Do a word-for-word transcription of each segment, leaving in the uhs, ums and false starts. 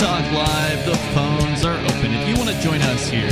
Talk Live. The phones are open. If you want to join us here,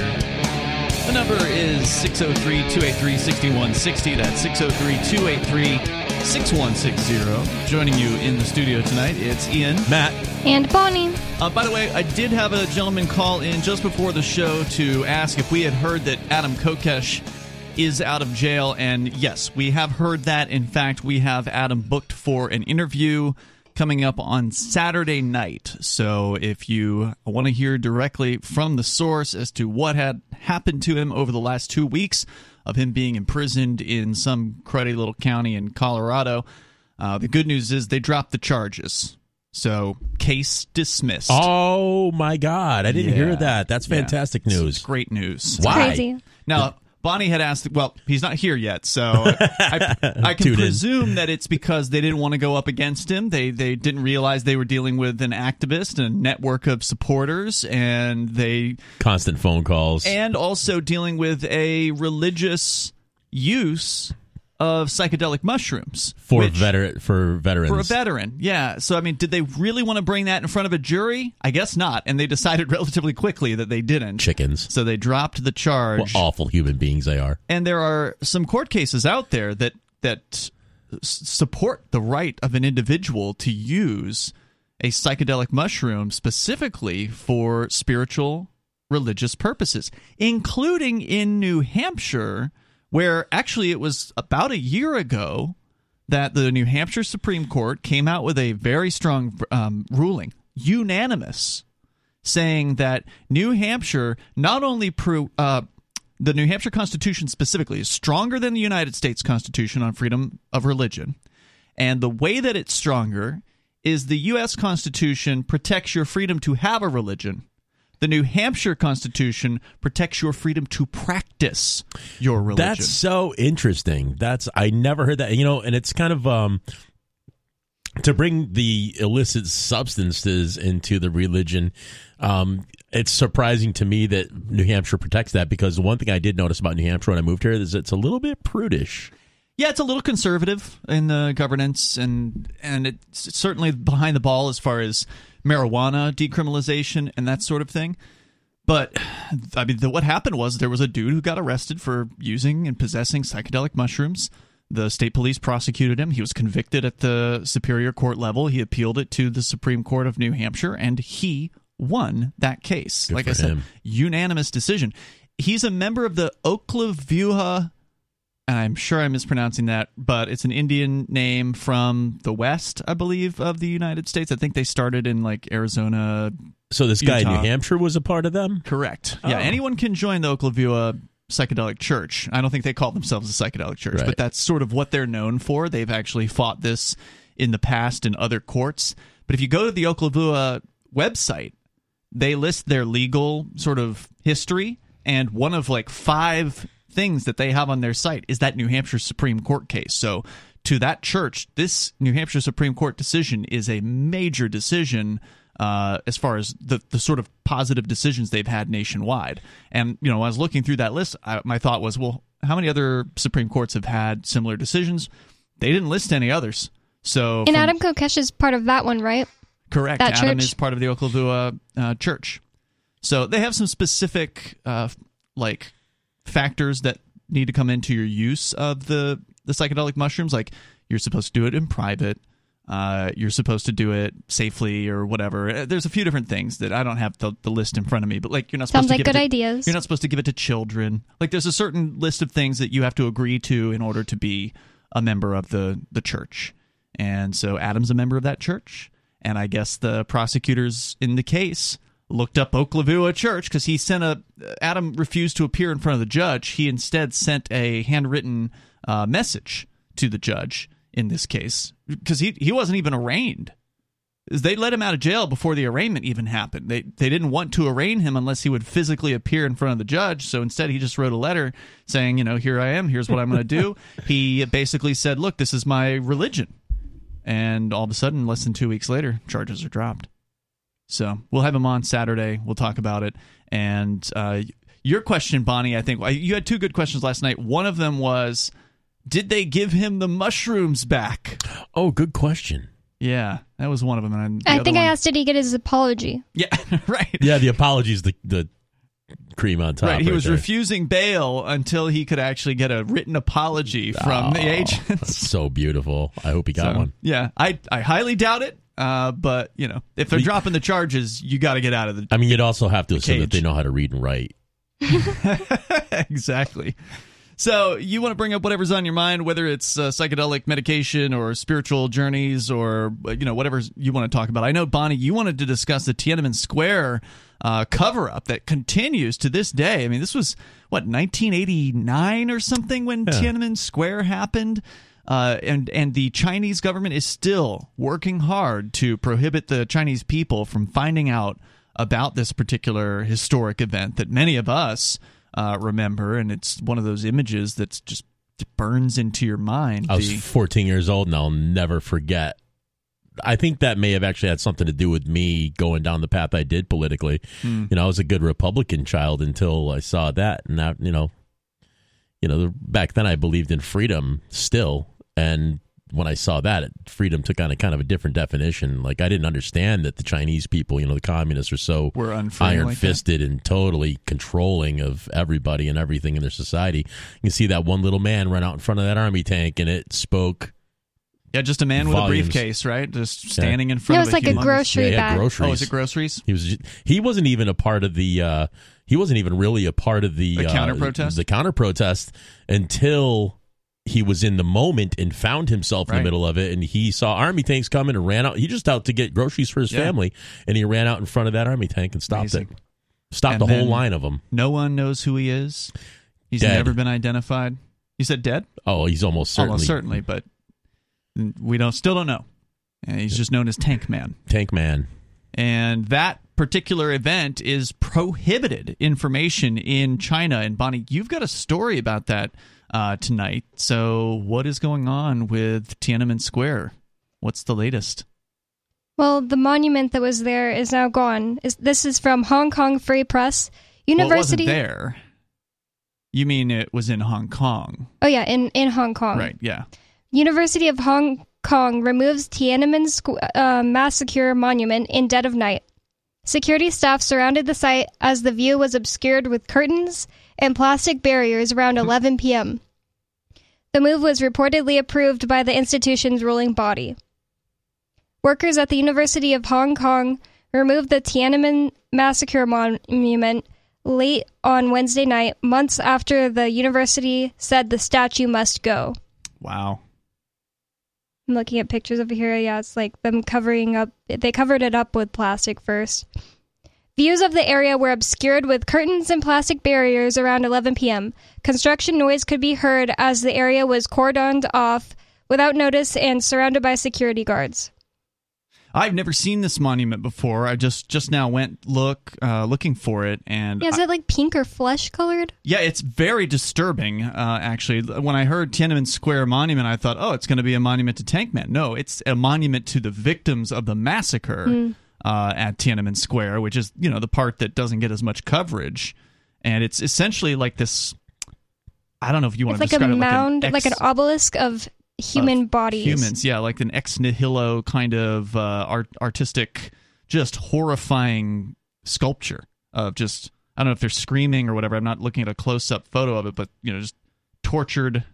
the number is six oh three, two eight three, six one six oh. That's six oh three, two eight three, six one six oh. Joining you in the studio tonight, it's Ian, Matt, and Bonnie. Uh, by the way, I did have a gentleman call in just before the show to ask if we had heard that Adam Kokesh is out of jail, and yes, we have heard that. In fact, we have Adam booked for an interview coming up on Saturday night. So if you want to hear directly from the source as to what had happened to him over the last two weeks of him being imprisoned in some cruddy little county in Colorado, uh, the good news is they dropped the charges. So, case dismissed. Oh, my God. I didn't yeah. hear that. That's fantastic yeah. news. It's great news. It's Why? crazy. Now, Bonnie had asked, well, he's not here yet, so I, I can Tune in. presume that it's because they didn't want to go up against him. They they didn't realize they were dealing with an activist, a network of supporters, and they Constant phone calls. and also dealing with a religious use of psychedelic mushrooms For which- veteran for veterans. For a veteran, yeah. So, I mean, did they really want to bring that in front of a jury? I guess not. And they decided relatively quickly that they didn't. Chickens. So they dropped the charge. What awful human beings they are. And there are some court cases out there that that s- support the right of an individual to use a psychedelic mushroom specifically for spiritual, religious purposes, including in New Hampshire, where actually it was about a year ago that the New Hampshire Supreme Court came out with a very strong um, ruling, unanimous, saying that New Hampshire not only pro, uh, the New Hampshire Constitution specifically is stronger than the United States Constitution on freedom of religion, and the way that it's stronger is the U S Constitution protects your freedom to have a religion. The New Hampshire Constitution protects your freedom to practice your religion. That's so interesting. That's I never heard that. You know, and it's kind of um to bring the illicit substances into the religion. Um, it's surprising to me that New Hampshire protects that, because the one thing I did notice about New Hampshire when I moved here is it's a little bit prudish. Yeah, it's a little conservative in the governance, and and it's certainly behind the ball as far as marijuana decriminalization and that sort of thing. But, I mean, the, what happened was there was a dude who got arrested for using and possessing psychedelic mushrooms. The state police prosecuted him. He was convicted at the Superior Court level. He appealed it to the Supreme Court of New Hampshire, and he won that case. Good like for I said, him. unanimous decision. He's a member of the Oklavuha, and I'm sure I'm mispronouncing that, but it's an Indian name from the west, I believe, of the United States. I think they started in, like, Arizona. So this guy in Utah. New Hampshire was a part of them? Correct. Oh. Yeah, anyone can join the Oklavuha Psychedelic Church. I don't think they call themselves a psychedelic church, Right. but that's sort of what they're known for. They've actually fought this in the past in other courts. But if you go to the Oklavuha website, they list their legal sort of history, and one of, like, five things that they have on their site is that New Hampshire Supreme Court case. So to that church, this New Hampshire Supreme Court decision is a major decision uh, as far as the, the sort of positive decisions they've had nationwide. And, you know, when I was looking through that list, I, my thought was, well, how many other Supreme Courts have had similar decisions? They didn't list any others. So And from- Adam Kokesh is part of that one, right? Correct. That Adam church? is part of the Oklavuha uh, church. So they have some specific, uh, like, factors that need to come into your use of the, the psychedelic mushrooms. Like, you're supposed to do it in private. Uh, you're supposed to do it safely or whatever. There's a few different things that I don't have the, the list in front of me. But, like, you're not supposed Sounds to like give good it to, ideas. You're not supposed to give it to children. Like, there's a certain list of things that you have to agree to in order to be a member of the, the church. And so Adam's a member of that church. And I guess the prosecutors in the case looked up Oklavuha Church because he sent a Adam refused to appear in front of the judge. He instead sent a handwritten uh, message to the judge in this case because he he wasn't even arraigned. They let him out of jail before the arraignment even happened. They they didn't want to arraign him unless he would physically appear in front of the judge. So instead, he just wrote a letter saying, you know, here I am. Here's what I'm going to do. He basically said, look, this is my religion. And all of a sudden, less than two weeks later, charges are dropped. So we'll have him on Saturday. We'll talk about it. And uh, your question, Bonnie, I think you had two good questions last night. One of them was, did they give him the mushrooms back? Oh, good question. Yeah, that was one of them. And the I other think one, I asked, did he get his apology? Yeah, right. Yeah, the apologies, the the cream on top. Right, he right was there. refusing bail until he could actually get a written apology from Oh, the agents. So beautiful. I hope he got So, one. Yeah, I I highly doubt it. Uh, but you know, if they're We- dropping the charges, you got to get out of the. I mean, you'd also have to assume that cage. they know how to read and write. Exactly. So you want to bring up whatever's on your mind, whether it's uh, psychedelic medication or spiritual journeys or uh, you know whatever you want to talk about. I know, Bonnie, you wanted to discuss the Tiananmen Square uh, cover-up that continues to this day. I mean, this was what nineteen eighty-nine or something when Yeah. Tiananmen Square happened. Uh, and and the Chinese government is still working hard to prohibit the Chinese people from finding out about this particular historic event that many of us uh, remember, and it's one of those images that's just burns into your mind. I was The- fourteen years old, and I'll never forget. I think that may have actually had something to do with me going down the path I did politically. Hmm. You know, I was a good Republican child until I saw that, and that, you know, you know, back then I believed in freedom still, and when I saw that, it, freedom took on a kind of a different definition. Like, I didn't understand that the Chinese people, you know, the communists, are so We're unfree like iron-fisted and totally controlling of everybody and everything in their society. You can see that one little man run out in front of that army tank, and it spoke. yeah, just a man with Volumes. a briefcase, right? Just standing in front No, of it's like a humongous- grocery Yeah, he had bag. groceries. Oh, is it groceries? He was. He wasn't even a part of the. Uh, he wasn't even really a part of the, The uh, counter-protest? The counter protest until he was in the moment and found himself in Right. the middle of it, and he saw army tanks coming and ran out. He just out to get groceries for his Yeah. family, and he ran out in front of that army tank and stopped Amazing. it. Stopped And the whole then- line of them. No one knows who he is. He's Dead. never been identified. You said dead? Oh, he's almost certainly Almost certainly, but we don't still don't know. And he's just known as Tank Man. Tank Man. And that particular event is prohibited information in China. And Bonnie, you've got a story about that uh, tonight. So what is going on with Tiananmen Square? What's the latest? Well, the monument that was there is now gone. Is This is from Hong Kong Free Press University. Well, it wasn't there. You mean it was in Hong Kong? Oh yeah, in, in Hong Kong. Right, yeah. University of Hong Kong removes Tiananmen Squ- uh, Massacre Monument in dead of night. Security staff surrounded the site as the view was obscured with curtains and plastic barriers around eleven p.m. The move was reportedly approved by the institution's ruling body. Workers at the University of Hong Kong removed the Tiananmen Massacre Monument late on Wednesday night, months after the university said the statue must go. Wow. I'm looking at pictures over here. Yeah, it's like them covering up. They covered it up with plastic first. Views of the area were obscured with curtains and plastic barriers around eleven p.m. Construction noise could be heard as the area was cordoned off without notice and surrounded by security guards. I've never seen this monument before. I just just now went look uh, looking for it, and Yeah, is I- it like pink or flesh colored? yeah, it's very disturbing. Uh, actually, when I heard Tiananmen Square monument, I thought, oh, it's going to be a monument to Tank Man. No, it's a monument to the victims of the massacre Mm. uh, at Tiananmen Square, which is you know the part that doesn't get as much coverage, and it's essentially like this. I don't know if you want It's to like a describe mound, it like an ex- obelisk of human of bodies. Humans, yeah, like an ex nihilo kind of uh, art, artistic, just horrifying sculpture of just, I don't know if they're screaming or whatever. I'm not looking at a close up photo of it, but, you know, just tortured,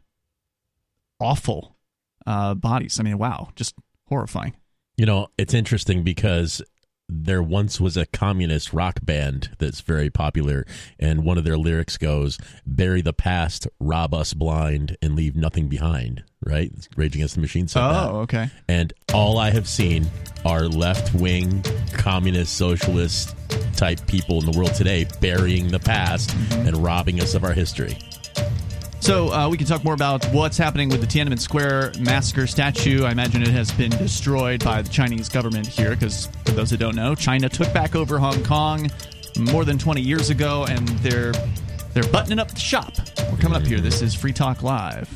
awful uh, bodies. I mean, wow, just horrifying. You know, it's interesting because there once was a communist rock band that's very popular, and one of their lyrics goes, "Bury the past, rob us blind, and leave nothing behind." Right? Rage Against the Machine said that. Oh, okay. And all I have seen are left-wing, communist, socialist type people in the world today burying the past and robbing us of our history. So uh, we can talk more about what's happening with the Tiananmen Square massacre statue. I imagine it has been destroyed by the Chinese government here because, for those that don't know, China took back over Hong Kong more than twenty years ago, and they're they're buttoning up the shop. We're coming up here. This is Free Talk Live.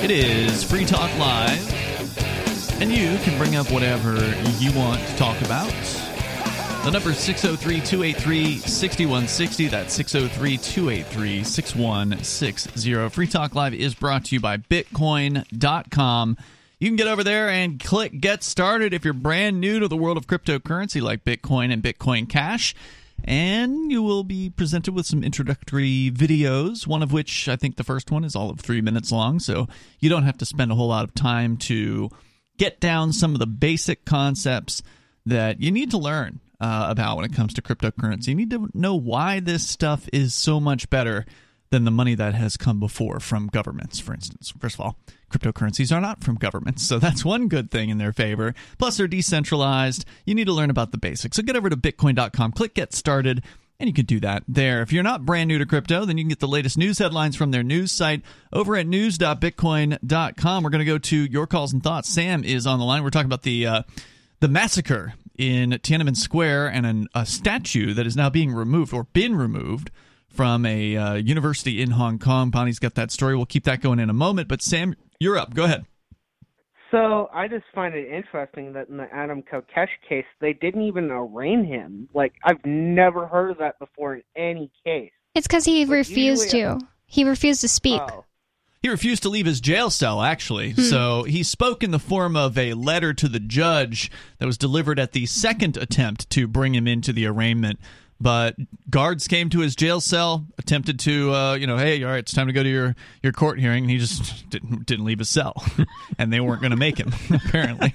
It is Free Talk Live, and you can bring up whatever you want to talk about. The number is six oh three, two eight three, six one six oh. That's six oh three, two eight three, six one six oh. Free Talk Live is brought to you by Bitcoin dot com. You can get over there and click Get Started if you're brand new to the world of cryptocurrency like Bitcoin and Bitcoin Cash. And you will be presented with some introductory videos, one of which I think the first one is all of three minutes long, so you don't have to spend a whole lot of time to get down some of the basic concepts that you need to learn uh, about when it comes to cryptocurrency. You need to know why this stuff is so much better than the money that has come before from governments, for instance. First of all, cryptocurrencies are not from governments, so that's one good thing in their favor. Plus, they're decentralized. You need to learn about the basics. So get over to Bitcoin dot com, click Get Started, and you can do that there. If you're not brand new to crypto, then you can get the latest news headlines from their news site over at news dot bitcoin dot com. We're going to go to your calls and thoughts. Sam is on the line. We're talking about the uh, the massacre in Tiananmen Square and an, a statue that is now being removed or been removed from a uh, university in Hong Kong. Bonnie's got that story. We'll keep that going in a moment. But Sam, you're up. Go ahead. So I just find it interesting that in the Adam Kokesh case, they didn't even arraign him. Like, I've never heard of that before in any case. It's because he Like, refused usually- to. He refused to speak. Oh. He refused to leave his jail cell, actually. Hmm. So he spoke in the form of a letter to the judge that was delivered at the second attempt to bring him into the arraignment. But guards came to his jail cell, attempted to, uh, you know, hey, all right, it's time to go to your, your court hearing, and he just didn't didn't leave his cell, and they weren't going to make him, apparently.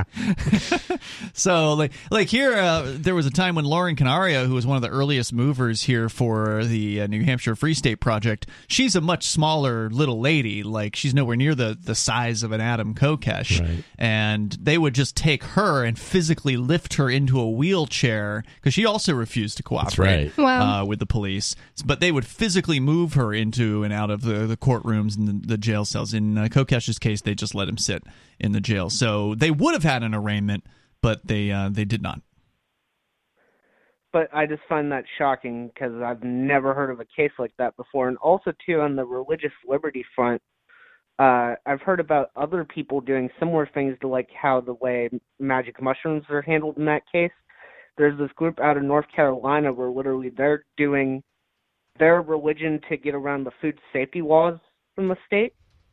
So, like, like here, uh, there was a time when Lauren Canario, who was one of the earliest movers here for the uh, New Hampshire Free State Project, she's a much smaller little lady. Like, she's nowhere near the, the size of an Adam Kokesh. Right. And they would just take her and physically lift her into a wheelchair, because she also refused to cooperate. That's right. Wow. Uh, with the police, but they would physically move her into and out of the, the courtrooms and the, the jail cells. In uh, Kokesh's case, they just let him sit in the jail. So they would have had an arraignment, but they uh, they did not. But I just find that shocking because I've never heard of a case like that before. And also, too, on the religious liberty front, uh, I've heard about other people doing similar things to like how the way magic mushrooms are handled in that case. There's this group out of North Carolina where literally they're doing their religion to get around the food safety laws in the state.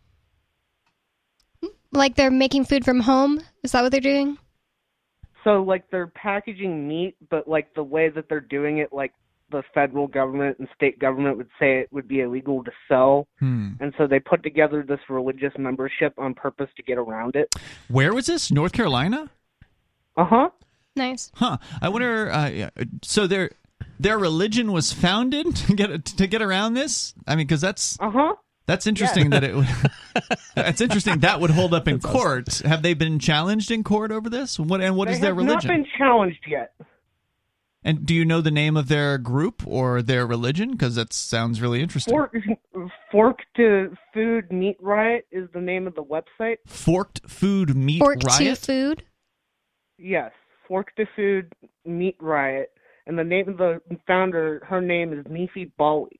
Like they're making food from home? Is that what they're doing? So, like, they're packaging meat, but, like, the way that they're doing it, like, the federal government and state government would say it would be illegal to sell. Hmm. And so they put together this religious membership on purpose to get around it. Where was this? North Carolina? Uh-huh. Nice. Huh. I wonder. Uh, yeah, so their their religion was founded to get to get around this. I mean, because that's Uh-huh. that's interesting that it. Would, that's interesting that would hold up in court. Have they been challenged in court over this? What and what They is their have religion? not been challenged yet. And do you know the name of their group or their religion? Because that sounds really interesting. Fork, Fork to Food Meat Riot is the name of the website. Forked Food Meat Fork to Riot? food? Yes, Fork to Food Meat Riot. And the name of the founder, her name is Nefi Bali.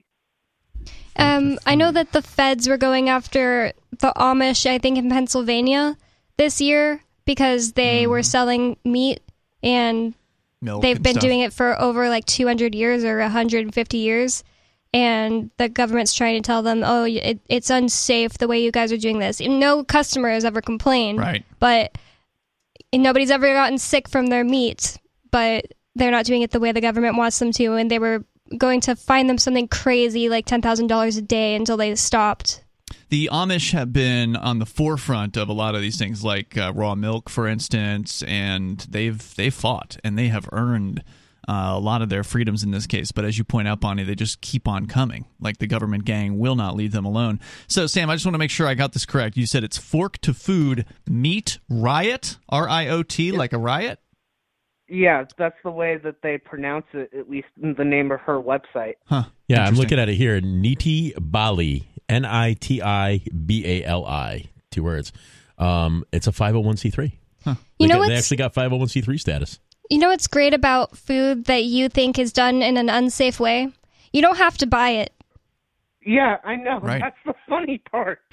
Um, I know that the feds were going after the Amish, I think, in Pennsylvania this year because they Mm. were selling meat and Milk they've and been stuff. doing it for over like two hundred years or one hundred fifty years. And the government's trying to tell them, oh, it, it's unsafe the way you guys are doing this. And no customer has ever complained. Right. But nobody's ever gotten sick from their meat. But they're not doing it the way the government wants them to. And they were going to fine them something crazy like ten thousand dollars a day until they stopped. The Amish have been on the forefront of a lot of these things, like uh, raw milk, for instance, and they've they fought and they have earned uh, a lot of their freedoms in this case. But as you point out, Bonnie, they just keep on coming. Like the government gang will not leave them alone. So, Sam, I just want to make sure I got this correct. You said it's Fork to Food Meat Riot, R I O T, Yep. like a riot? Yeah, that's the way that they pronounce it, at least in the name of her website. Huh. Yeah, I'm Interesting. looking at it here. Niti Bali, N I T I B A L I, two words. Um, it's a five oh one c three. Huh. You They, know got- they what's actually got five oh one c three status. you know what's great about food that you think is done in an unsafe way? You don't have to buy it. Yeah, I know. Right. That's the funny part.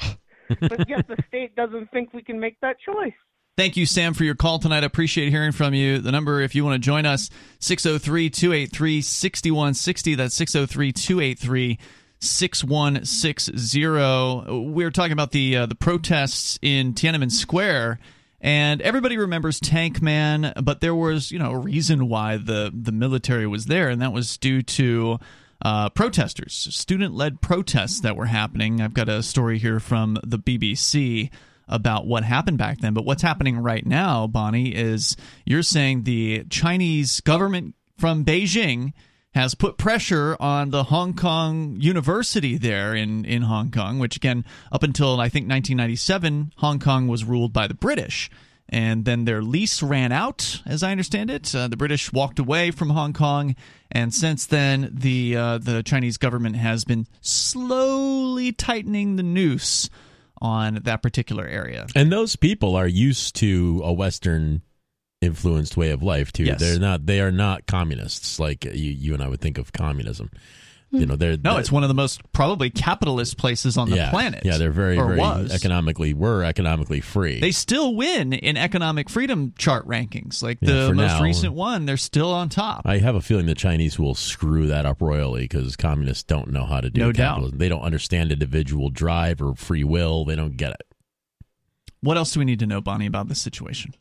but yet the state doesn't think we can make that choice. Thank you, Sam, for your call tonight. I appreciate hearing from you. The number, if you want to join us, six oh three, two eight three, six one six oh. That's six oh three, two eight three, six one six oh. We were talking about the uh, the protests in Tiananmen Square, and everybody remembers Tank Man, but there was, you know, a reason why the, the military was there, and that was due to uh, protesters, student-led protests that were happening. I've got a story here from the B B C about what happened back then. But what's happening right now, Bonnie, is you're saying the Chinese government from Beijing has put pressure on the Hong Kong University there in, in Hong Kong, which, again, up until, I think, nineteen ninety-seven, Hong Kong was ruled by the British. And then their lease ran out, as I understand it. Uh, the British walked away from Hong Kong, and since then, the uh, the Chinese government has been slowly tightening the noose on that particular area. And those people are used to a Western influenced way of life too. Yes. They're not they are not communists like you, you and I would think of communism. You know, they're No, they're, it's one of the most probably capitalist places on the yeah, planet. Yeah, they're very, or very was. economically were economically free. They still win in economic freedom chart rankings. Like Yeah, the for most now. recent one, they're still on top. I have a feeling the Chinese will screw that up royally because communists don't know how to do No doubt. capitalism. They don't understand individual drive or free will. They don't get it. What else do we need to know, Bonnie, about this situation?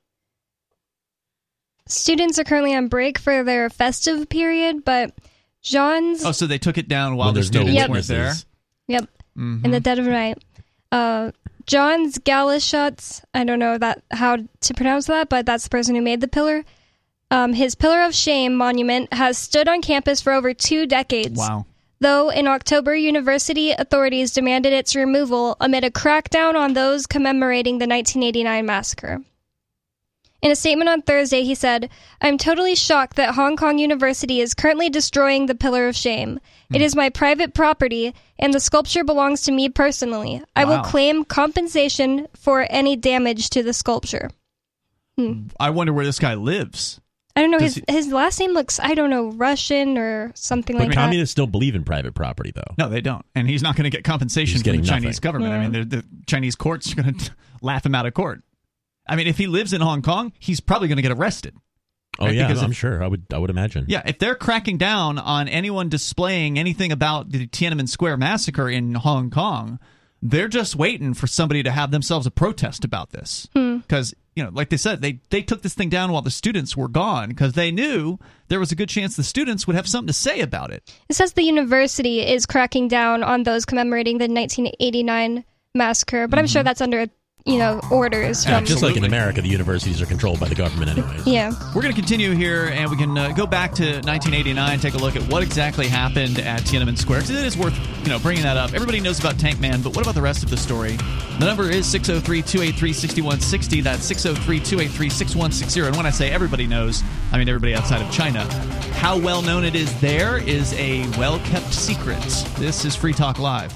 Students are currently on break for their festive period, but John's... Oh, so they took it down while When the there's no students weren't witnesses. there? Yep. Mm-hmm. In the dead of night. Uh, John's Galashutz, I don't know that how to pronounce that, but that's the person who made the pillar. Um, his Pillar of Shame monument has stood on campus for over two decades. Wow. Though in October, university authorities demanded its removal amid a crackdown on those commemorating the nineteen eighty-nine massacre. In a statement on Thursday, he said, "I'm totally shocked that Hong Kong University is currently destroying the Pillar of Shame. It is my private property, and the sculpture belongs to me personally. I Wow. will claim compensation for any damage to the sculpture." Hmm. I wonder where this guy lives. I don't know, Does his he- his last name looks, I don't know, Russian or something like that. Communists don't believe in private property, though. No, they don't. And he's not going to get compensation He's from the getting Chinese nothing. government. I mean, the, the Chinese courts are going to laugh him out of court. I mean, if he lives in Hong Kong, he's probably going to get arrested. Oh Right, yeah, because I'm if- sure. I would. I would imagine. Yeah, if they're cracking down on anyone displaying anything about the Tiananmen Square massacre in Hong Kong, they're just waiting for somebody to have themselves a protest about this. Because, you know, like they said, they, they took this thing down while the students were gone because they knew there was a good chance the students would have something to say about it. It says the university is cracking down on those commemorating the nineteen eighty-nine massacre, but I'm sure that's under, you know, orders Yeah, from... just like in Absolutely. America, the universities are controlled by the government, anyways. Yeah. We're going to continue here, and we can uh, go back to nineteen eighty-nine, take a look at what exactly happened at Tiananmen Square, because it is worth, you know, bringing that up. Everybody knows about Tank Man, but what about the rest of the story? The number is six oh three, two eight three, six one six oh. That's six oh three, two eight three, six one six oh. And when I say everybody knows, I mean everybody outside of China. How well known it is there is a well-kept secret. This is Free Talk Live.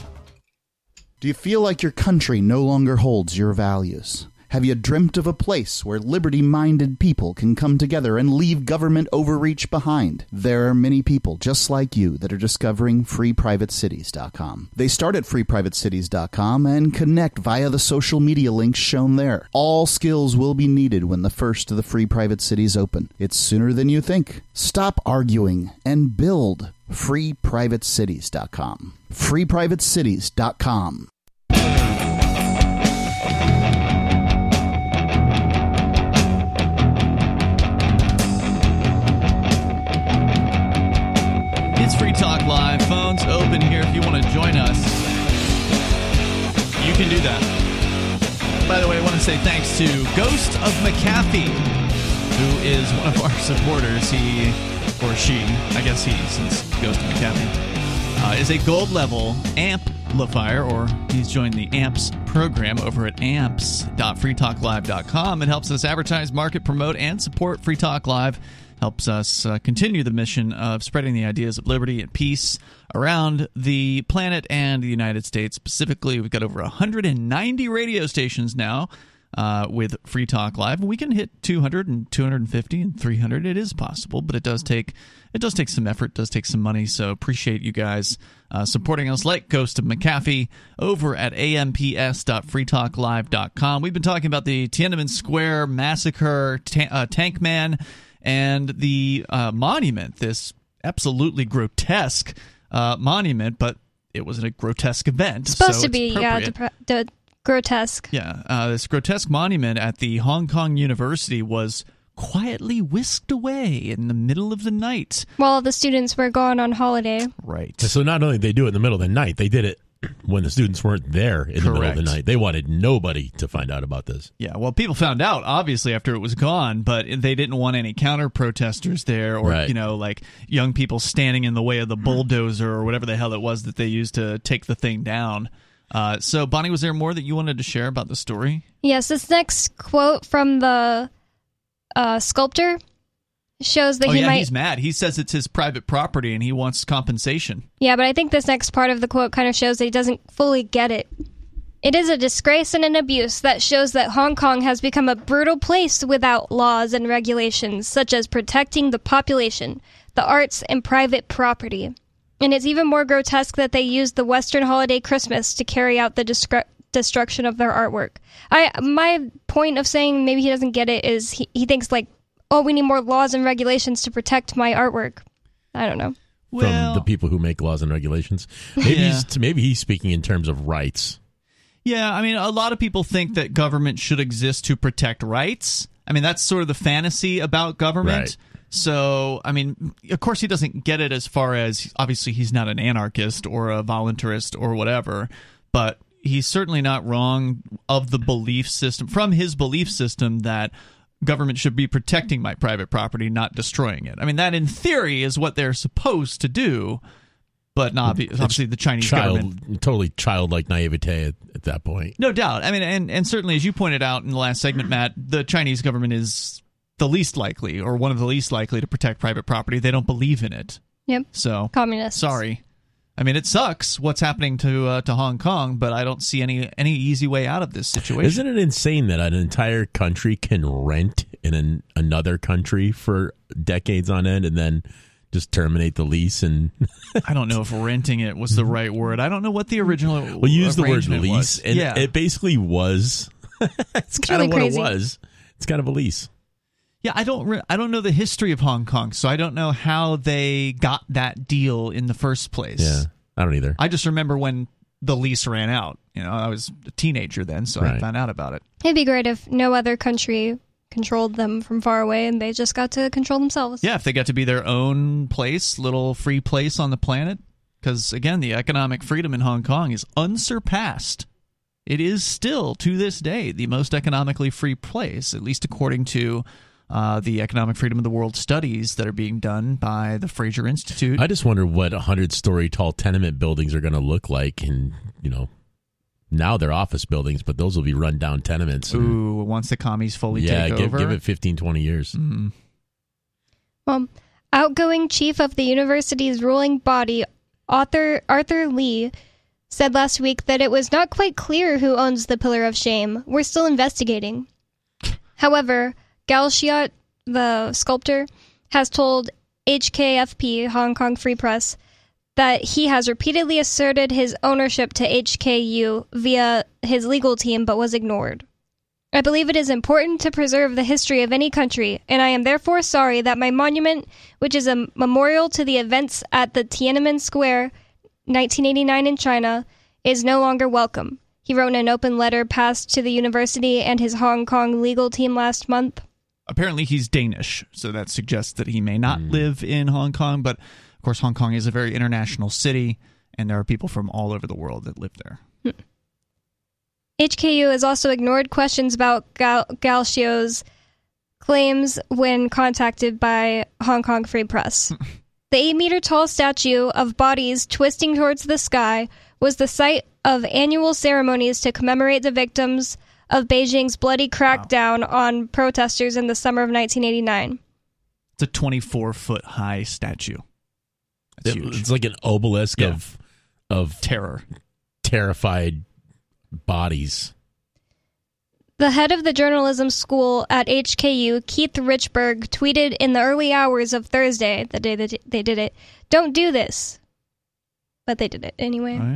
Do you feel like your country no longer holds your values? Have you dreamt of a place where liberty-minded people can come together and leave government overreach behind? There are many people just like you that are discovering free private cities dot com. They start at free private cities dot com and connect via the social media links shown there. All skills will be needed when the first of the free private cities open. It's sooner than you think. Stop arguing and build free private cities dot com. free private cities dot com. It's Free Talk Live. Phones open here if you want to join us. You can do that. By the way, I want to say thanks to Ghost of McAfee, who is one of our supporters. He, or she, I guess he, since Ghost of McAfee, uh, is a gold level amplifier, or he's joined the AMPS program over at amps dot free talk live dot com. It helps us advertise, market, promote, and support Free Talk Live. Helps us uh, continue the mission of spreading the ideas of liberty and peace around the planet and the United States specifically. We've got over one hundred ninety radio stations now uh, with Free Talk Live. We can hit two hundred and two hundred fifty and three hundred. It is possible, but it does take it does take some effort, it does take some money. So appreciate you guys uh, supporting us, like Ghost of McAfee over at a m p s dot free talk live dot com. We've been talking about the Tiananmen Square massacre, ta- uh, Tank Man, and the uh, monument, this absolutely grotesque uh, monument, but it was a grotesque event. It's supposed so to be, yeah, depre- de- grotesque. Yeah, uh, this grotesque monument at the Hong Kong University was quietly whisked away in the middle of the night. While the students were gone on holiday. Right. So not only did they do it in the middle of the night, they did it when the students weren't there in Correct. the middle of the night. They wanted nobody to find out about this. Yeah, well, people found out, obviously, after it was gone, but they didn't want any counter-protesters there or, Right. you know, like young people standing in the way of the bulldozer or whatever the hell it was that they used to take the thing down. Uh, so, Bonnie, was there more that you wanted to share about the story? Yes, this next quote from the uh, sculptor shows that oh, he yeah, might... he's mad. He says it's his private property and he wants compensation. Yeah, but I think this next part of the quote kind of shows that he doesn't fully get it. It is a disgrace and an abuse that shows that Hong Kong has become a brutal place without laws and regulations, such as protecting the population, the arts, and private property. And it's even more grotesque that they used the Western holiday Christmas to carry out the discre- destruction of their artwork. I my point of saying maybe he doesn't get it is he, he thinks like, oh, we need more laws and regulations to protect my artwork. I don't know. Well, From the people who make laws and regulations. Maybe, Yeah. he's, maybe he's speaking in terms of rights. yeah, I mean, a lot of people think that government should exist to protect rights. I mean, that's sort of the fantasy about government. Right. So, I mean, of course, he doesn't get it as far as, obviously, he's not an anarchist or a voluntarist or whatever, but he's certainly not wrong of the belief system, from his belief system, that government should be protecting my private property, not destroying it. I mean, that in theory is what they're supposed to do, but not, obviously the Chinese Child, government. totally childlike naivete at, at that point. No doubt. I mean, and, and certainly, as you pointed out in the last segment, Matt, the Chinese government is the least likely, or one of the least likely, to protect private property. They don't believe in it. Yep. So, Communists. sorry. I mean, it sucks what's happening to uh, to Hong Kong, but I don't see any any easy way out of this situation. Isn't it insane that an entire country can rent in an, another country for decades on end and then just terminate the lease? And I don't know if renting it was the right word. I don't know what the original we'll use the word arrangement lease, was. and yeah. it basically was. it's kind really of what crazy. it was. It's kind of a lease. Yeah, I don't. Re- I don't know the history of Hong Kong, so I don't know how they got that deal in the first place. Yeah, I don't either. I just remember when the lease ran out. You know, I was a teenager then, so I Right. found out about it. It'd be great if no other country controlled them from far away and they just got to control themselves. Yeah, if they got to be their own place, little free place on the planet. Because, again, the economic freedom in Hong Kong is unsurpassed. It is still, to this day, the most economically free place, at least according to uh, the Economic Freedom of the World studies that are being done by the Fraser Institute. I just wonder what a hundred-story tall tenement buildings are going to look like, and you know, now they're office buildings, but those will be run-down tenements. And, Ooh, once the commies fully yeah, take give, over. give it fifteen, twenty years. Mm. Well, outgoing chief of the university's ruling body, Arthur, Arthur Lee, said last week that it was not quite clear who owns the Pillar of Shame. We're still investigating. However, Gao Xiao, the sculptor, has told H K F P, Hong Kong Free Press, that he has repeatedly asserted his ownership to H K U via his legal team but was ignored. I believe it is important to preserve the history of any country, and I am therefore sorry that my monument, which is a memorial to the events at the Tiananmen Square, nineteen eighty-nine in China, is no longer welcome. He wrote in an open letter passed to the university and his Hong Kong legal team last month. Apparently he's Danish, so that suggests that he may not Mm. live in Hong Kong, but of course Hong Kong is a very international city, and there are people from all over the world that live there. H K U has also ignored questions about Gal- Gao Xiao's claims when contacted by Hong Kong Free Press. The eight-meter-tall statue of bodies twisting towards the sky was the site of annual ceremonies to commemorate the victims of Beijing's bloody crackdown wow. on protesters in the summer of nineteen eighty-nine. It's a twenty-four foot high statue. That's It, huge. it's like an obelisk Yeah. of of Terror. terrified bodies. The The head of the journalism school at H K U, Keith Richburg, tweeted in the early hours of Thursday, the day that they did it, "Don't do this." But they did it anyway. Oh,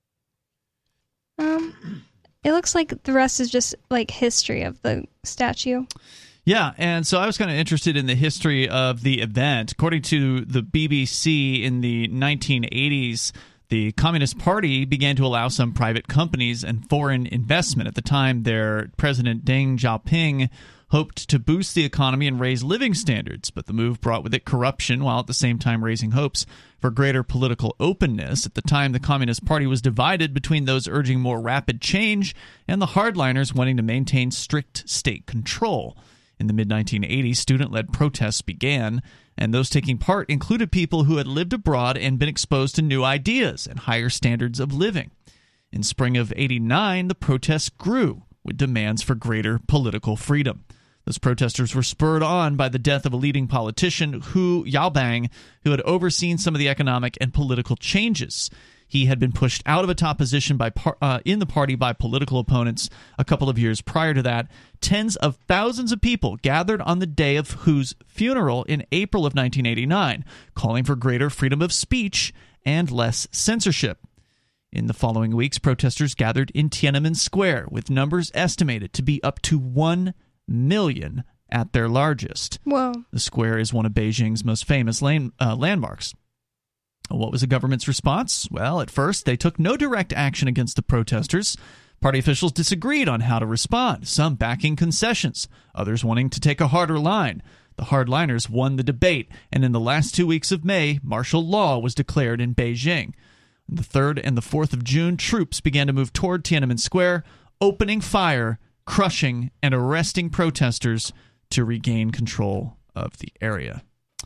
yeah. Um, it looks like the rest is just like history of the statue. Yeah, and so I was kind of interested in the history of the event. According to the B B C, in the nineteen eighties, the Communist Party began to allow some private companies and foreign investment. At the time, their president Deng Xiaoping hoped to boost the economy and raise living standards, but the move brought with it corruption while at the same time raising hopes for greater political openness. At the time, the Communist Party was divided between those urging more rapid change and the hardliners wanting to maintain strict state control. In the mid nineteen eighties, student-led protests began, and those taking part included people who had lived abroad and been exposed to new ideas and higher standards of living. In spring of eighty-nine, the protests grew with demands for greater political freedom. Those protesters were spurred on by the death of a leading politician, Hu Yaobang, who had overseen some of the economic and political changes. He had been pushed out of a top position by par- uh, in the party by political opponents a couple of years prior to that. Tens of thousands of people gathered on the day of Hu's funeral in April of nineteen eighty-nine, calling for greater freedom of speech and less censorship. In the following weeks, protesters gathered in Tiananmen Square, with numbers estimated to be up to one million at their largest. Whoa. The square is one of Beijing's most famous land, uh, landmarks. What was the government's response? Well, at first, they took no direct action against the protesters. Party officials disagreed on how to respond, some backing concessions, others wanting to take a harder line. The hardliners won the debate, and in the last two weeks of May, martial law was declared in Beijing. On the third and the fourth of June, troops began to move toward Tiananmen Square, opening fire, crushing and arresting protesters to regain control of the area.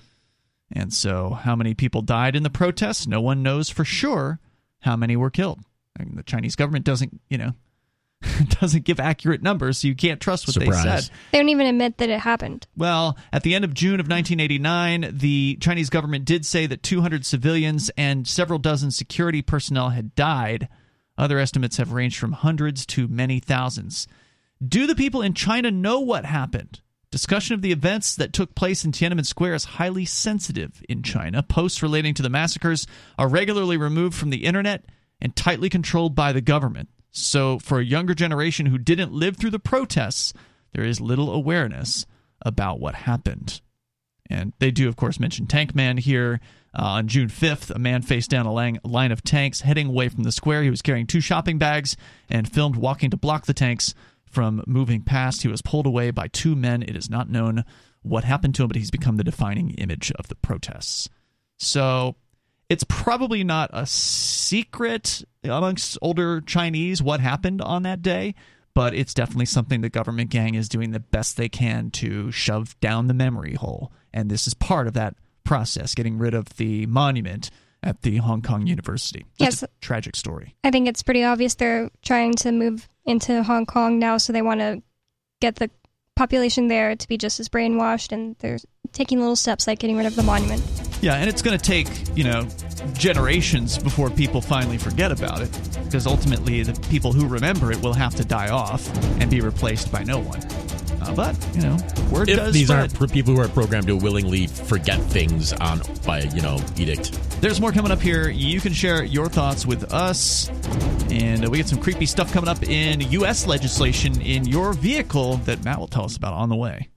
And so, how many people died in the protests? No one knows for sure how many were killed. I mean, the Chinese government doesn't, you know, doesn't give accurate numbers, so you can't trust what Surprise. they said. They don't even admit that it happened. Well, at the end of June of nineteen eighty-nine, the Chinese government did say that two hundred civilians and several dozen security personnel had died. Other estimates have ranged from hundreds to many thousands. Do the people in China know what happened? Discussion of the events that took place in Tiananmen Square is highly sensitive in China. Posts relating to the massacres are regularly removed from the internet and tightly controlled by the government. So for a younger generation who didn't live through the protests, there is little awareness about what happened. And they do, of course, mention Tank Man here. Uh, on June fifth, a man faced down a line, a line of tanks heading away from the square. He was carrying two shopping bags and filmed walking to block the tanks from moving past. He was pulled away by two men. It is not known what happened to him, but he's become the defining image of the protests. So it's probably not a secret amongst older Chinese what happened on that day, but it's definitely something the government gang is doing the best they can to shove down the memory hole. And this is part of that process, getting rid of the monument at the Hong Kong University. That's Yes. a tragic story. I think it's pretty obvious they're trying to move into Hong Kong now, so they want to get the population there to be just as brainwashed, and they're taking little steps like getting rid of the monument. Yeah, and it's going to take, you know, generations before people finally forget about it, because ultimately the people who remember it will have to die off and be replaced by no one. Uh, but, you know, word If does these spread. aren't pr- people who are programmed to willingly forget things on by, you know, edict. There's more coming up here. You can share your thoughts with us. And uh, we get some creepy stuff coming up in U S legislation in your vehicle that Matt will tell us about on the way.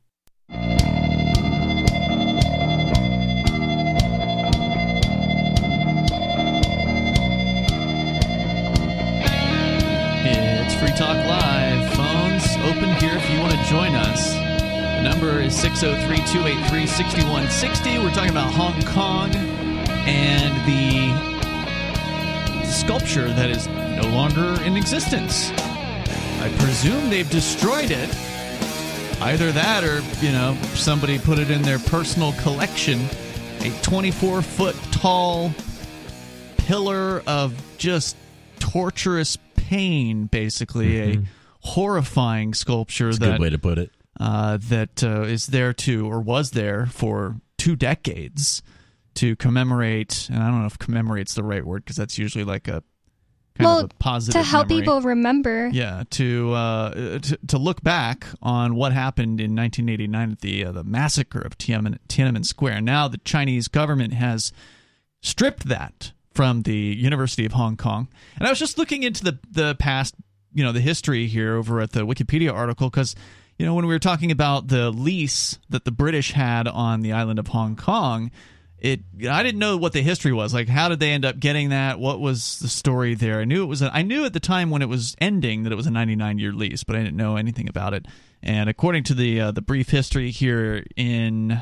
It's Free Talk Live. Phones open here if you want to join us. The number is six oh three, two eight three, six one six oh. We're talking about Hong Kong and the sculpture that is no longer in existence. I presume they've destroyed it. Either that or, you know, somebody put it in their personal collection. A twenty-four foot tall pillar of just torturous pain, basically. Mm-hmm. A horrifying sculpture That's a that good way to put it. Uh, that uh, is there to, or was there for two decades to commemorate, and I don't know if commemorate's the right word, because that's usually like a kind well, of a positive to help memory. people remember. Yeah, to, uh, to to look back on what happened in nineteen eighty-nine at the uh, the massacre of Tiananmen, Tiananmen Square. Now the Chinese government has stripped that from the University of Hong Kong. And I was just looking into the the past, you know, the history here over at the Wikipedia article because, you know, when we were talking about the lease that the British had on the island of Hong Kong, it I didn't know what the history was. Like, how did they end up getting that? What was the story there? I knew it was a, I knew at the time when it was ending that it was a ninety-nine year lease, but I didn't know anything about it. And according to the uh, the brief history here, in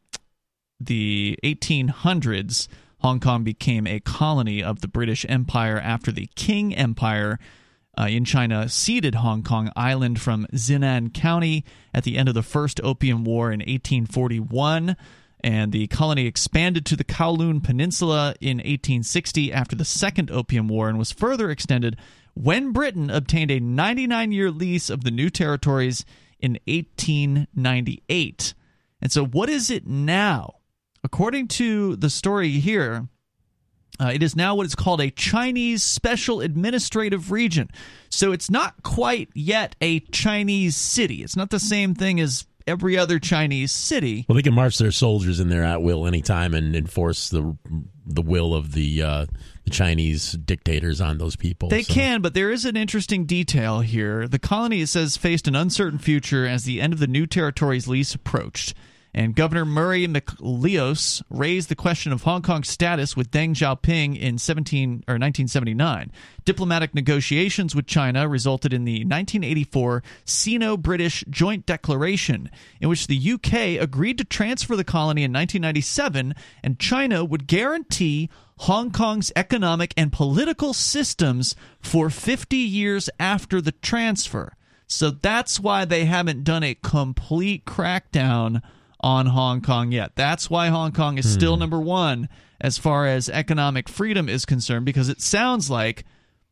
the eighteen hundreds, Hong Kong became a colony of the British Empire after the Qing Empire uh, in China ceded Hong Kong Island from Xinan County at the end of the First Opium War in eighteen forty-one. And the colony expanded to the Kowloon Peninsula in eighteen sixty after the Second Opium War and was further extended when Britain obtained a ninety-nine year lease of the new territories in eighteen ninety-eight. And so what is it now? According to the story here, uh, it is now what is called a Chinese Special Administrative Region. So it's not quite yet a Chinese city. It's not the same thing as every other Chinese city. Well, they can march their soldiers in there at will anytime and enforce the the will of the uh, the Chinese dictators on those people. They so. can, but there is an interesting detail here. The colony, it says, faced an uncertain future as the end of the new territories lease approached. And Governor Murray McLeos raised the question of Hong Kong's status with Deng Xiaoping in seventeen or nineteen seventy-nine. Diplomatic negotiations with China resulted in the nineteen eighty-four Sino-British Joint Declaration, in which the U K agreed to transfer the colony in nineteen ninety-seven, and China would guarantee Hong Kong's economic and political systems for fifty years after the transfer. So that's why they haven't done a complete crackdown on Hong Kong yet. That's why Hong Kong is still hmm. number one as far as economic freedom is concerned, because it sounds like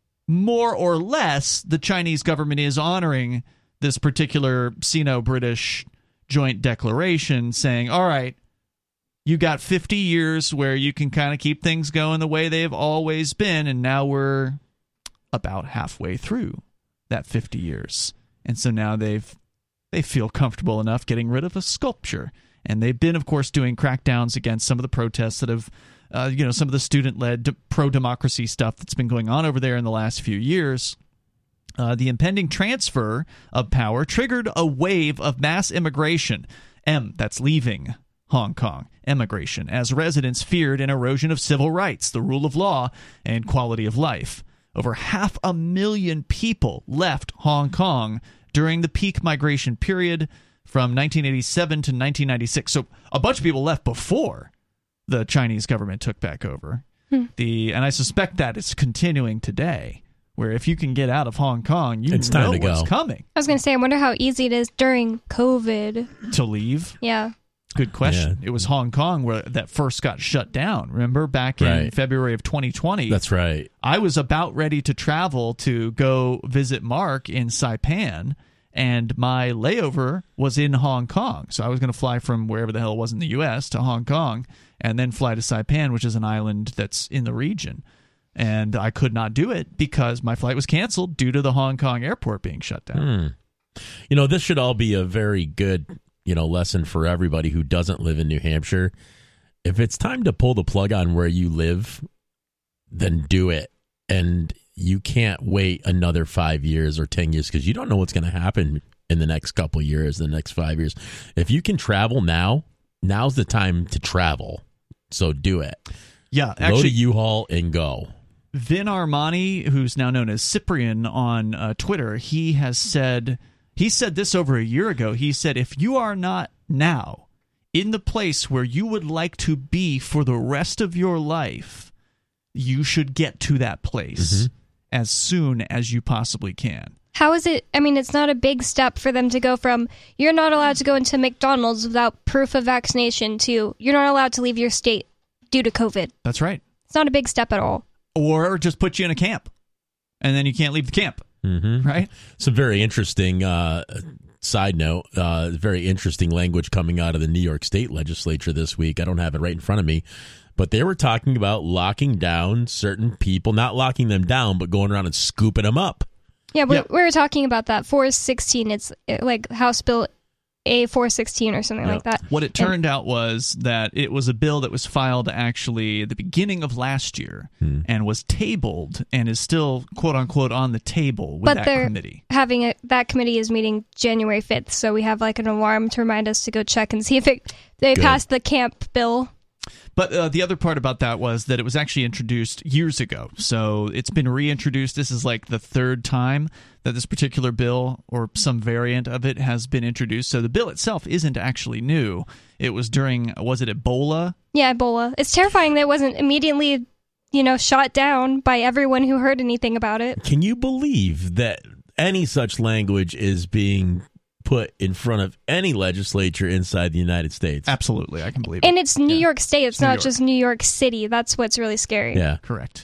more or less the Chinese government is honoring this particular Sino-British joint declaration, saying, all right, you got fifty years where you can kind of keep things going the way they've always been, and now we're about halfway through that fifty years. And so now they've they feel comfortable enough getting rid of a sculpture. And they've been, of course, doing crackdowns against some of the protests that have, uh, you know, some of the student-led de- pro-democracy stuff that's been going on over there in the last few years. Uh, the impending transfer of power triggered a wave of mass immigration. M, that's leaving Hong Kong, emigration, as residents feared an erosion of civil rights, the rule of law, and quality of life. Over half a million people left Hong Kong during the peak migration period from nineteen eighty-seven to nineteen ninety-six. So a bunch of people left before the Chinese government took back over. Hmm. The and I suspect that it's continuing today, where if you can get out of Hong Kong, you it's know time to what's go. coming. I was going to say, I wonder how easy it is during COVID to leave. Yeah. Good question. Yeah. It was Hong Kong where that first got shut down. Remember back in right. February of twenty twenty? That's right. I was about ready to travel to go visit Mark in Saipan, and my layover was in Hong Kong. So I was going to fly from wherever the hell it was in the U S to Hong Kong and then fly to Saipan, which is an island that's in the region. And I could not do it because my flight was canceled due to the Hong Kong airport being shut down. Hmm. You know, this should all be a very good, you know, lesson for everybody who doesn't live in New Hampshire. If it's time to pull the plug on where you live, then do it. And you can't wait another five years or ten years because you don't know what's going to happen in the next couple of years, the next five years. If you can travel now, now's the time to travel. So do it. Yeah, actually, actually, go to U-Haul and go. Vin Armani, who's now known as Cyprian on uh, Twitter, he has said he said this over a year ago. He said, if you are not now in the place where you would like to be for the rest of your life, you should get to that place mm-hmm. as soon as you possibly can. How is it? I mean, it's not a big step for them to go from you're not allowed to go into McDonald's without proof of vaccination to you're not allowed to leave your state due to COVID. That's right. It's not a big step at all. Or just put you in a camp, and then you can't leave the camp. Mm-hmm. Right? Some very interesting uh, side note, uh, very interesting language coming out of the New York State legislature this week. I don't have it right in front of me, but they were talking about locking down certain people, not locking them down, but going around and scooping them up. Yeah, we, Yeah. we were talking about that. four sixteen, it's uh, like House Bill A four sixteen or something Yeah. like that. What it turned out was that it was a bill that was filed actually at the beginning of last year Hmm. and was tabled and is still, quote unquote, on the table with But that they're committee. having a, that committee is meeting January fifth, so we have like an alarm to remind us to go check and see if it they Good. passed the camp bill. But uh, the other part about that was that it was actually introduced years ago. So it's been reintroduced. This is like the third time that this particular bill or some variant of it has been introduced. So the bill itself isn't actually new. It was during, was it Ebola? Yeah, Ebola. It's terrifying that it wasn't immediately, you know, shot down by everyone who heard anything about it. Can you believe that any such language is being put in front of any legislature inside the United States? Absolutely. I can believe it. And it's New Yeah. York State. It's New not York. just New York City. That's what's really scary. Yeah. Correct.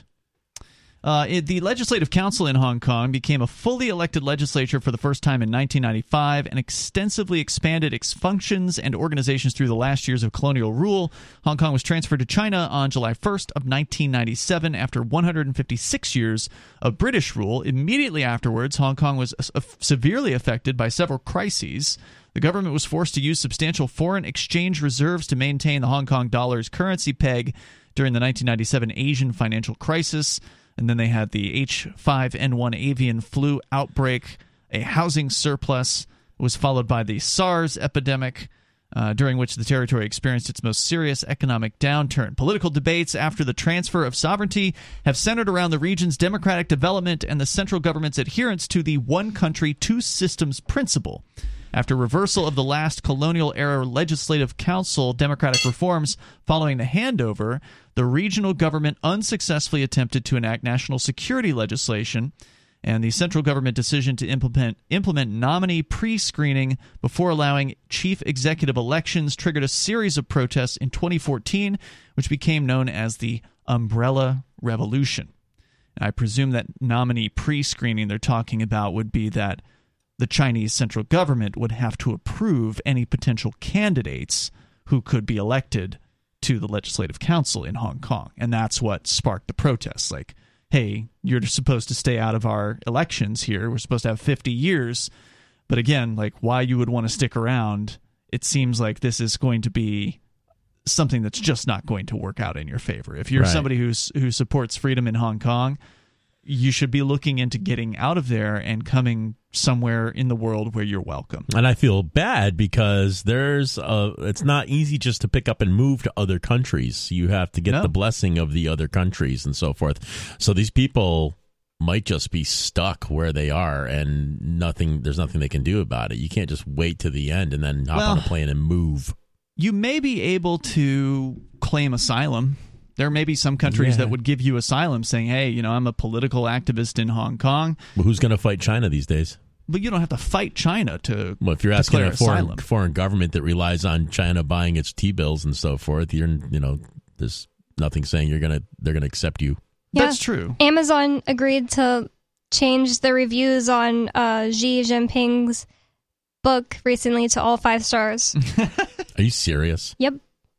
Uh, it, the Legislative Council in Hong Kong became a fully elected legislature for the first time in nineteen ninety-five and extensively expanded its functions and organizations through the last years of colonial rule. Hong Kong was transferred to China on July first of nineteen ninety-seven after one hundred fifty-six years of British rule. Immediately afterwards, Hong Kong was uh, severely affected by several crises. The government was forced to use substantial foreign exchange reserves to maintain the Hong Kong dollar's currency peg during the nineteen ninety-seven Asian financial crisis. And then they had the H five N one avian flu outbreak, a housing surplus was followed by the SARS epidemic, uh, during which the territory experienced its most serious economic downturn. Political debates after the transfer of sovereignty have centered around the region's democratic development and the central government's adherence to the one country, two systems principle. After reversal of the last colonial-era Legislative Council democratic reforms following the handover, the regional government unsuccessfully attempted to enact national security legislation, and the central government decision to implement implement nominee pre-screening before allowing chief executive elections triggered a series of protests in twenty fourteen, which became known as the Umbrella Revolution. And I presume that nominee pre-screening they're talking about would be that the Chinese central government would have to approve any potential candidates who could be elected to the Legislative Council in Hong Kong. And that's what sparked the protests. Like, hey, you're supposed to stay out of our elections here. We're supposed to have fifty years. But again, like, why you would want to stick around, it seems like this is going to be something that's just not going to work out in your favor. If you're Right. somebody who's who supports freedom in Hong Kong, you should be looking into getting out of there and coming somewhere in the world where you're welcome. And I feel bad because there's a, it's not easy just to pick up and move to other countries. You have to get No. the blessing of the other countries and so forth. So these people might just be stuck where they are and nothing there's nothing they can do about it. You can't just wait to the end and then hop Well, on a plane and move. You may be able to claim asylum. There may be some countries Yeah. that would give you asylum saying, hey, you know, I'm a political activist in Hong Kong. Well, who's going to fight China these days? But you don't have to fight China to Well, if you're asking declare a foreign asylum. foreign government that relies on China buying its T-bills and so forth, you're you know, there's nothing saying you're gonna they're gonna accept you. Yeah. That's true. Amazon agreed to change the reviews on uh, Xi Jinping's book recently to all five stars. Are you serious? Yep.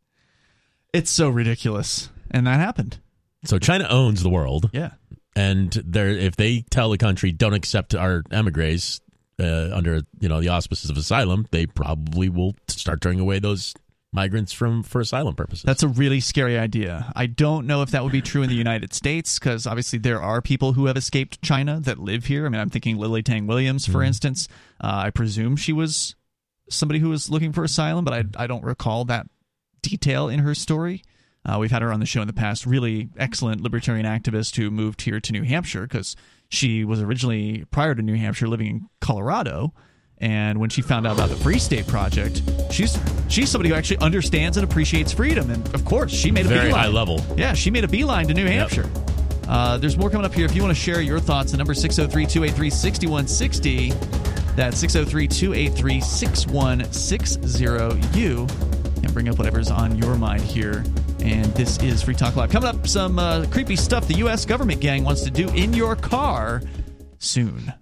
It's so ridiculous. And that happened. So China owns the world, Yeah. and they're if they tell the country don't accept our emigres uh, under you know the auspices of asylum, they probably will start turning away those migrants from for asylum purposes. That's a really scary idea. I don't know if that would be true in the United States because obviously there are people who have escaped China that live here. I mean, I'm thinking Lily Tang Williams, for Mhm. instance. Uh, I presume she was somebody who was looking for asylum, but I, I don't recall that detail in her story. Uh, we've had her on the show in the past. Really excellent libertarian activist who moved here to New Hampshire because she was originally, prior to New Hampshire, living in Colorado. And when she found out about the Free State Project, she's she's somebody who actually understands and appreciates freedom. And of course, she made a very beeline. high level. Yeah, she made a beeline to New Hampshire. Uh, there's more coming up here. If you want to share your thoughts, the number is six oh three, two eight three, six one six oh. That's six oh three, two eight three, six one six oh. You can bring up whatever's on your mind here. And this is Free Talk Live. Coming up, some uh, creepy stuff the U S government gang wants to do in your car soon.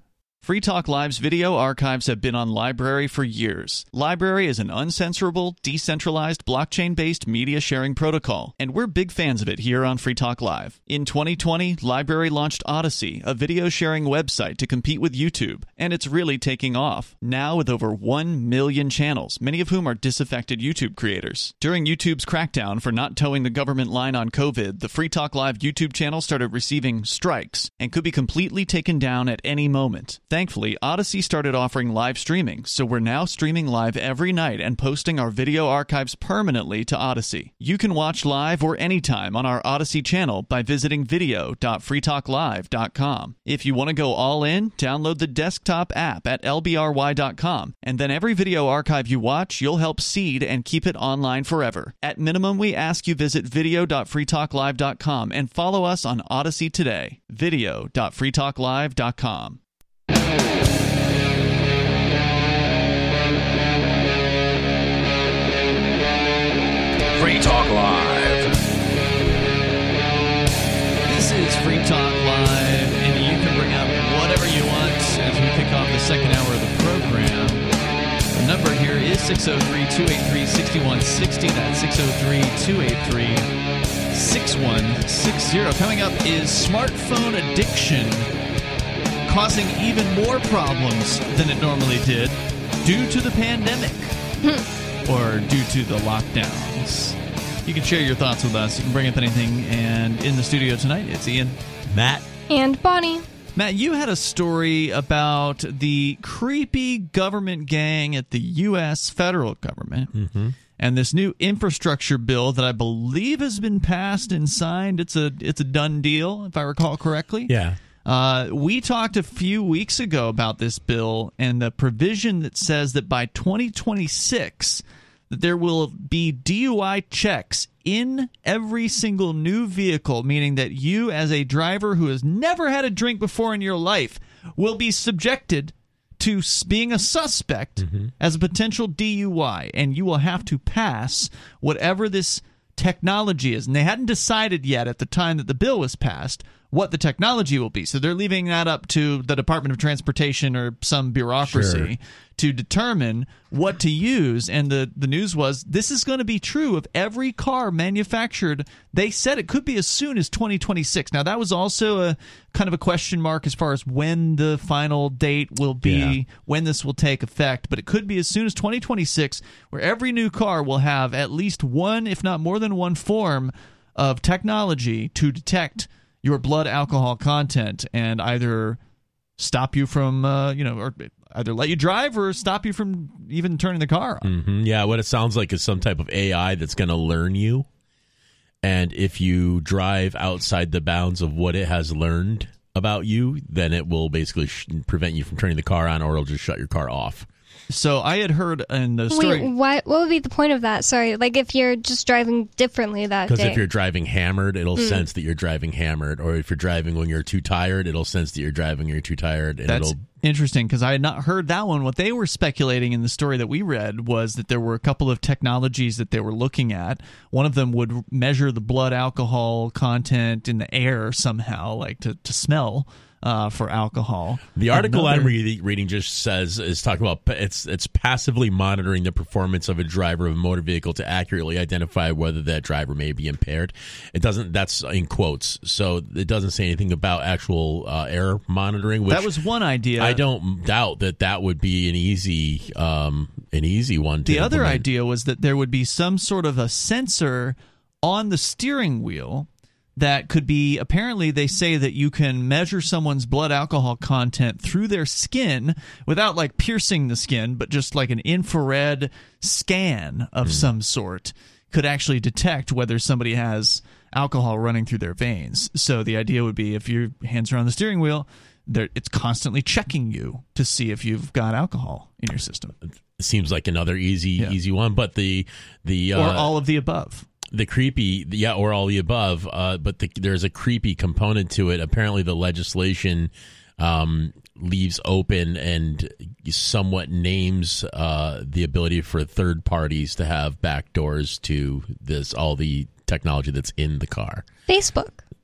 Free Talk Live's video archives have been on LBRY for years. LBRY is an uncensorable, decentralized, blockchain-based media sharing protocol, and we're big fans of it here on Free Talk Live. In twenty twenty, LBRY launched Odysee, a video sharing website to compete with YouTube, and it's really taking off. Now with over one million channels, many of whom are disaffected YouTube creators. During YouTube's crackdown for not towing the government line on COVID, the Free Talk Live YouTube channel started receiving strikes and could be completely taken down at any moment. Thankfully, Odysee started offering live streaming, so we're now streaming live every night and posting our video archives permanently to Odysee. You can watch live or anytime on our Odysee channel by visiting video dot free talk live dot com. If you want to go all in, download the desktop app at L B R Y dot com, and then every video archive you watch, you'll help seed and keep it online forever. At minimum, we ask you visit video dot free talk live dot com and follow us on Odysee today. video dot free talk live dot com. Free Talk Live. This is Free Talk Live, and you can bring up whatever you want as we kick off the second hour of the program. The number here is six oh three, two eight three, six one six oh. That's six oh three, two eight three, six one six oh. Coming up is smartphone addiction causing even more problems than it normally did due to the pandemic or due to the lockdowns. You can share your thoughts with us. You can bring up anything. And in the studio tonight, it's Ian, Matt, and Bonnie. Matt, you had a story about the creepy government gang at the U S federal government. Mm-hmm. And this new infrastructure bill that I believe has been passed and signed. It's a it's a done deal, if I recall correctly. Yeah. Uh, we talked a few weeks ago about this bill and the provision that says that by twenty twenty-six that there will be D U I checks in every single new vehicle, meaning that you as a driver who has never had a drink before in your life will be subjected to being a suspect mm-hmm. as a potential D U I, and you will have to pass whatever this technology is. And they hadn't decided yet at the time that the bill was passed what the technology will be. So they're leaving that up to the Department of Transportation or some bureaucracy Sure. to determine what to use. And the, the news was this is going to be true of every car manufactured. They said it could be as soon as twenty twenty-six. Now, that was also a kind of a question mark as far as when the final date will be, yeah. when this will take effect. But it could be as soon as twenty twenty-six, where every new car will have at least one, if not more than one form of technology to detect your blood alcohol content and either stop you from, uh, you know, or either let you drive or stop you from even turning the car on. Mm-hmm. Yeah, what it sounds like is some type of A I that's going to learn you. And if you drive outside the bounds of what it has learned about you, then it will basically sh- prevent you from turning the car on, or it'll just shut your car off. So I had heard in the story... Wait, what, what would be the point of that? Sorry, like if you're just driving differently that day. Because if you're driving hammered, it'll mm. sense that you're driving hammered. Or if you're driving when you're too tired, it'll sense that you're driving when you're too tired. And That's it'll... interesting, because I had not heard that one. What they were speculating in the story that we read was that there were a couple of technologies that they were looking at. One of them would measure the blood alcohol content in the air somehow, like to, to smell... Uh, for alcohol. The article Another... I'm re- reading just says is talking about it's it's passively monitoring the performance of a driver of a motor vehicle to accurately identify whether that driver may be impaired. It doesn't. That's in quotes, so it doesn't say anything about actual uh, air monitoring. Which that was one idea. I don't doubt that that would be an easy um, an easy one. To the other implement. idea was that there would be some sort of a sensor on the steering wheel that could be, apparently they say that you can measure someone's blood alcohol content through their skin without like piercing the skin, but just like an infrared scan of mm. some sort could actually detect whether somebody has alcohol running through their veins. So the idea would be if your hands are on the steering wheel, it's constantly checking you to see if you've got alcohol in your system. It seems like another easy yeah. easy one, but the the uh, or all of the above. The creepy, yeah, or all the above, uh, but the, there's a creepy component to it. Apparently, the legislation um, leaves open and somewhat names uh, the ability for third parties to have backdoors to this all the technology that's in the car. Facebook.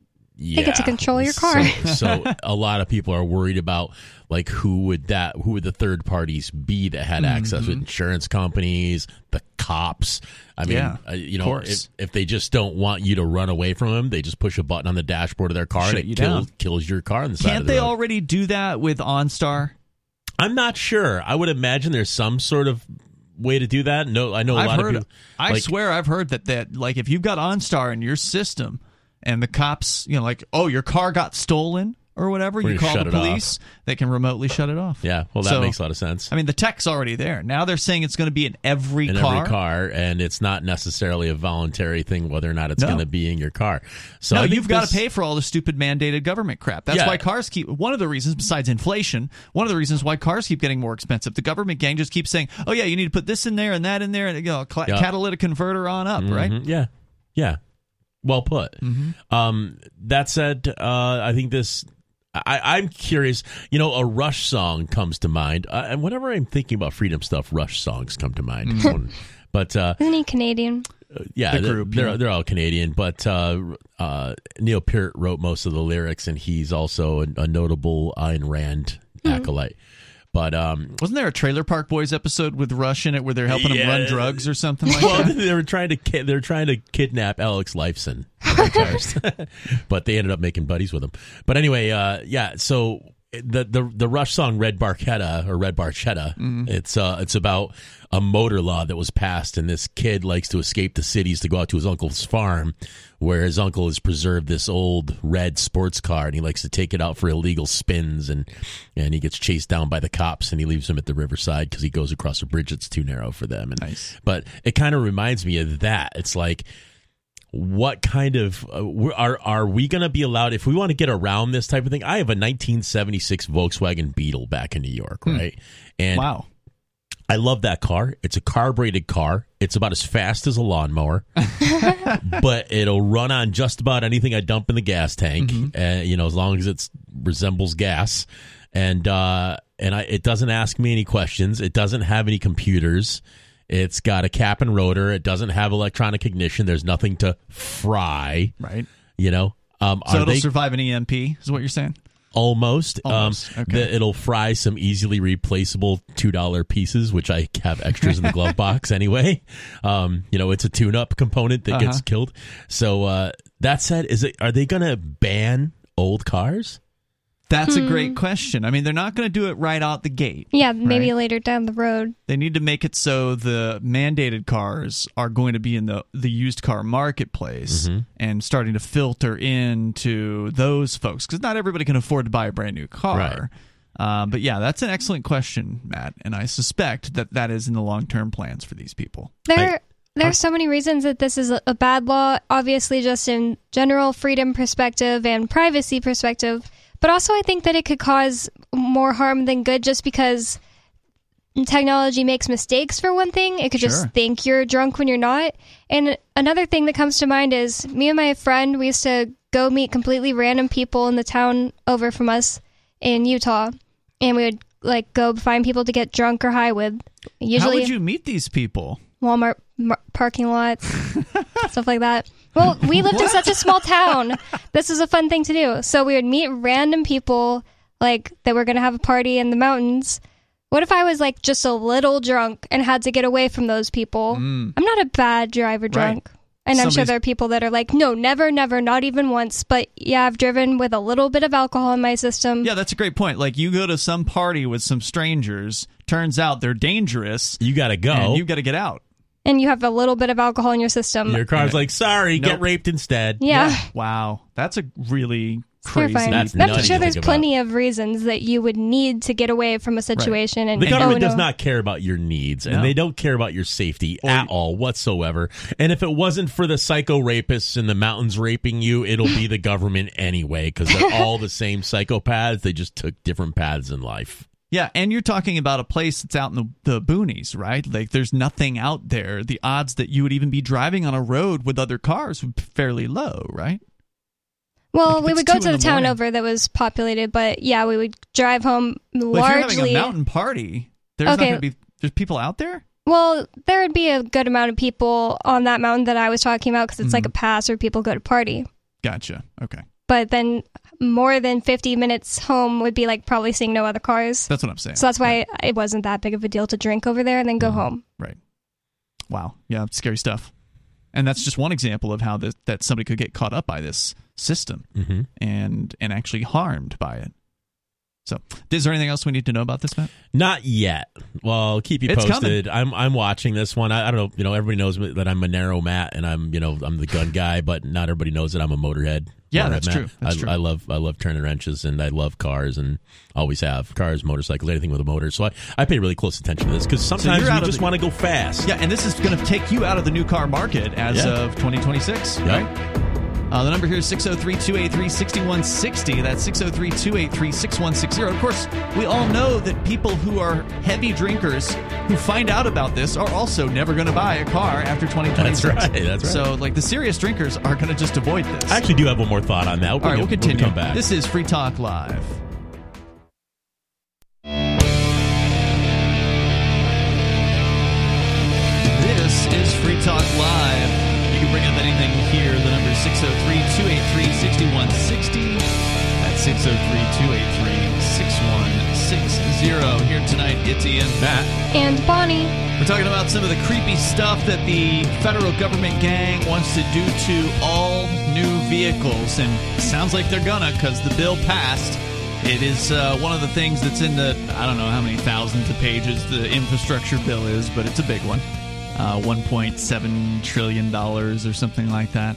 Yeah. They get to control your car. So, so a lot of people are worried about like who would that who would the third parties be that had mm-hmm. access with insurance companies, the cops. I mean, yeah, uh, you know, if, if they just don't want you to run away from them, they just push a button on the dashboard of their car Shut and it you kills, down. kills your car on the side Can't of the they road. already do that with OnStar? I'm not sure. I would imagine there's some sort of way to do that. No, I know a I've lot heard, of people. I like, swear I've heard that, that like if you've got OnStar in your system and the cops, you know, like, oh, your car got stolen or whatever, We're you gonna call shut the it police, they can remotely shut it off. Yeah, well, that So, makes a lot of sense. I mean, the tech's already there. Now they're saying it's going to be in every in car. every car, and it's not necessarily a voluntary thing whether or not it's No. going to be in your car. So No, I think you've got this- to pay for all the stupid mandated government crap. That's Yeah. why cars keep, one of the reasons, besides inflation, one of the reasons why cars keep getting more expensive. The government gang just keeps saying, oh, yeah, you need to put this in there and that in there, and you know, cl- Yeah. catalytic converter on up, Mhm. right? Yeah, yeah. Well put. Mm-hmm. Um, that said, uh, I think this. I, I'm curious. You know, a Rush song comes to mind, uh, and whenever I'm thinking about freedom stuff, Rush songs come to mind. Mm-hmm. But uh, Isn't he Canadian? yeah, The they're- group, they're yeah. they're all Canadian. But uh, uh, Neil Peart wrote most of the lyrics, and he's also a, a notable Ayn Rand acolyte. But um, Wasn't there a Trailer Park Boys episode with Rush in it where they're helping him Yeah. run drugs or something like well, that? they were trying to ki- they were trying to kidnap Alex Lifeson, the guitarist. But they ended up making buddies with him. But anyway, uh, yeah. So the the the Rush song Red Barchetta or Red Barchetta, Mm-hmm. it's uh it's about a motor law that was passed, and this kid likes to escape the cities to go out to his uncle's farm, where his uncle has preserved this old red sports car, and he likes to take it out for illegal spins, and and he gets chased down by the cops, and he leaves him at the riverside because he goes across a bridge that's too narrow for them. And Nice. but it kind of reminds me of that. It's like, what kind of uh, we're- are are we going to be allowed if we want to get around this type of thing? I have a nineteen seventy-six Volkswagen Beetle back in New York, right? And Wow. I love that car. It's a carbureted car. It's about as fast as a lawnmower, but it'll run on just about anything I dump in the gas tank. Uh, you know, as long as it resembles gas, and uh, and I, it doesn't ask me any questions. It doesn't have any computers. It's got a cap and rotor. It doesn't have electronic ignition. There's nothing to fry. Right. You know, um, So are it'll they survive an E M P, is what you're saying? almost? Almost, Um, okay. the, it'll fry some easily replaceable two dollar pieces, which I have extras in the glove box anyway. Um, you know, it's a tune-up component that gets Uh-huh. killed. So uh, that said, is it? Are they going to ban old cars? That's a great question. I mean, they're not going to do it right out the gate. Yeah, maybe right? later down the road. They need to make it so the mandated cars are going to be in the, the used car marketplace Mm-hmm. and starting to filter into those folks because not everybody can afford to buy a brand new car. Um, but yeah, that's an excellent question, Matt, and I suspect that that is in the long-term plans for these people. There, there are so many reasons that this is a, a bad law. Obviously, just in general freedom perspective and privacy perspective. But also, I think that it could cause more harm than good just because technology makes mistakes, for one thing. It could Sure. just think you're drunk when you're not. And another thing that comes to mind is me and my friend, we used to go meet completely random people in the town over from us in Utah. And we would like go find people to get drunk or high with. Usually How would you meet these people? Walmart mar- parking lots, stuff like that. Well, we lived in such a small town. This was a fun thing to do. So we would meet random people, like that were going to have a party in the mountains. What if I was like just a little drunk and had to get away from those people? I'm not a bad driver drunk. And I'm sure Somebody's- there are people that are like, no, never, never, not even once. But yeah, I've driven with a little bit of alcohol in my system. Yeah, that's a great point. Like, you go to some party with some strangers, turns out they're dangerous, You got to go. and you've got to get out. And you have a little bit of alcohol in your system. Your car's like, sorry, Nope. get raped instead. yeah. Wow. That's a really It's crazy. terrifying. That's I'm nutty sure to there's think plenty of reasons that you would need to get away from a situation. And The government oh, does no. not care about your needs, and No. they don't care about your safety at all whatsoever. And if it wasn't for the psycho rapists in the mountains raping you, it'll be the government anyway, because they're all the same psychopaths. They just took different paths in life. Yeah, and you're talking about a place that's out in the, the boonies, right? Like, there's nothing out there. The odds that you would even be driving on a road with other cars would be fairly low, right? Well, Like, if we it's would go two to in the, the town morning. over that was populated, but yeah, we would drive home Well, if you're having largely. a mountain party, there's not Okay. going to be there's people out there. Well, there would be a good amount of people on that mountain that I was talking about because it's Mm-hmm. like a pass where people go to party. Gotcha. Okay. but then more than fifty minutes home would be like probably seeing no other cars. That's what I'm saying. So that's why it wasn't that big of a deal to drink over there and then go mm-hmm. home. Right. Wow. Yeah, scary stuff. And that's just one example of how the, that somebody could get caught up by this system mm-hmm. and and actually harmed by it. So, is there anything else we need to know about this, Matt? Not yet. Well, I'll keep you It's posted. coming. I'm I'm watching this one. I, I don't know. You know, everybody knows that I'm a narrow Matt, and I'm you know I'm the gun guy, but not everybody knows that I'm a motorhead. Yeah, Motorhead that's Matt. true. That's I, true. I love I love turning wrenches, and I love cars, and always have cars, motorcycles, anything with a motor. So I, I pay really close attention to this because sometimes you're you out of just the- want to go fast. Yeah, and this is going to take you out of the new car market as Yeah. of twenty twenty-six, Yeah. right? Uh, the number here is six oh three, two eight three, six one six oh. That's six oh three, two eight three, six one six oh. Of course, we all know that people who are heavy drinkers who find out about this are also never going to buy a car after twenty twenty-six. That's right. That's right. So, like, the serious drinkers are going to just avoid this. I actually do have one more thought on that. all right, we'll When we continue. come back. This is Free Talk Live. This is Free Talk Live. You can bring up anything here. The number is six oh three, two eight three, six one six oh. That's six oh three, two eight three, six one six oh. Here tonight, it's Ian, Matt. And Bonnie. We're talking about some of the creepy stuff that the federal government gang wants to do to all new vehicles. And it sounds like they're gonna, because the bill passed. It is uh, one of the things that's in the, I don't know how many thousands of pages the infrastructure bill is, but it's a big one. Uh, one point seven trillion dollars or something like that.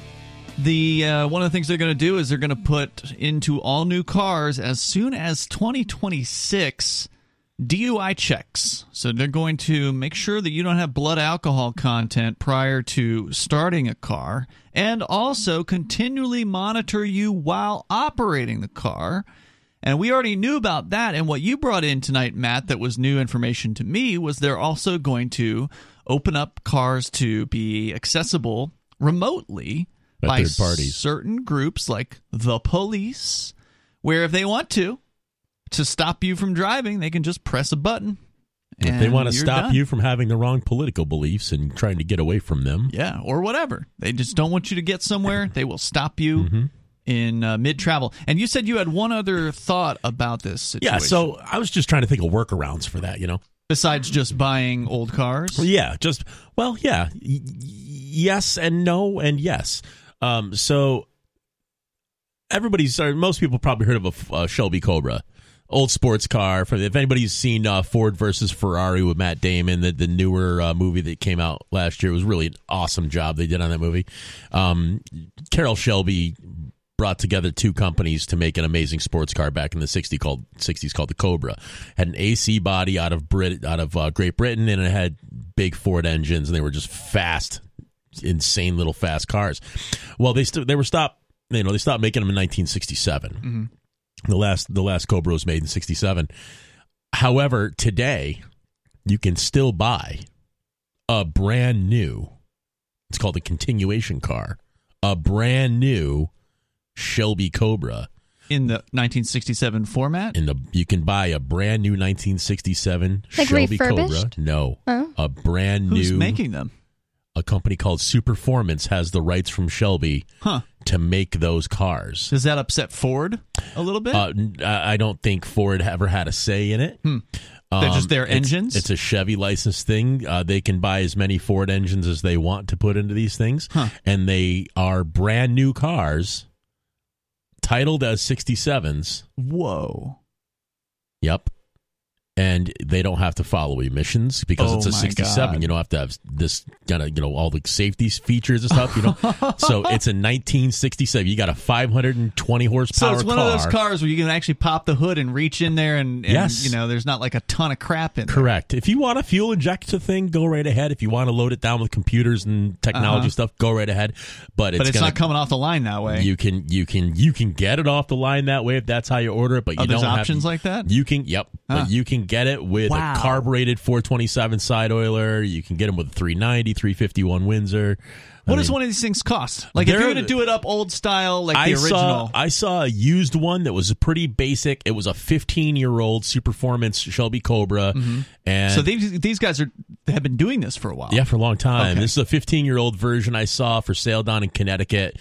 The uh, one of the things they're going to do is they're going to put into all new cars as soon as twenty twenty-six D U I checks. So they're going to make sure that you don't have blood alcohol content prior to starting a car, and also continually monitor you while operating the car. And we already knew about that, and what you brought in tonight, Matt, that was new information to me, was they're also going to open up cars to be accessible remotely By by third parties. certain groups like the police, where if they want to, to stop you from driving, they can just press a button. If they want to you're stop done. you from having the wrong political beliefs and trying to get away from them. Yeah, or whatever. They just don't want you to get somewhere. They will stop you Mm-hmm. in uh, mid-travel. And you said you had one other thought about this situation. Yeah, so I was just trying to think of workarounds for that, you know? Besides just buying old cars? Yeah, just, well, yeah. Y- yes and no and yes. Um, so everybody's, or most people probably heard of a, a Shelby Cobra. Old sports car. For if anybody's seen uh, Ford versus Ferrari with Matt Damon, the, the newer uh, movie that came out last year, it was really an awesome job they did on that movie. Um, Carroll Shelby brought together two companies to make an amazing sports car back in the sixties called sixties called the Cobra. Had an A C body out of Brit out of uh, Great Britain, and it had big Ford engines, and they were just fast, insane little fast cars. Well, they st- they were stopped. You know, they stopped making them in nineteen sixty-seven. Mm-hmm. The last the last Cobra was made in sixty-seven. However, today you can still buy a brand new, it's called a continuation car, a brand new Shelby Cobra. In the nineteen sixty-seven format? In the you can buy a brand new nineteen sixty-seven Like Shelby Cobra. refurbished? No. Oh. A brand Who's new making them? a company called Superformance has the rights from Shelby Huh. to make those cars. Does that upset Ford a little bit? Uh, I don't think Ford ever had a say in it. Hmm. They're just their it's- engines? It's a Chevy licensed thing. Uh, they can buy as many Ford engines as they want to put into these things, Huh. and they are brand new cars, titled as sixty-sevens. Whoa. Yep. And they don't have to follow emissions because Oh it's a my sixty-seven. God. You don't have to have this kind of, you know, all the safety features and stuff, you know. So it's a nineteen sixty-seven. You got a five hundred twenty horsepower So it's one car. of those cars where you can actually pop the hood and reach in there and, and Yes. you know, there's not like a ton of crap in there. Correct. If you want to fuel inject the thing, go right ahead. If you want to load it down with computers and technology Uh-huh. stuff, go right ahead. But it's, But it's gonna, not coming off the line that way. You can you can you can get it off the line that way if that's how you order it. But you Oh, there's don't options have, like that? You can yep. Huh. But you can get it with Wow. a carbureted four twenty-seven side oiler. You can get them with a three ninety, three fifty-one Windsor. What I does mean, one of these things cost? Like if they're- you're going to do it up old style, like the I original. saw I saw a used one that was pretty basic. It was a fifteen year old Superformance Shelby Cobra, and so these these guys are have been doing this for a while. yeah, for a long time. Okay. This is a fifteen year old version I saw for sale down in Connecticut.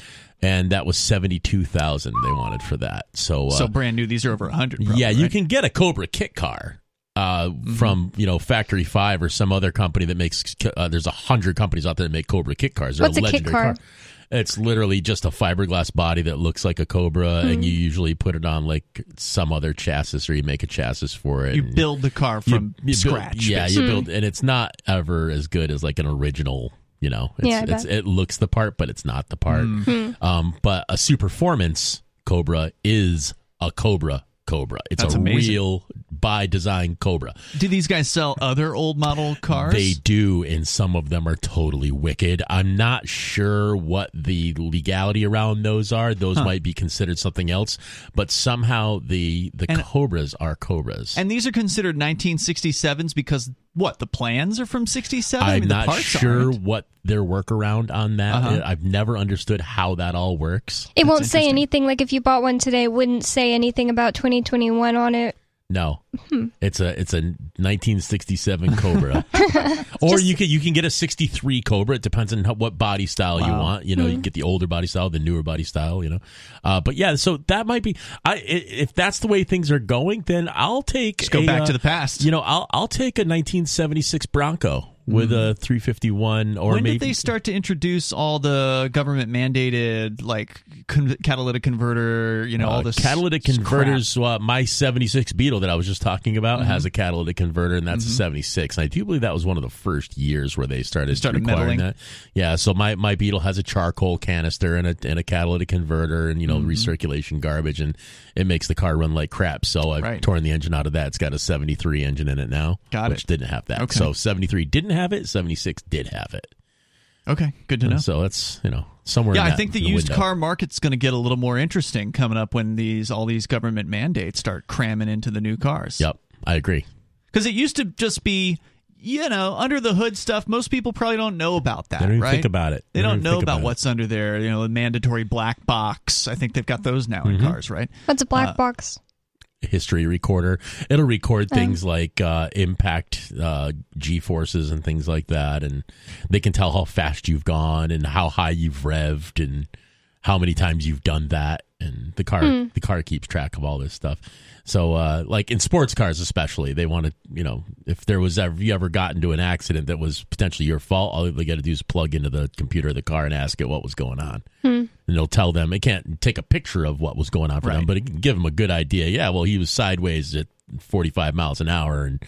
and that was seventy-two thousand dollars they wanted for that. So, uh, so brand new. These are over one hundred. Probably, yeah, you right? can get a Cobra kit car uh, mm-hmm. from you know Factory Five or some other company that makes. Uh, there's a hundred companies out there that make Cobra kit cars. They're What's a a legendary kit car? car. It's literally just a fiberglass body that looks like a Cobra, mm. and you usually put it on like some other chassis, or you make a chassis for it. You build the car from you, you scratch. Build, yeah, basically. you build, and it's not ever as good as like an original. You know, it's, yeah, it's, it looks the part, but it's not the part. Mm. Um, but a Superformance Cobra is a Cobra Cobra. It's That's a amazing. real by design Cobra. Do these guys sell other old model cars? They do, and some of them are totally wicked. I'm not sure what the legality around those are. Those Huh. might be considered something else, but somehow the the And- Cobras are Cobras. And these are considered nineteen sixty-sevens because, what, the plans are from sixty-seven? I'm I mean, the not parts sure aren't. what their workaround on that. Uh-huh. I've never understood how that all works. It won't say interesting. anything, like if you bought one today, it wouldn't say anything about twenty twenty-one on it. No, Hmm. it's a it's a nineteen sixty-seven Cobra, or you can you can get a sixty-three Cobra. It depends on how, what body style you Wow. want. You know, you can get the older body style, the newer body style. You know, uh, but yeah, so that might be. I i- if that's the way things are going, then I'll take Just go a, back uh, to the past. You know, I'll I'll take a nineteen seventy-six Bronco with a three fifty-one, or when maybe did they start to introduce all the government mandated, like, con- catalytic converter, you know, all Uh, this catalytic crap? converters. Uh, my seventy-six Beetle that I was just talking about Mm-hmm. has a catalytic converter, and that's a seventy-six. And I do believe that was one of the first years where they started, Started requiring meddling. that. Yeah, so my, my Beetle has a charcoal canister and a and a catalytic converter, and you know Mm-hmm. recirculation garbage, and it makes the car run like crap. So I've Right. torn the engine out of that. It's got a seventy-three engine in it now, Got which it. didn't have that. Okay. So seventy-three didn't have it. seventy-six did have it. Okay, good to know. So that's you know somewhere. Yeah, in I that think the used window. car market's going to get a little more interesting coming up when these all these government mandates start cramming into the new cars. Yep, I agree. Because it used to just be, you know, under the hood stuff. Most people probably don't know about that. They don't even right? think about it. They, They don't, don't even know think about, about it. what's under there. You know, the mandatory black box. I think they've got those now in Mm-hmm. cars, right? What's a black Uh, box? History recorder. It'll record Oh. things like uh, impact uh, G forces and things like that, and they can tell how fast you've gone and how high you've revved and how many times you've done that. And the car, Hmm. the car keeps track of all this stuff. So, uh, like in sports cars, especially, they want to, you know, if there was ever you ever got into an accident that was potentially your fault, all they got to do is plug into the computer of the car and ask it what was going on. Hmm. And it'll tell them. It can't take a picture of what was going on for Right. them, but it can give them a good idea. Yeah, well, he was sideways at forty-five miles an hour, and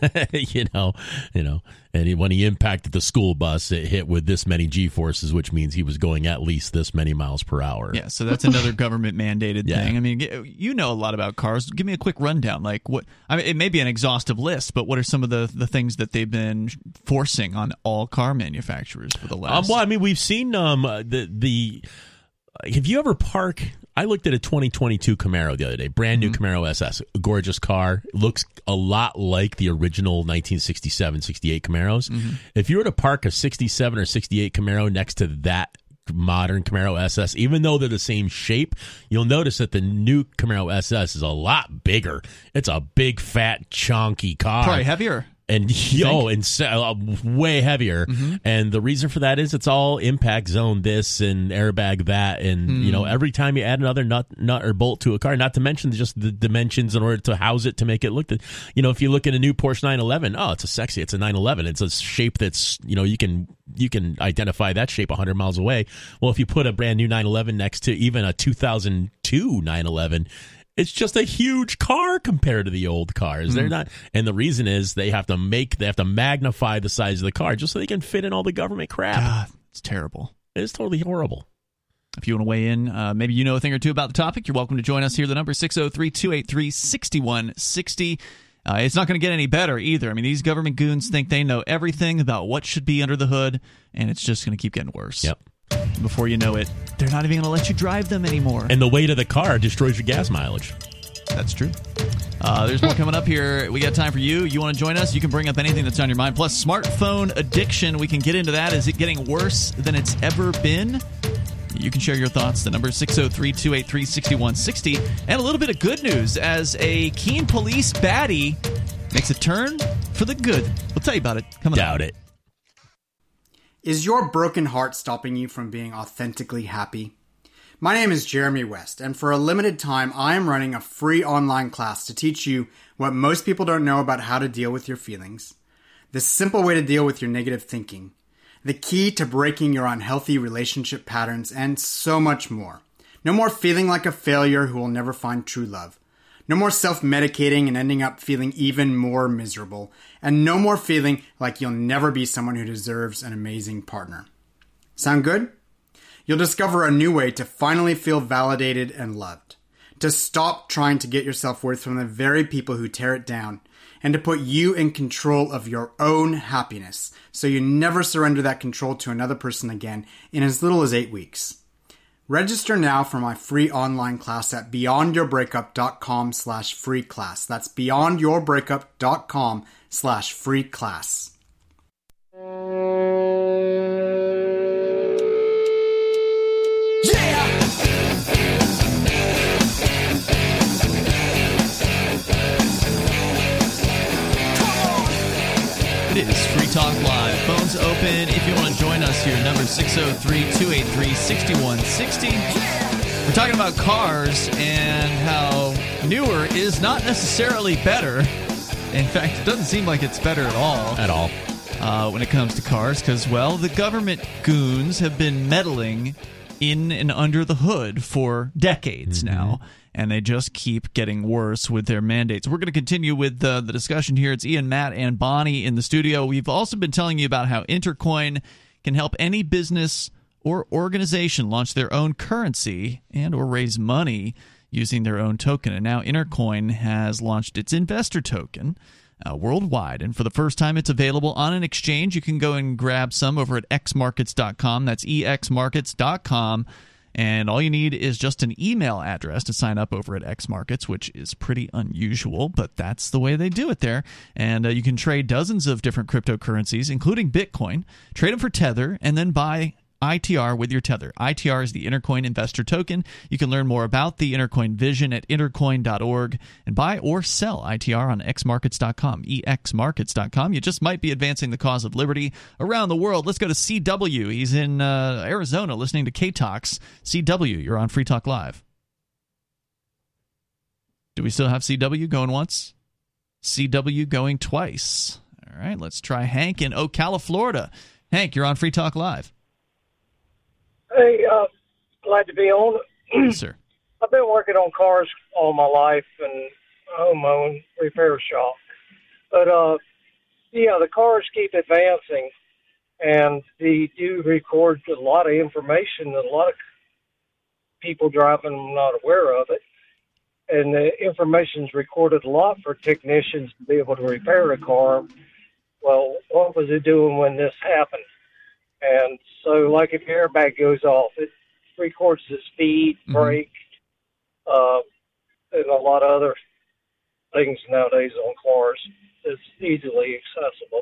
you know, you know, and he, when he impacted the school bus, it hit with this many G forces, which means he was going at least this many miles per hour. Yeah, so that's another government mandated Yeah. thing. I mean, y- you know a lot about cars. Give me a quick rundown. Like what? I mean, it may be an exhaustive list, but what are some of the, the things that they've been forcing on all car manufacturers for the last? Um, well, I mean, we've seen um the the. Have you ever park? I looked at a twenty twenty-two Camaro the other day, brand new Camaro S S, a gorgeous car. Looks a lot like the original nineteen sixty-seven, sixty-eight Camaros. If you were to park a sixty-seven or sixty-eight Camaro next to that modern Camaro S S, even though they're the same shape, you'll notice that the new Camaro S S is a lot bigger. It's a big, fat, chunky car. Probably heavier. And yo, and so, uh, way heavier. Mm-hmm. And the reason for that is it's all impact zone this and airbag that, and Mm. you know every time you add another nut, nut or bolt to a car, not to mention just the dimensions in order to house it to make it look. The, you know, if you look at a new Porsche nine eleven, oh, it's a sexy, it's a nine eleven. It's a shape that's you know you can you can identify that shape one hundred miles away. Well, if you put a brand new nine eleven next to even a two thousand two nine eleven. It's just a huge car compared to the old cars. They're not, and the reason is they have to make, they have to magnify the size of the car just so they can fit in all the government crap. God, it's terrible. It's totally horrible. If you want to weigh in, uh, maybe you know a thing or two about the topic, you're welcome to join us here. The number is six oh three, two eight three, six one six oh. Uh, it's not going to get any better either. I mean, these government goons think they know everything about what should be under the hood, and it's just going to keep getting worse. Yep. Before you know it, they're not even going to let you drive them anymore. And the weight of the car destroys your gas mileage. That's true. Uh, there's more coming up here. We got time for you. You want to join us? You can bring up anything that's on your mind. Plus, smartphone addiction. We can get into that. Is it getting worse than it's ever been? You can share your thoughts. The number is six oh three, two eight three, six one six oh. And a little bit of good news as a Keene police baddie makes a turn for the good. We'll tell you about it coming up. Doubt it. Is your broken heart stopping you from being authentically happy? My name is Jeremy West, and for a limited time, I am running a free online class to teach you what most people don't know about how to deal with your feelings, the simple way to deal with your negative thinking, the key to breaking your unhealthy relationship patterns, and so much more. No more feeling like a failure who will never find true love. No more self-medicating and ending up feeling even more miserable. And no more feeling like you'll never be someone who deserves an amazing partner. Sound good? You'll discover a new way to finally feel validated and loved. To stop trying to get your self-worth from the very people who tear it down. And to put you in control of your own happiness, so you never surrender that control to another person again in as little as eight weeks. Register now for my free online class at beyondyourbreakup.com slash free class. That's beyondyourbreakup.com slash free class. It is Free Talk Live. Phones open. If you want to join us here, number six oh three, two eight three, six one six oh. We're talking about cars and how newer is not necessarily better. In fact, it doesn't seem like it's better at all. At all. Uh, when it comes to cars, because, well, the government goons have been meddling in and under the hood for decades mm-hmm. now. And they just keep getting worse with their mandates. We're going to continue with uh, the discussion here. It's Ian, Matt, and Bonnie in the studio. We've also been telling you about how Intercoin can help any business or organization launch their own currency and or raise money using their own token. And now Intercoin has launched its investor token uh, worldwide. And for the first time, it's available on an exchange. You can go and grab some over at x markets dot com. That's e x markets dot com. And all you need is just an email address to sign up over at X Markets, which is pretty unusual, but that's the way they do it there. And uh, you can trade dozens of different cryptocurrencies, including Bitcoin, trade them for Tether, and then buy I T R with your Tether. I T R is the Intercoin Investor Token. You can learn more about the Intercoin vision at intercoin dot org and buy or sell I T R on x markets dot com, e x markets dot com. You just might be advancing the cause of liberty around the world. Let's go to C W. He's in uh, Arizona listening to K-Talks. C W, you're on Free Talk Live. Do we still have C W going once? C W going twice. All right, let's try Hank in Ocala, Florida. Hank, you're on Free Talk Live. Hey, uh, glad to be on. Yes, sir. I've been working on cars all my life and own my own repair shop. But, uh, yeah, the cars keep advancing, and they do record a lot of information that a lot of people driving are not aware of it. And the information's recorded a lot for technicians to be able to repair a car. Well, what was it doing when this happened? And so, like, if your airbag goes off, it records the speed, brake, mm-hmm. uh, and a lot of other things nowadays on cars. It's easily accessible.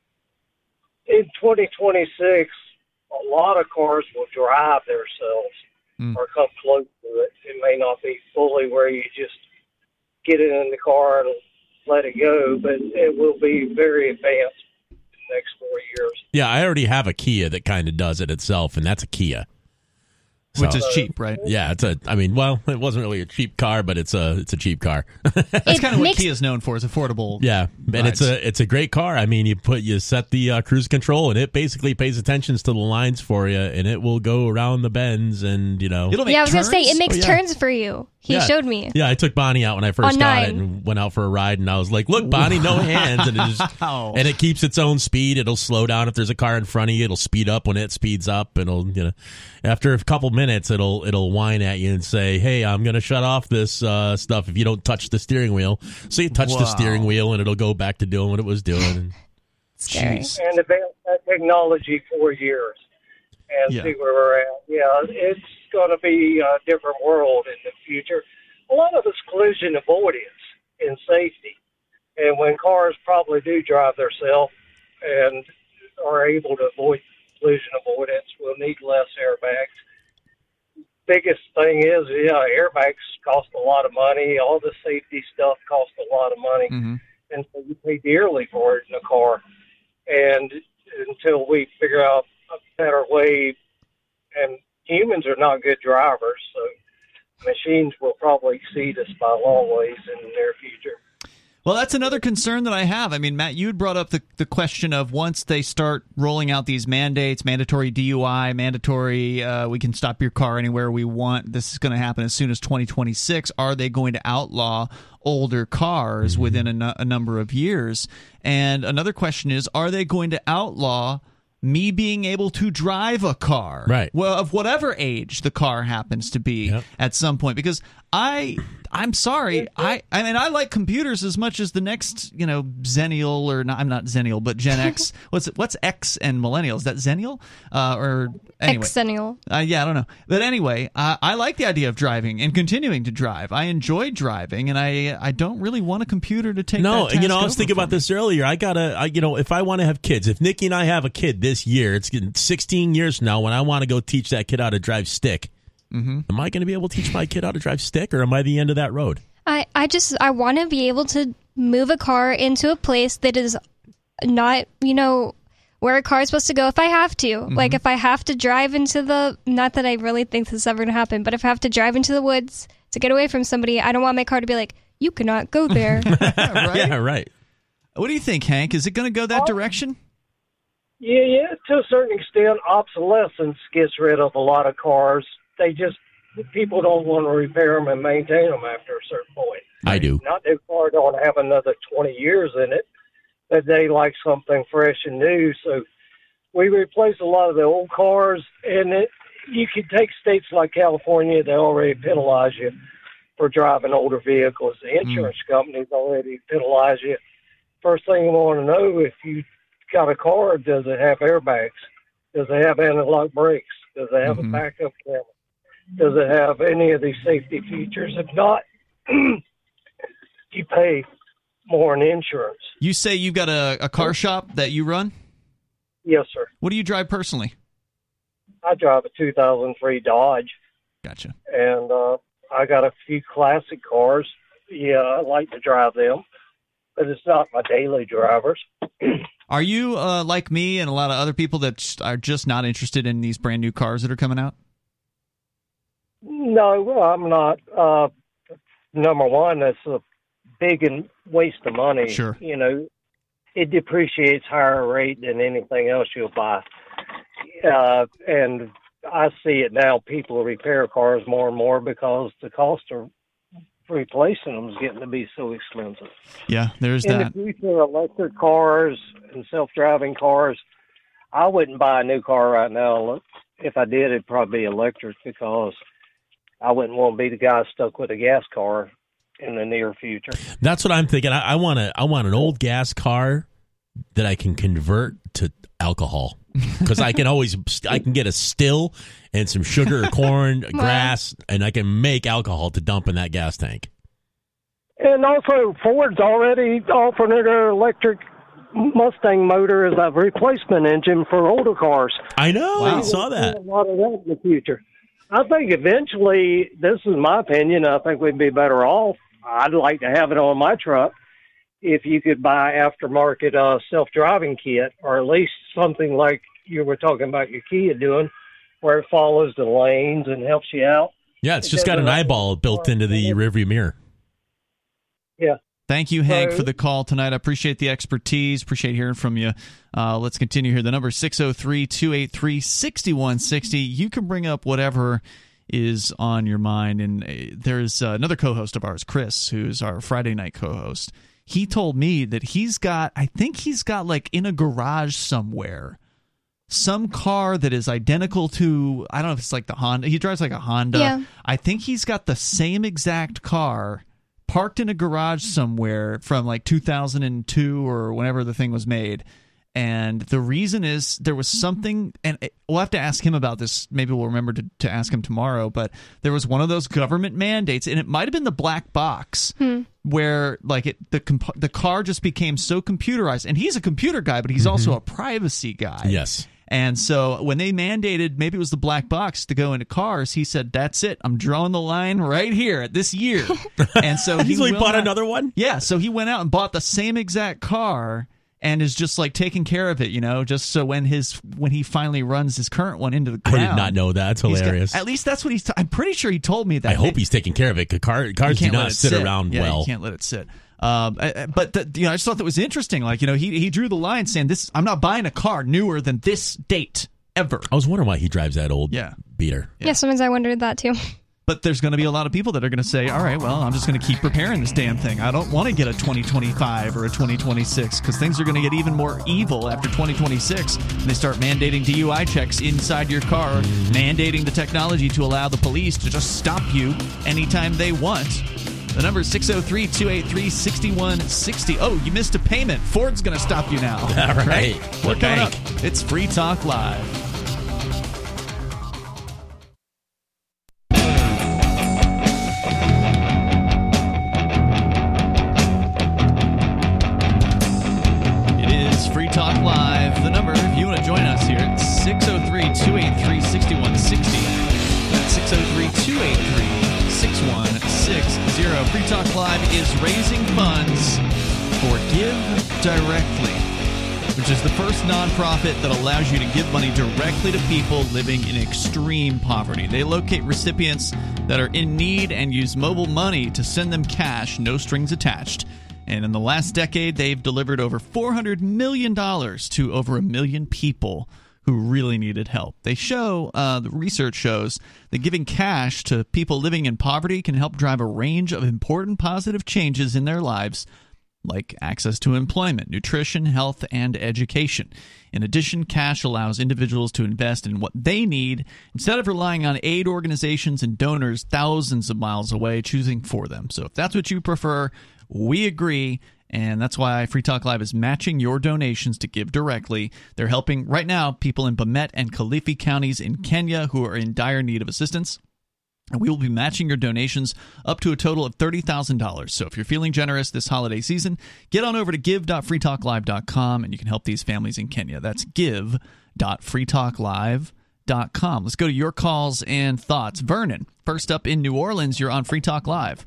In twenty twenty-six, a lot of cars will drive themselves mm. or come close to it. It may not be fully where you just get it in the car and let it go, but it will be very advanced in the next four years. Yeah, I already have a Kia that kind of does it itself, and that's a Kia. So, which is cheap, right? Yeah, it's a. I mean, well, it wasn't really a cheap car, but it's a it's a cheap car. That's kind of what Kia is known for, is affordable. Yeah, and rides. it's a it's a great car. I mean, you put you set the uh, cruise control, and it basically pays attention to the lines for you, and it will go around the bends, and you know. It'll make yeah, I was turns? gonna say it makes oh, yeah. turns for you. He yeah. showed me. Yeah, I took Bonnie out when I first On got nine. it and went out for a ride, and I was like, "Look, Bonnie, no hands," and it just Wow. and it keeps its own speed. It'll slow down if there's a car in front of you. It'll speed up when it speeds up. It'll you know, after a couple minutes, it'll it'll whine at you and say, "Hey, I'm going to shut off this uh, stuff if you don't touch the steering wheel." So you touch Wow. the steering wheel, and it'll go back to doing what it was doing. Scary. Jeez. And advance that technology four years and Yeah. see where we're at. Yeah, it's going to be a different world in the future. A lot of it's collision avoidance and safety. And when cars probably do drive themselves and are able to avoid collision avoidance, we'll need less airbags. Biggest thing is, yeah, airbags cost a lot of money. All the safety stuff costs a lot of money. Mm-hmm. And so you pay dearly for it in a car. And until we figure out a better way and humans are not good drivers, so machines will probably exceed us by long ways in the near future. Well, that's another concern that I have. I mean, Matt, you had brought up the, the question of once they start rolling out these mandates, mandatory D U I, mandatory uh, we can stop your car anywhere we want. This is going to happen as soon as twenty twenty-six. Are they going to outlaw older cars within a, n- a number of years? And another question is, are they going to outlaw me being able to drive a car, right? Well, of whatever age the car happens to be yep. at some point, because I, I'm sorry, I, I mean, I like computers as much as the next, you know, Zennial or not. I'm not Zennial, but Gen X. What's it, what's X and Millennial? Is that Zennial uh, or anyway? Xennial. Uh, yeah, I don't know, but anyway, uh, I like the idea of driving and continuing to drive. I enjoy driving, and I, I don't really want a computer to take. No, that and you know, I was thinking about me. this earlier. I gotta, I, you know, if I want to have kids, if Nikki and I have a kid this year, it's getting sixteen years now. When I want to go teach that kid how to drive stick, mm-hmm. am I going to be able to teach my kid how to drive stick, or am I the end of that road? I, I just I want to be able to move a car into a place that is not, you know, where a car is supposed to go if I have to. Mm-hmm. Like if I have to drive into the, not that I really think this is ever going to happen, but if I have to drive into the woods to get away from somebody, I don't want my car to be like, you cannot go there. Right? Yeah, right. What do you think, Hank? Is it going to go that oh. direction? Yeah, yeah, to a certain extent, obsolescence gets rid of a lot of cars. They just, people don't want to repair them and maintain them after a certain point. I do. Not their car don't have another twenty years in it, but they like something fresh and new. So we replace a lot of the old cars, and it, you can take states like California, they already penalize you for driving older vehicles. The insurance mm. companies already penalize you. First thing you want to know, if you got a car, does it have airbags? Does it have anti-lock brakes? Does it have mm-hmm. a backup camera? Does it have any of these safety features? If not, you pay more in insurance. You say you've got a, a car shop that you run? Yes, sir. What do you drive personally? I drive a two thousand three Dodge. Gotcha. And uh, I got a few classic cars. Yeah, I like to drive them, but it's not my daily drivers. Are you uh, like me and a lot of other people that are just not interested in these brand new cars that are coming out? No, well, I'm not. Uh, number one, that's a big and waste of money. Sure. You know, it depreciates higher rate than anything else you'll buy. Uh, and I see it now. People repair cars more and more because the cost of replacing them is getting to be so expensive. Yeah, there's In that. In the future, electric cars and self-driving cars, I wouldn't buy a new car right now. If I did, it'd probably be electric because I wouldn't want to be the guy stuck with a gas car in the near future. That's what I'm thinking. I, I want a, I want an old gas car that I can convert to alcohol, because I can always I can get a still and some sugar or corn, grass, and I can make alcohol to dump in that gas tank. And also, Ford's already offering their electric Mustang motor as a replacement engine for older cars. I know. Wow. I saw that. A lot of that in the future. I think eventually, this is my opinion, I think we'd be better off. I'd like to have it on my truck if you could buy aftermarket uh, self-driving kit, or at least something like you were talking about your Kia doing, where it follows the lanes and helps you out. Yeah, it's just got an eyeball built into the rearview mirror. Yeah. Thank you, Hank, for the call tonight. I appreciate the expertise. Appreciate hearing from you. Uh, let's continue here. The number is six oh three, two eight three, six one six oh. You can bring up whatever is on your mind. And uh, there's uh, another co-host of ours, Chris, who's our Friday night co-host. He told me that he's got, I think he's got like in a garage somewhere, some car that is identical to, I don't know if it's like the Honda. He drives like a Honda. Yeah. I think he's got the same exact car parked in a garage somewhere from like two thousand two or whenever the thing was made. And the reason is there was something, and we'll have to ask him about this. Maybe we'll remember to, to ask him tomorrow. But there was one of those government mandates, and it might have been the black box, hmm. where like it the comp- the car just became so computerized. And he's a computer guy, but he's mm-hmm. also a privacy guy. Yes. And so when they mandated, maybe it was the black box to go into cars, he said, that's it. I'm drawing the line right here at this year. And so he, so he bought not, another one? Yeah. So he went out and bought the same exact car. and is just like taking care of it, you know, just so when his when he finally runs his current one into the I ground. did not know that. It's he's got- hilarious. at least that's what he's. T- I'm pretty sure he told me that. I hope he's taking care of it. 'Cause car, cars do can't let not it sit, around yeah, well. You can't let it sit. Um, I- I- but the, you know, I just thought that was interesting. Like, you know, he he drew the line saying, "This, I'm not buying a car newer than this date ever." I was wondering why he drives that old Yeah. beater. Yeah, sometimes I wondered that too. But there's going to be a lot of people that are going to say, all right, well, I'm just going to keep repairing this damn thing. I don't want to get a twenty twenty-five or a twenty twenty-six because things are going to get even more evil after twenty twenty-six. And they start mandating D U I checks inside your car, mandating the technology to allow the police to just stop you anytime they want. The number is six oh three, two eight three, six one six oh. Oh, you missed a payment. Ford's going to stop you now. All right. We're What coming bank? up. It's Free Talk Live. It is Free Talk Live. The number, if you want to join us here, it's six oh three, two eight three, six one six oh. That's six oh three, two eight three, six one six oh. Free Talk Live is raising funds for Give Directly, which is the first nonprofit that allows you to give money directly to people living in extreme poverty. They locate recipients that are in need and use mobile money to send them cash, no strings attached. And in the last decade, they've delivered over four hundred million dollars to over a million people who really needed help. They show, uh, the research shows, that giving cash to people living in poverty can help drive a range of important positive changes in their lives, like access to employment, nutrition, health, and education. In addition, cash allows individuals to invest in what they need instead of relying on aid organizations and donors thousands of miles away choosing for them. So if that's what you prefer, we agree, and that's why Free Talk Live is matching your donations to Give Directly. They're helping, right now, people in Bomet and Kilifi counties in Kenya who are in dire need of assistance. And we will be matching your donations up to a total of thirty thousand dollars. So if you're feeling generous this holiday season, get on over to give dot free talk live dot com and you can help these families in Kenya. That's give dot free talk live dot com. Let's go to your calls and thoughts. Vernon, first up in New Orleans, you're on Free Talk Live.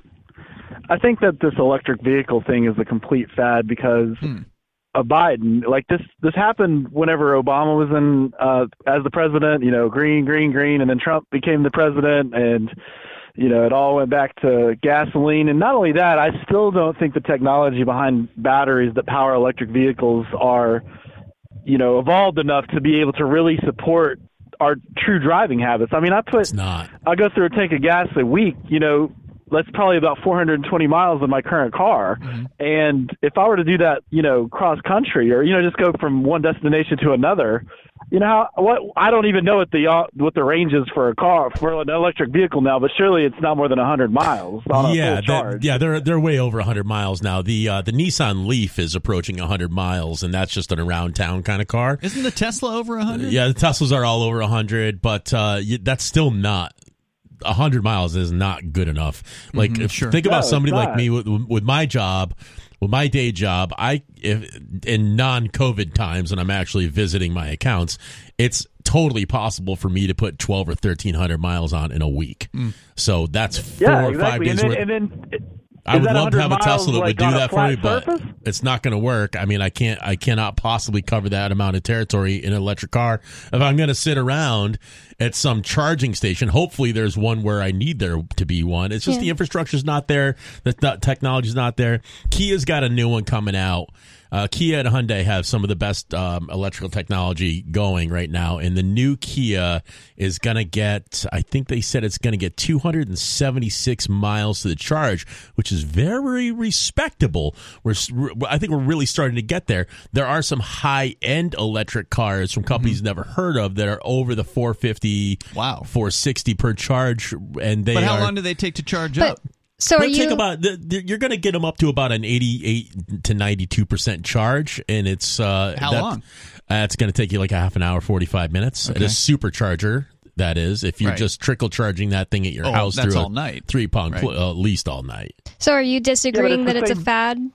I think that this electric vehicle thing is a complete fad because Hmm. of Biden. Like this, this happened whenever Obama was in uh, as the president. You know, green, green, green, and then Trump became the president, and you know, it all went back to gasoline. And not only that, I still don't think the technology behind batteries that power electric vehicles are, you know, evolved enough to be able to really support our true driving habits. I mean, I put, It's not. I go through a tank of gas a week, you know. That's probably about four hundred twenty miles in my current car. Mm-hmm. And if I were to do that, you know, cross country or, you know, just go from one destination to another, you know, how, what, I don't even know what the, uh, what the range is for a car, for an electric vehicle now, but surely it's not more than one hundred miles on a yeah, full that- charge. yeah, they're they're way over one hundred miles now. The uh, the Nissan Leaf is approaching one hundred miles, and that's just an around town kind of car. Isn't the Tesla over one hundred? Yeah, the Teslas are all over one hundred, but uh, y- that's still not. one hundred miles is not good enough. Like, Mhm, if, sure. think No, about it's somebody like not. me with, with my job, with my day job. I, if in non-COVID times, when I'm actually visiting my accounts, it's totally possible for me to put twelve or thirteen hundred miles on in a week. So that's four Yeah, or five exactly. days And worth. then, and then I is would that love to have a one hundred Tesla that miles, would do like, on a that for me, flat but surface? it's not going to work. I mean, I can't, I cannot possibly cover that amount of territory in an electric car. If I'm going to sit around at some charging station, hopefully there's one where I need there to be one. It's just Yeah. the infrastructure's not there. The th- technology's not there. Kia's got a new one coming out. Uh, Kia and Hyundai have some of the best um, electrical technology going right now, and the new Kia is going to get, I think they said it's going to get two hundred seventy-six miles to the charge, which is very respectable. We're, I think we're really starting to get there. There are some high-end electric cars from companies never heard of that are over the four fifty, Wow. four sixty per charge, and they But how are, long do they take to charge But up? so are It'll take you? about the, the, you're going to get them up to about an eighty-eight to ninety-two percent charge, and it's uh, How that- long? Uh, it's going to take you like a half an hour, forty-five minutes. Okay. At a supercharger, that is, if you're Right. just trickle charging that thing at your Oh, house that's through all a night. three pound, Right. pl- uh, at least all night. So are you disagreeing it's that the it's a same- fad?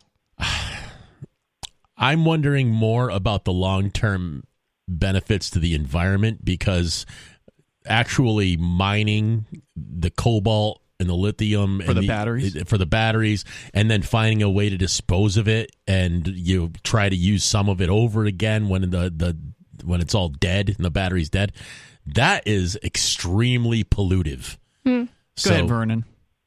I'm wondering more about the long term benefits to the environment, because actually mining the cobalt and the lithium For and the batteries? for the batteries, and then finding a way to dispose of it, and you try to use some of it over again when the, the when it's all dead and the battery's dead. That is extremely pollutive. Hmm. So, Go ahead, Vernon.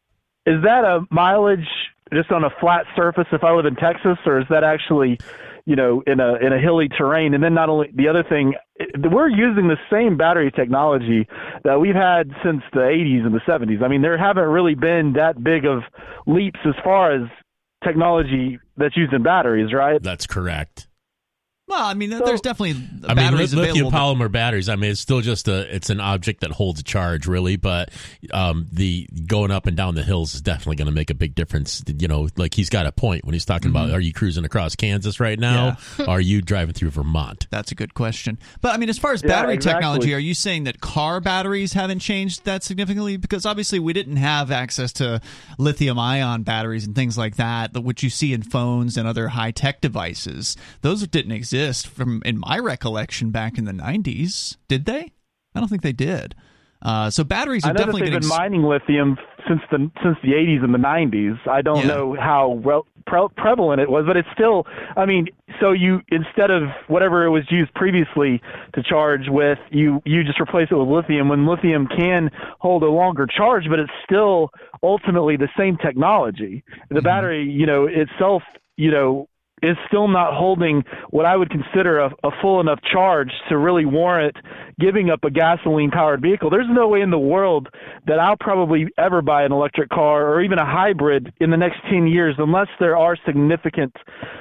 Is that a mileage just on a flat surface if I live in Texas, or is that actually, you know, in a in a hilly terrain? And then not only the other thing, we're using the same battery technology that we've had since the eighties and the seventies. I mean, there haven't really been that big of leaps as far as technology that's used in batteries, right? That's correct. Well, I mean, So- there's definitely I mean, batteries li- lithium available. polymer batteries. I mean, it's still just a it's an object that holds a charge, really. But um, the going up and down the hills is definitely going to make a big difference. You know, like he's got a point when he's talking Mm-hmm. about: are you cruising across Kansas right now? Are you driving through Vermont? That's a good question. But I mean, as far as Yeah, battery exactly. technology, are you saying that car batteries haven't changed that significantly? Because obviously we didn't have access to lithium ion batteries and things like that, which you see in phones and other high tech devices. Those didn't exist from in my recollection back in the nineties. Did they? I don't think they did. Uh, so batteries are I know that definitely they've getting been mining lithium since the since the eighties and the nineties. I don't Yeah. know how well pre- prevalent it was, but it's still. I mean, so you instead of whatever it was used previously to charge with, you you just replace it with lithium. When lithium can hold a longer charge, but it's still ultimately the same technology. The Mm-hmm. battery, you know, itself, you know, is still not holding what I would consider a, a full enough charge to really warrant giving up a gasoline-powered vehicle. There's no way in the world that I'll probably ever buy an electric car or even a hybrid in the next ten years unless there are significant,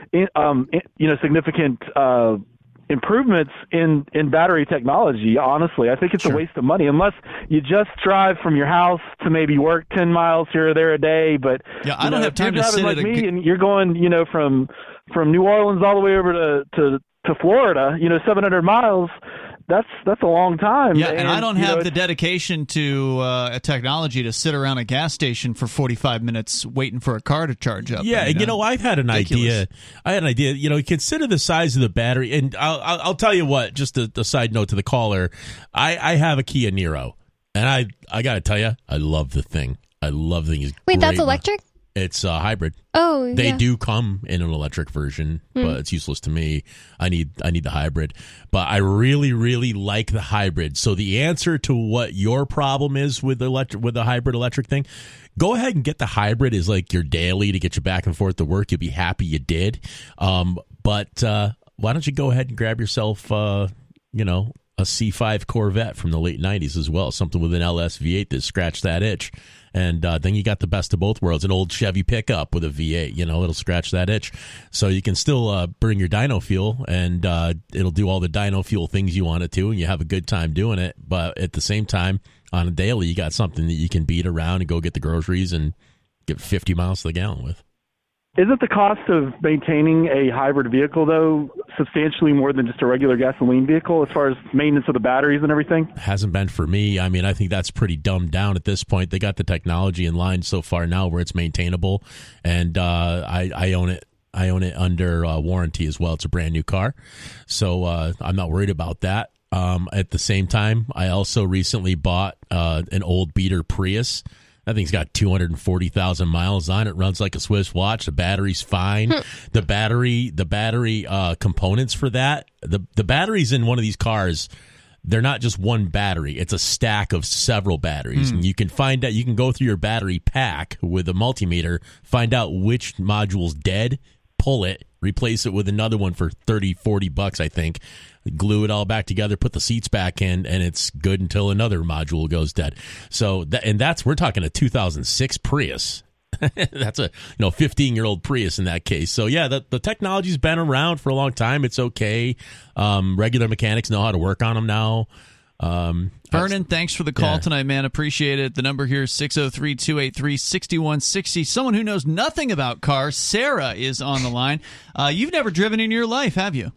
um, you know, significant uh, improvements in, in battery technology. Honestly, I think it's Sure. a waste of money unless you just drive from your house to maybe work ten miles here or there a day. But Yeah, I you don't know, have if you're time to driving sit like at a me g- and you're going, you know, from from New Orleans all the way over to to, to Florida, you know, seven hundred miles. That's that's a long time. Yeah, and I don't you know, have the it's- dedication to uh, a technology to sit around a gas station for forty-five minutes waiting for a car to charge up. Yeah, I mean, you know, uh, I've had an ridiculous. idea. I had an idea. You know, consider the size of the battery, and I'll I'll, I'll tell you what. Just a, a side note to the caller, I, I have a Kia Niro, and I I got to tell you, I love the thing. I love the thing. It's Wait, that's great. electric? It's a hybrid. Oh, They yeah. do come in an electric version, but it's useless to me. I need I need the hybrid. But I really really like the hybrid. So the answer to what your problem is with the electric with the hybrid electric thing, go ahead and get the hybrid as like your daily to get you back and forth to work. You'll be happy you did. Um, but uh, why don't you go ahead and grab yourself, uh, you know, a C five Corvette from the late nineties as well, something with an L S V eight that scratched that itch. And uh, then you got the best of both worlds, an old Chevy pickup with a V eight, you know, it'll scratch that itch. So you can still uh, bring your dyno fuel, and uh, it'll do all the dyno fuel things you want it to, and you have a good time doing it. But at the same time, on a daily, you got something that you can beat around and go get the groceries and get fifty miles to the gallon with. Isn't the cost of maintaining a hybrid vehicle, though, substantially more than just a regular gasoline vehicle as far as maintenance of the batteries and everything? Hasn't been for me. I mean, I think that's pretty dumbed down at this point. They got the technology in line so far now where it's maintainable, and uh, I, I own it. I own it under uh, warranty as well. It's a brand new car, so uh, I'm not worried about that. Um, at the same time, I also recently bought uh, an old beater Prius. That thing's got two hundred forty thousand miles on it. Runs like a Swiss watch. The battery's fine. the battery, the battery uh, components for that, the the batteries in one of these cars, they're not just one battery. It's a stack of several batteries. And you can find out, you can go through your battery pack with a multimeter, find out which module's dead, pull it, replace it with another one for thirty, forty bucks, I think. Glue it all back together, put the seats back in, and it's good until another module goes dead. So, that, and that's, we're talking a two thousand six Prius. That's a, you know, fifteen year old Prius in that case. So yeah, the, the technology's been around for a long time. It's okay. Um, regular mechanics know how to work on them now. Um, Vernon, thanks for the call Yeah. tonight, man. Appreciate it. The number here is six oh three, two eight three, six one six oh. Someone who knows nothing about cars, Sarah, is on the line. Uh, you've never driven in your life, have you?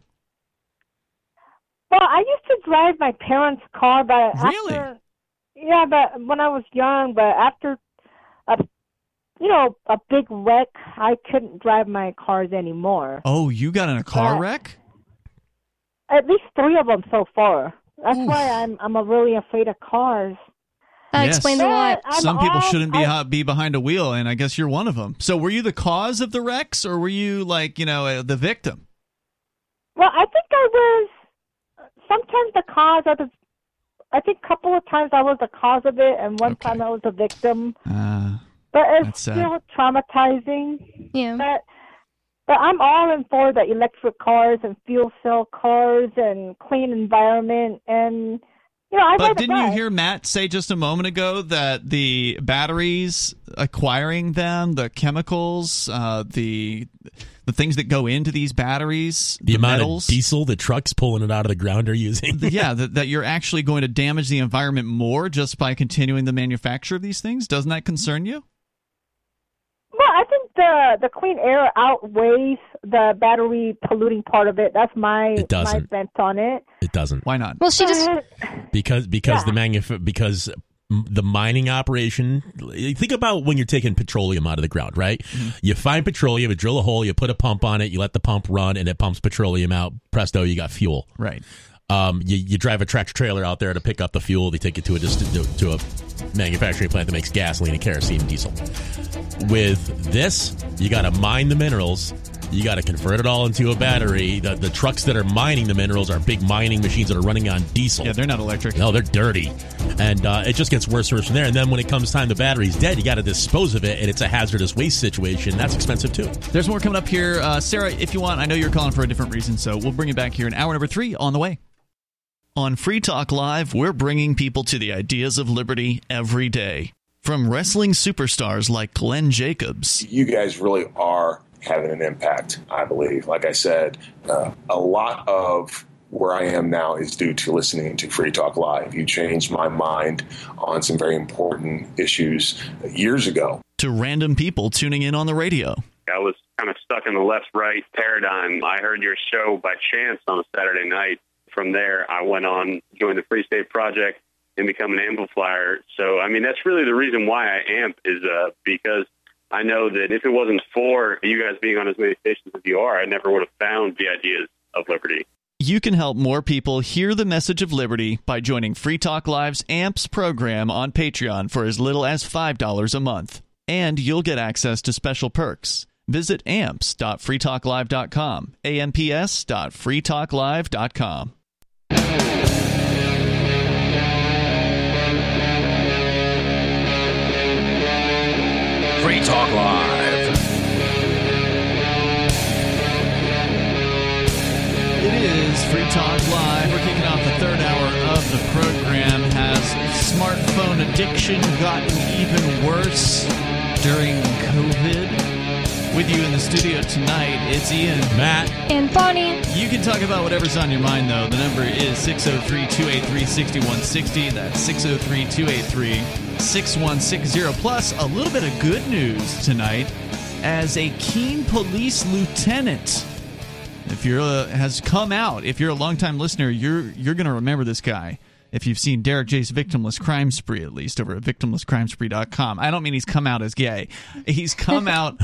Well, I used to drive my parents' car, but Really? after, yeah, but when I was young, but after a, you know, a big wreck, I couldn't drive my cars anymore. Oh, you got in a car Uh, wreck? At least three of them so far. That's Oof. why I'm I'm a really afraid of cars. That Yes. explains a lot. I'm Some people all- shouldn't be I- uh, be behind a wheel, and I guess you're one of them. So, were you the cause of the wrecks, or were you like, you know, uh, the victim? Well, I think I was sometimes the cause of the. I think a couple of times I was the cause of it, and one Okay. time I was the victim. Uh, But it's That's sad. still traumatizing. Yeah. But but I'm all in for the electric cars and fuel cell cars and clean environment, and you know I but ride a didn't you bike. hear Matt say just a moment ago that the batteries, acquiring them, the chemicals, uh, the the things that go into these batteries, The, amount metals, of diesel the trucks pulling it out of the ground are using. yeah, that, that you're actually going to damage the environment more just by continuing the manufacture of these things? Doesn't that concern you? Well, I think the the clean air outweighs the battery polluting part of it. That's my It doesn't. my bent on it. It doesn't. Why not? Well, she just because because Yeah. the manuf- because the mining operation. Think about when you're taking petroleum out of the ground, right? Mm-hmm. You find petroleum, you drill a hole, you put a pump on it, you let the pump run, and it pumps petroleum out. Presto, you got fuel. Right. Um, you, you drive a tractor trailer out there to pick up the fuel. They take it to a dist- to, to a manufacturing plant that makes gasoline and kerosene and diesel. With this, you got to mine the minerals. You got to convert it all into a battery. The, the trucks that are mining the minerals are big mining machines that are running on diesel. Yeah, they're not electric. No, they're dirty. And uh, it just gets worse and worse from there. And then when it comes time the battery's dead, you got to dispose of it, and it's a hazardous waste situation. That's expensive, too. There's more coming up here. Uh, Sarah, if you want, I know you're calling for a different reason, so we'll bring you back here in hour number three on the way. On Free Talk Live, we're bringing people to the ideas of liberty every day. From wrestling superstars like Glenn Jacobs. You guys really are having an impact, I believe. Like I said, uh, a lot of where I am now is due to listening to Free Talk Live. You changed my mind on some very important issues years ago. To random people tuning in on the radio. I was kind of stuck in the left-right paradigm. I heard your show by chance on a Saturday night. From there, I went on, joined the Free State Project, and become an amplifier. So, I mean, that's really the reason why I amp is uh, because I know that if it wasn't for you guys being on as many stations as you are, I never would have found the ideas of liberty. You can help more people hear the message of liberty by joining Free Talk Live's AMPS program on Patreon for as little as five dollars a month. And you'll get access to special perks. Visit amps dot free talk live dot com, A M P S dot free talk live dot com. Free Talk Live. It is Free Talk Live. We're kicking off the third hour of the program. Has smartphone addiction gotten even worse during COVID? With you in the studio tonight, it's Ian, Matt, and Bonnie. You can talk about whatever's on your mind, though. The number is six oh three, two eight three, six one six oh. That's six oh three, two eight three, six one six oh. Plus, a little bit of good news tonight as a Keene police lieutenant, if you're a, has come out. If you're a longtime listener, you're you're going to remember this guy. If you've seen Derek J's Victimless Crime Spree, at least, over at victimless crime spree dot com. I don't mean he's come out as gay. He's come out...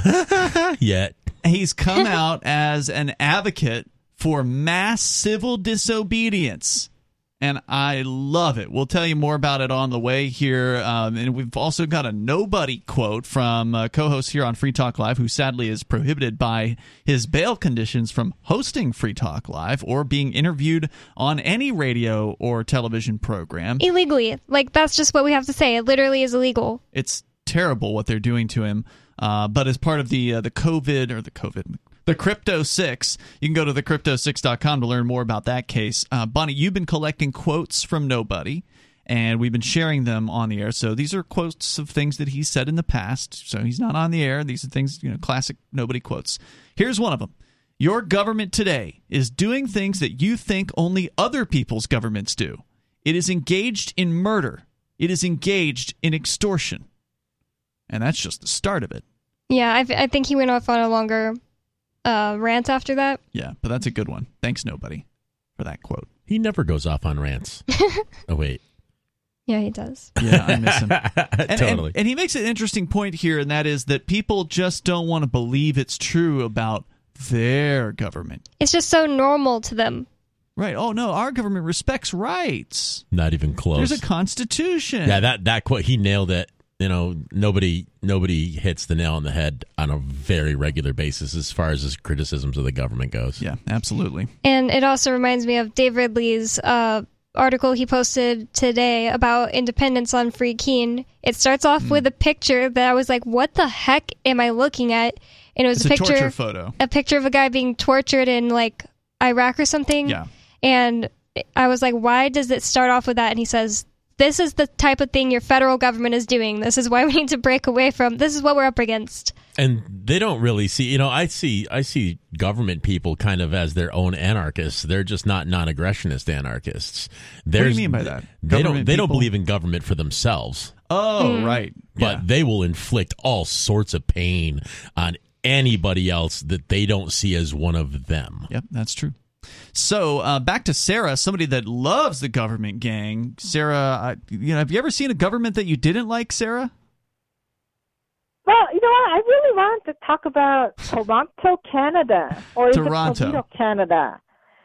Yet. He's come out as an advocate for mass civil disobedience. And I love it. We'll tell you more about it on the way here. Um, and we've also got a nobody quote from a co-host here on Free Talk Live, who sadly is prohibited by his bail conditions from hosting Free Talk Live or being interviewed on any radio or television program. Illegally. Like, that's just what we have to say. It literally is illegal. It's terrible what they're doing to him. Uh, but as part of the uh, the COVID or the COVID, the Crypto Six, you can go to the crypto six dot com to learn more about that case. Uh, Bonnie, you've been collecting quotes from Nobody, and we've been sharing them on the air. So these are quotes of things that he said in the past. So he's not on the air. These are things, you know, classic Nobody quotes. Here's one of them. Your government today is doing things that you think only other people's governments do. It is engaged in murder. It is engaged in extortion. And that's just the start of it. Yeah, I, I think he went off on a longer uh, rant after that. Yeah, but that's a good one. Thanks, Nobody, for that quote. He never goes off on rants. Oh, wait. Yeah, he does. Yeah, I miss him. and, Totally. And, and he makes an interesting point here, and that is that people just don't want to believe it's true about their government. It's just so normal to them. Right. Oh, no, our government respects rights. Not even close. There's a constitution. Yeah, that, that quote, he nailed it. You know, nobody nobody hits the nail on the head on a very regular basis as far as his criticisms of the government goes. Yeah, absolutely. And it also reminds me of Dave Ridley's uh, article he posted today about independence on Free Keene. It starts off mm. with a picture that I was like, what the heck am I looking at? And it was it's a picture, a torture photo. A picture of a guy being tortured in like Iraq or something. Yeah. And I was like, why does it start off with that? And he says, this is the type of thing your federal government is doing. This is why we need to break away from. This is what we're up against. And they don't really see, you know, I see I see government people kind of as their own anarchists. They're just not non-aggressionist anarchists. There's, what do you mean by that? They Government don't they people? don't believe in government for themselves. Oh, mm. right. But yeah. they will inflict all sorts of pain on anybody else that they don't see as one of them. Yep, that's true. So uh, back to Sarah, somebody that loves the government gang. Sarah, uh, you know, have you ever seen a government that you didn't like, Sarah? Well, you know what? I really wanted to talk about Toronto, Canada, or is Toronto. it Toledo, Canada?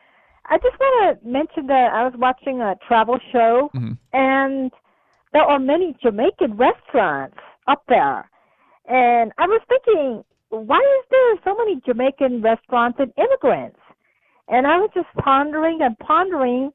I just want to mention that I was watching a travel show, mm-hmm. and there are many Jamaican restaurants up there. And I was thinking, why is there so many Jamaican restaurants and immigrants? And I was just pondering and pondering,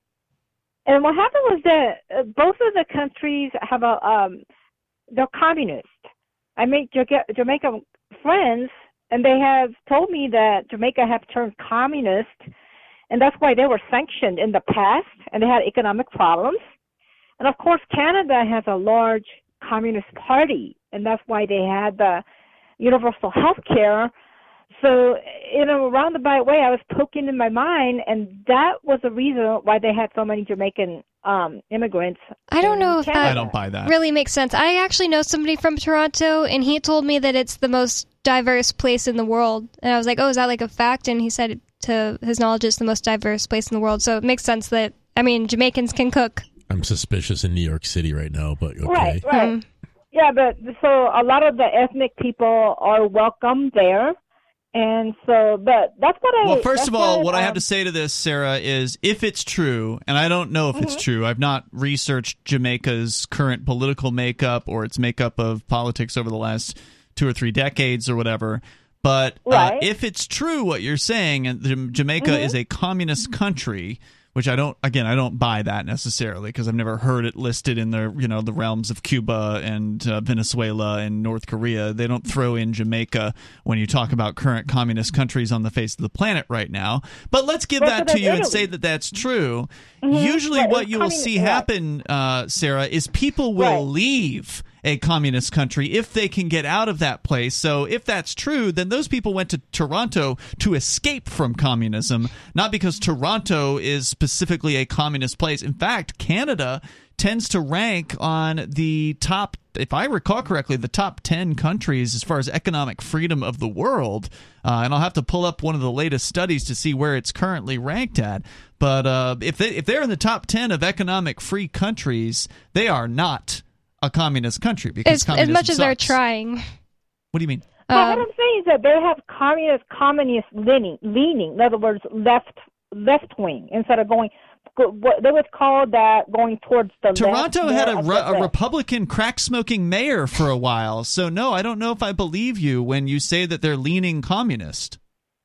and what happened was that uh, both of the countries have a, um, they're communist. I made Jamaican friends, and they have told me that Jamaica have turned communist, and that's why they were sanctioned in the past, and they had economic problems. And of course, Canada has a large communist party, and that's why they had the universal health care. So in a roundabout way, I was poking in my mind, and that was the reason why they had so many Jamaican um, immigrants. I don't know if I don't buy that. Really makes sense. I actually know somebody from Toronto, and he told me that it's the most diverse place in the world. And I was like, oh, is that like a fact? And he said, to his knowledge, it's the most diverse place in the world. So it makes sense that, I mean, Jamaicans can cook. I'm suspicious in New York City right now, but okay. Right, right. Mm. Yeah, but so a lot of the ethnic people are welcome there. And so, but that's what I... Well, first of all, what, what um, I have to say to this, Sarah, is if it's true, and I don't know if mm-hmm. it's true, I've not researched Jamaica's current political makeup or its makeup of politics over the last two or three decades or whatever, but right. uh, if it's true what you're saying, and Jamaica mm-hmm. is a communist country, which I don't, again, I don't buy that necessarily because I've never heard it listed in the, you know, the realms of Cuba and uh, Venezuela and North Korea. They don't throw in Jamaica when you talk about current communist countries on the face of the planet right now. But let's give that to you and say that that's true. Mm-hmm. Usually right. what you will see happen, uh, Sarah, is people will right. leave a communist country if they can get out of that place. So if that's true, then those people went to Toronto to escape from communism, not because Toronto is specifically a communist place. In fact, Canada tends to rank on the top, if I recall correctly, the top ten countries as far as economic freedom of the world. Uh, and I'll have to pull up one of the latest studies to see where it's currently ranked at. But uh, if they, if they're in the top ten of economic free countries, they are not a communist country because as, as much as sucks. They're trying. What do you mean? Well, Um, what I'm saying is that they have communist, communist leaning, leaning. In other words, left, left wing instead of going. What they would call that going towards the Toronto left, had a, more re- of the a left. Republican crack-smoking mayor for a while. So no, I don't know if I believe you when you say that they're leaning communist.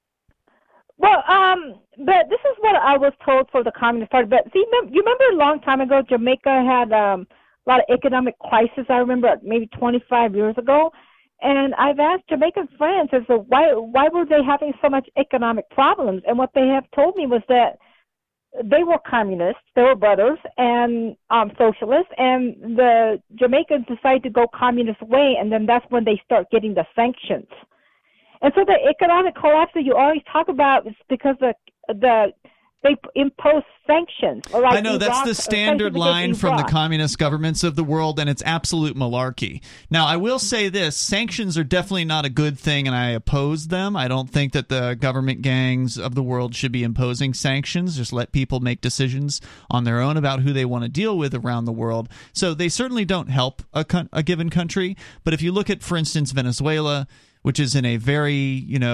Well, um, but this is what I was told for the Communist Party. But see, you remember a long time ago, Jamaica had um, a lot of economic crisis. I remember maybe twenty-five years ago. And I've asked Jamaican friends as to why why were they having so much economic problems? And what they have told me was that they were communists, they were brothers, and um, socialists, and the Jamaicans decided to go communist way, and then that's when they start getting the sanctions. And so the economic collapse that you always talk about is because the the they impose sanctions. Like I know, that's Iraq, the standard line from the communist governments of the world, and it's absolute malarkey. Now, I will say this, sanctions are definitely not a good thing, and I oppose them. I don't think that the government gangs of the world should be imposing sanctions. Just let people make decisions on their own about who they want to deal with around the world. So they certainly don't help a, co- a given country, but if you look at, for instance, Venezuela, which is in a very, you know,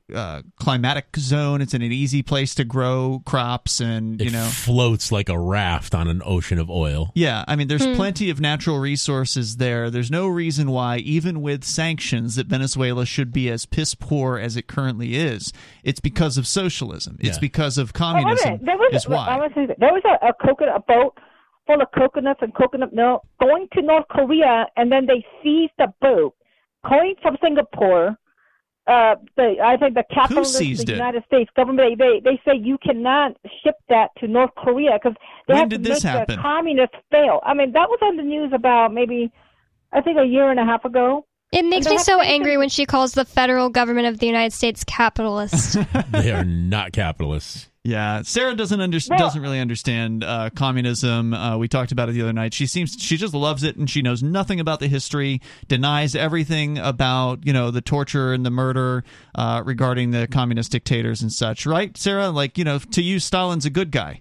uh, climatic zone. It's in an easy place to grow crops, and you it know floats like a raft on an ocean of oil. Yeah, I mean, there's Hmm. plenty of natural resources there. There's no reason why, even with sanctions, that Venezuela should be as piss poor as it currently is. It's because of socialism. It's Yeah. because of Oh, wait a communism. minute. There was, is why. I want to say that. There was a, a coconut a boat full of coconuts and coconut milk going to North Korea, and then they seized the boat going from Singapore. Uh, the, I think the capital of the seized it? United States government, they, they say you cannot ship that to North Korea because they When have did to this make happen? the communists fail. I mean, that was on the news about maybe, I think, a year and a half ago. It makes And they me have so to make angry them- when she calls the federal government of the United States capitalist. They are not capitalists. Yeah, Sarah doesn't under- Well- doesn't really understand uh, communism. Uh, we talked about it the other night. She seems she just loves it, and she knows nothing about the history. Denies everything about you know the torture and the murder uh, regarding the communist dictators and such. Right, Sarah? Like you know, to you, Stalin's a good guy.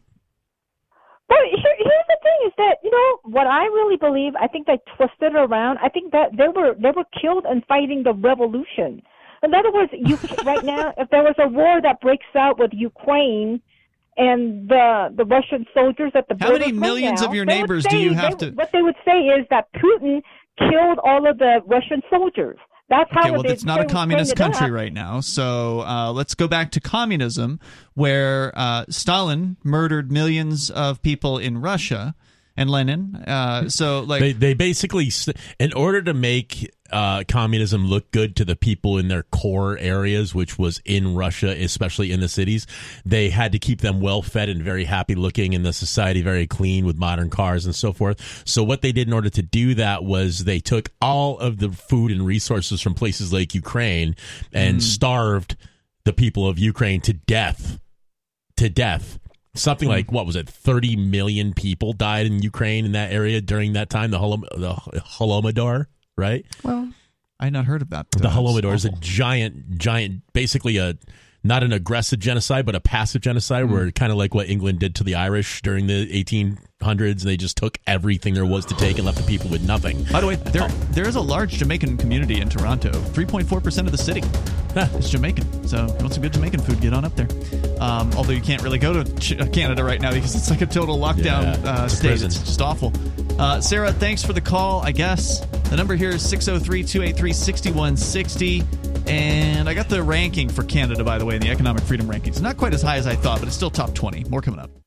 But here, here's the thing: is that you know what I really believe? I think they twisted it around. I think that they were they were killed in fighting the revolution. In other words, you right now, if there was a war that breaks out with Ukraine and the the Russian soldiers at the How border many come millions now, of your they would neighbors do say- you have they- to- What they would say is that Putin killed all of the Russian soldiers. That's how Okay, well, they, it's not they a would communist bring it country up. right now. So uh, let's go back to communism, where uh, Stalin murdered millions of people in Russia, and Lenin. Uh, so, like, They they basically, st- in order to make uh, communism look good to the people in their core areas, which was in Russia, especially in the cities, they had to keep them well fed and very happy looking, and the society very clean with modern cars and so forth. So what they did in order to do that was they took all of the food and resources from places like Ukraine and Mm. starved the people of Ukraine to death. To death. Something like, what was it, thirty million people died in Ukraine in that area during that time, the, Holom- the Holodomor, right? Well, I had not heard of that. The Uh, Holodomor is a awful. giant, giant, basically a, not an aggressive genocide, but a passive genocide, where kind of like what England did to the Irish during the eighteen hundreds. They just took everything there was to take and left the people with nothing. By the way, there there is a large Jamaican community in Toronto. three point four percent of the city is Jamaican. So if you want some good Jamaican food, get on up there. Um, although you can't really go to Ch- Canada right now because it's like a total lockdown Yeah, uh, it's a state. prison. It's just awful. Uh, Sarah, thanks for the call, I guess. The number here is six oh three, two eight three, six one six oh. And I got the ranking for Canada, by the way, in the Economic Freedom Rankings. Not quite as high as I thought, but it's still top twenty. More coming up.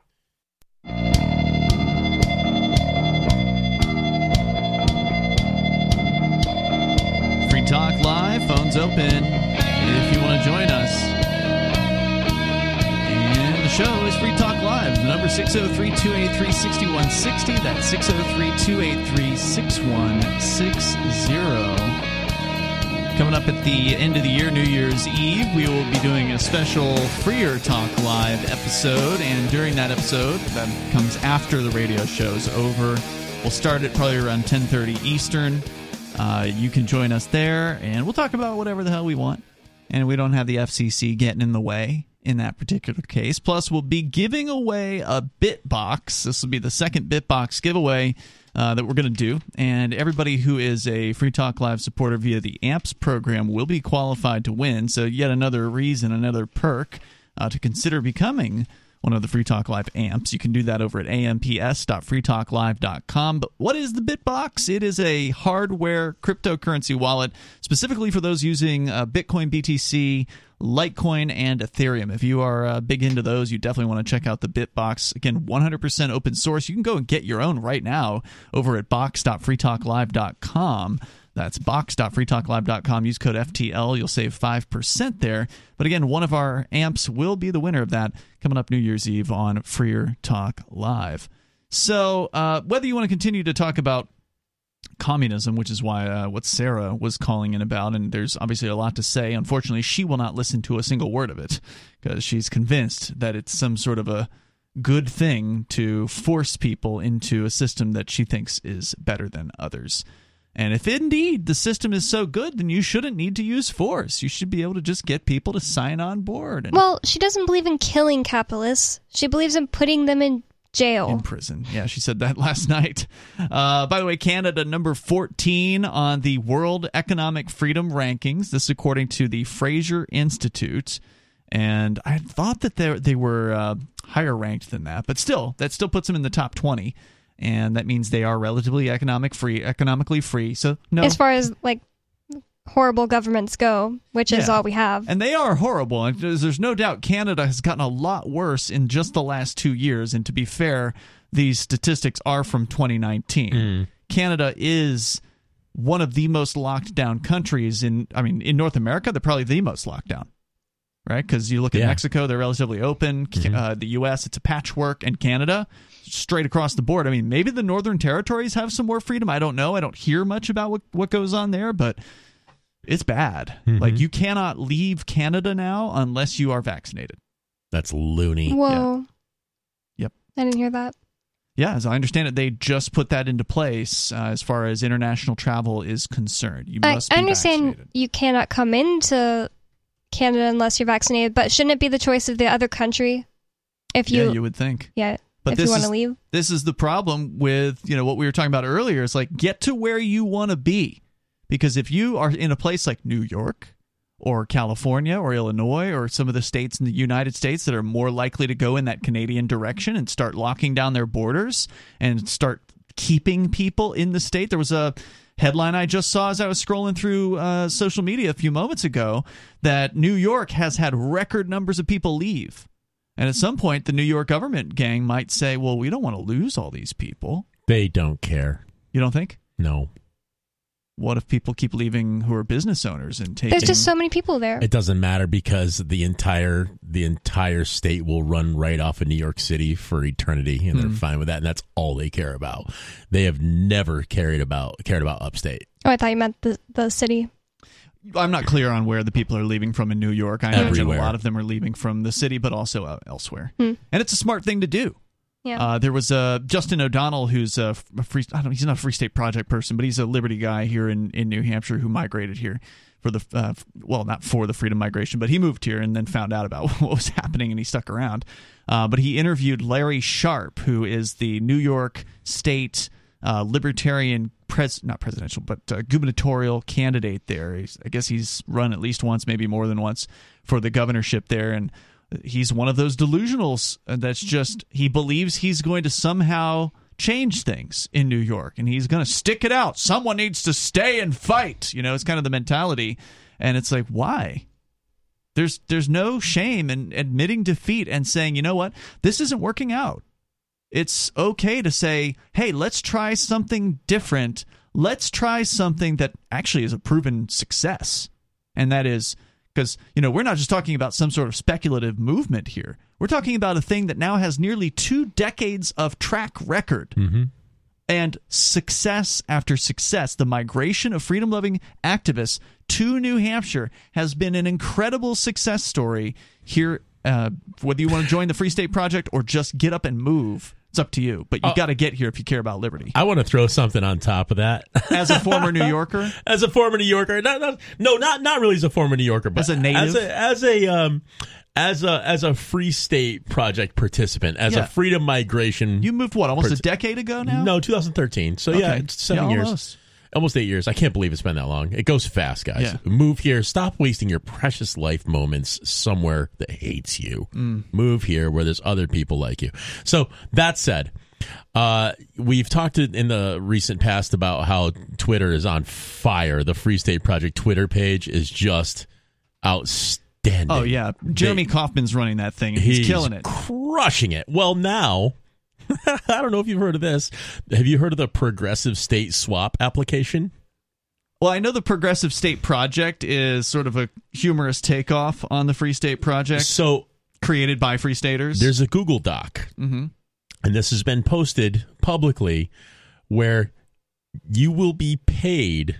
Free Talk Live, phones open if you want to join us. And the show is Free Talk Live. The number six oh three, two eight three, six one six oh. That's six oh three, two eight three, six one six oh. Coming up at the end of the year, New Year's Eve, we will be doing a special Freer Talk Live episode. And during that episode, that comes after the radio show's over, we'll start at probably around ten thirty Eastern. Uh, you can join us there, and we'll talk about whatever the hell we want. And we don't have the F C C getting in the way in that particular case. Plus, we'll be giving away a BitBox. This will be the second BitBox giveaway uh, that we're going to do. And everybody who is a Free Talk Live supporter via the A M P S program will be qualified to win. So yet another reason, another perk uh, to consider becoming one of the Free Talk Live amps. You can do that over at a m p s dot free talk live dot com. But what is the BitBox? It is a hardware cryptocurrency wallet specifically for those using uh, Bitcoin, B T C, Litecoin, and Ethereum. If you are uh, big into those, you definitely want to check out the BitBox. Again, one hundred percent open source. You can go and get your own right now over at box dot free talk live dot com. That's box dot free talk live dot com. Use code F T L. You'll save five percent there. But again, one of our amps will be the winner of that coming up New Year's Eve on Freer Talk Live. So uh, whether you want to continue to talk about communism, which is why uh, what Sarah was calling in about, and there's obviously a lot to say. Unfortunately, she will not listen to a single word of it because she's convinced that it's some sort of a good thing to force people into a system that she thinks is better than others. And if indeed the system is so good, then you shouldn't need to use force. You should be able to just get people to sign on board. And well, she doesn't believe in killing capitalists. She believes in putting them in jail. In prison. Yeah, she said that last night. Uh, by the way, Canada number fourteen on the World Economic Freedom Rankings. This is according to the Fraser Institute. And I thought that they they were uh, higher ranked than that, but still, that still puts them in the top twenty, and that means they are relatively economic free, economically free. So no, as far as like horrible governments go, which is Yeah. all we have, and they are horrible. And there's, there's no doubt Canada has gotten a lot worse in just the last two years. And to be fair, these statistics are from twenty nineteen. Mm. Canada is one of the most locked down countries in. I mean, in North America, they're probably the most locked down. Right, because you look at Yeah. Mexico, they're relatively open. Mm-hmm. Uh, the U S, it's a patchwork, and Canada, straight across the board. I mean, maybe the Northern Territories have some more freedom. I don't know. I don't hear much about what, what goes on there, but it's bad. Mm-hmm. Like, you cannot leave Canada now unless you are vaccinated. That's loony. Whoa. Yep. I didn't hear that. Yeah, as I understand it, they just put that into place uh, as far as international travel is concerned. You I, must I be understand vaccinated. you cannot come into Canada unless you're vaccinated, but shouldn't it be the choice of the other country? If you, yeah, you would think. yeah, But if this you want is, to leave. This is the problem with, you know, what we were talking about earlier. It's like, get to where you want to be. Because if you are in a place like New York or California or Illinois or some of the states in the United States that are more likely to go in that Canadian direction and start locking down their borders and start keeping people in the state. There was a headline I just saw as I was scrolling through uh, social media a few moments ago that New York has had record numbers of people leave. And at some point, the New York government gang might say, well, we don't want to lose all these people. They don't care. You don't think? No. What if people keep leaving who are business owners and taking... There's just so many people there. It doesn't matter because the entire the entire state will run right off of New York City for eternity, and they're Hmm. fine with that. And that's all they care about. They have never cared about cared about upstate. Oh, I thought you meant the the city. I'm not clear on where the people are leaving from in New York. I imagine Everywhere. a lot of them are leaving from the city, but also uh, elsewhere. Hmm. And it's a smart thing to do. Yeah. Uh, there was uh, Justin O'Donnell, who's a free. I don't. He's not a Free State Project person, but he's a Liberty guy here in, in New Hampshire who migrated here for the uh, well, not for the freedom migration, but he moved here and then found out about what was happening and he stuck around. Uh, but he interviewed Larry Sharp, who is the New York State uh, Libertarian pres not presidential, but uh, gubernatorial candidate there. He's, I guess he's run at least once, maybe more than once, for the governorship there, and he's one of those delusionals that's just, he believes he's going to somehow change things in New York and he's going to stick it out. Someone needs to stay and fight. You know, it's kind of the mentality. And it's like, why? There's there's no shame in admitting defeat and saying, you know what, this isn't working out. It's okay to say, hey, let's try something different. Let's try something that actually is a proven success. And that is, because, you know, we're not just talking about some sort of speculative movement here. We're talking about a thing that now has nearly two decades of track record Mm-hmm. and success after success. The migration of freedom-loving activists to New Hampshire has been an incredible success story here. Uh, whether you want to join the Free State Project or just get up and move, it's up to you. But you Oh. got to get here if you care about liberty. I want to throw something on top of that. As a former New Yorker, as a former New Yorker, not, not, no, not not really as a former New Yorker, but As a native? as a as a um, as a as a Free State Project participant, as Yeah. a freedom migration. you moved what, almost Part- a decade ago now? No, twenty thirteen. So yeah, Okay. it's seven Yeah, years. almost. Almost eight years. I can't believe it's been that long. It goes fast, guys. Yeah. Move here. Stop wasting your precious life moments somewhere that hates you. Mm. Move here where there's other people like you. So that said, uh, we've talked in the recent past about how Twitter is on fire. The Free State Project Twitter page is just outstanding. Oh, yeah. Jeremy They- Kaufman's running that thing, and he's, he's killing it. crushing it. Well, now, I don't know if you've heard of this. Have you heard of the Progressive State Swap application? Well, I know the Progressive State Project is sort of a humorous takeoff on the Free State Project. So, created by Free Staters. there's a Google Doc, Mm-hmm. and this has been posted publicly, where you will be paid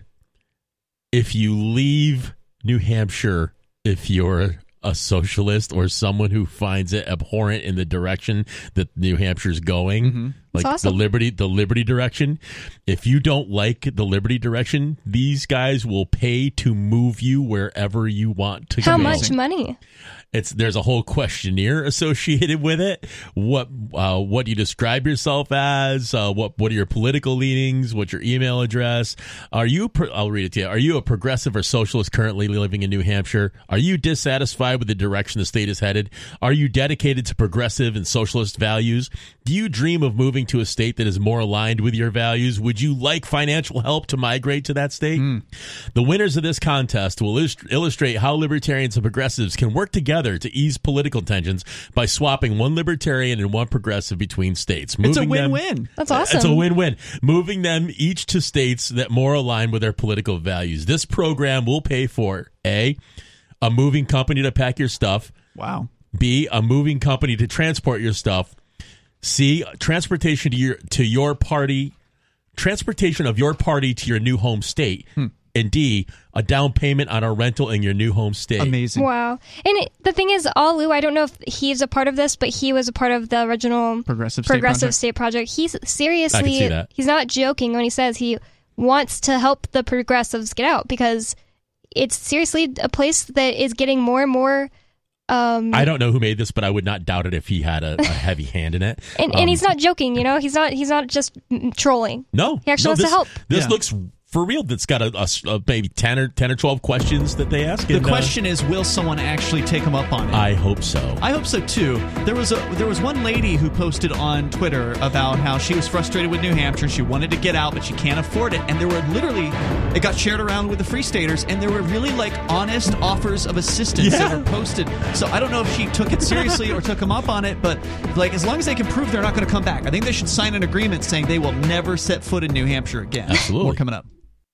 if you leave New Hampshire if you're a socialist or someone who finds it abhorrent in the direction that New Hampshire's going. Mm-hmm. Like awesome. the Liberty, the Liberty direction. If you don't like the Liberty direction, these guys will pay to move you wherever you want to How go. much money? It's there's a whole questionnaire associated with it. What uh, what do you describe yourself as? Uh, what what are your political leanings? What's your email address? Are you? Pro- I'll read it to you. Are you a progressive or socialist currently living in New Hampshire? Are you dissatisfied with the direction the state is headed? Are you dedicated to progressive and socialist values? Do you dream of moving to a state that is more aligned with your values? Would you like financial help to migrate to that state? Mm. The winners of this contest will illust- illustrate how libertarians and progressives can work together to ease political tensions by swapping one libertarian and one progressive between states. It's a Moving them- win-win. That's awesome. It's a win-win. Moving them each to states that more align with their political values. This program will pay for A, a moving company to pack your stuff. Wow. B, a moving company to transport your stuff. C, transportation to your to your party, transportation of your party to your new home state. Hmm. And D, a down payment on a rental in your new home state. Amazing. Wow. And it, the thing is, Alu, I don't know if he's a part of this, but he was a part of the original Progressive State Progressive Project. State Project. He's I can seriously, see that. he's not joking when he says he wants to help the progressives get out, because it's seriously a place that is getting more and more. Um, I don't know who made this, but I would not doubt it if he had a, a heavy hand in it. and, Um, and he's not joking, you know. He's not. He's not just mm, trolling. No, He actually no, wants this, to help. This Yeah. looks for real. That's got a, a, a maybe ten or ten or twelve questions that they ask. The and, uh, question is, will someone actually take them up on it? I hope so. I hope so too. There was a there was one lady who posted on Twitter about how she was frustrated with New Hampshire. She wanted to get out, but she can't afford it. And there were literally, it got shared around with the Free Staters, and there were really like honest offers of assistance Yeah. that were posted. So I don't know if she took it seriously or took them up on it, but like as long as they can prove they're not going to come back, I think they should sign an agreement saying they will never set foot in New Hampshire again. Absolutely. More coming up.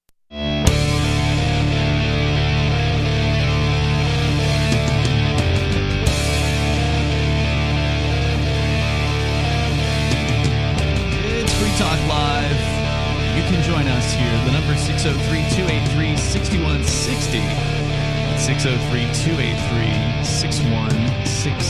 It's Free Talk Live. You can join us here. The number is six oh three, two eight three, six one six oh. six oh three, two eight three, six one six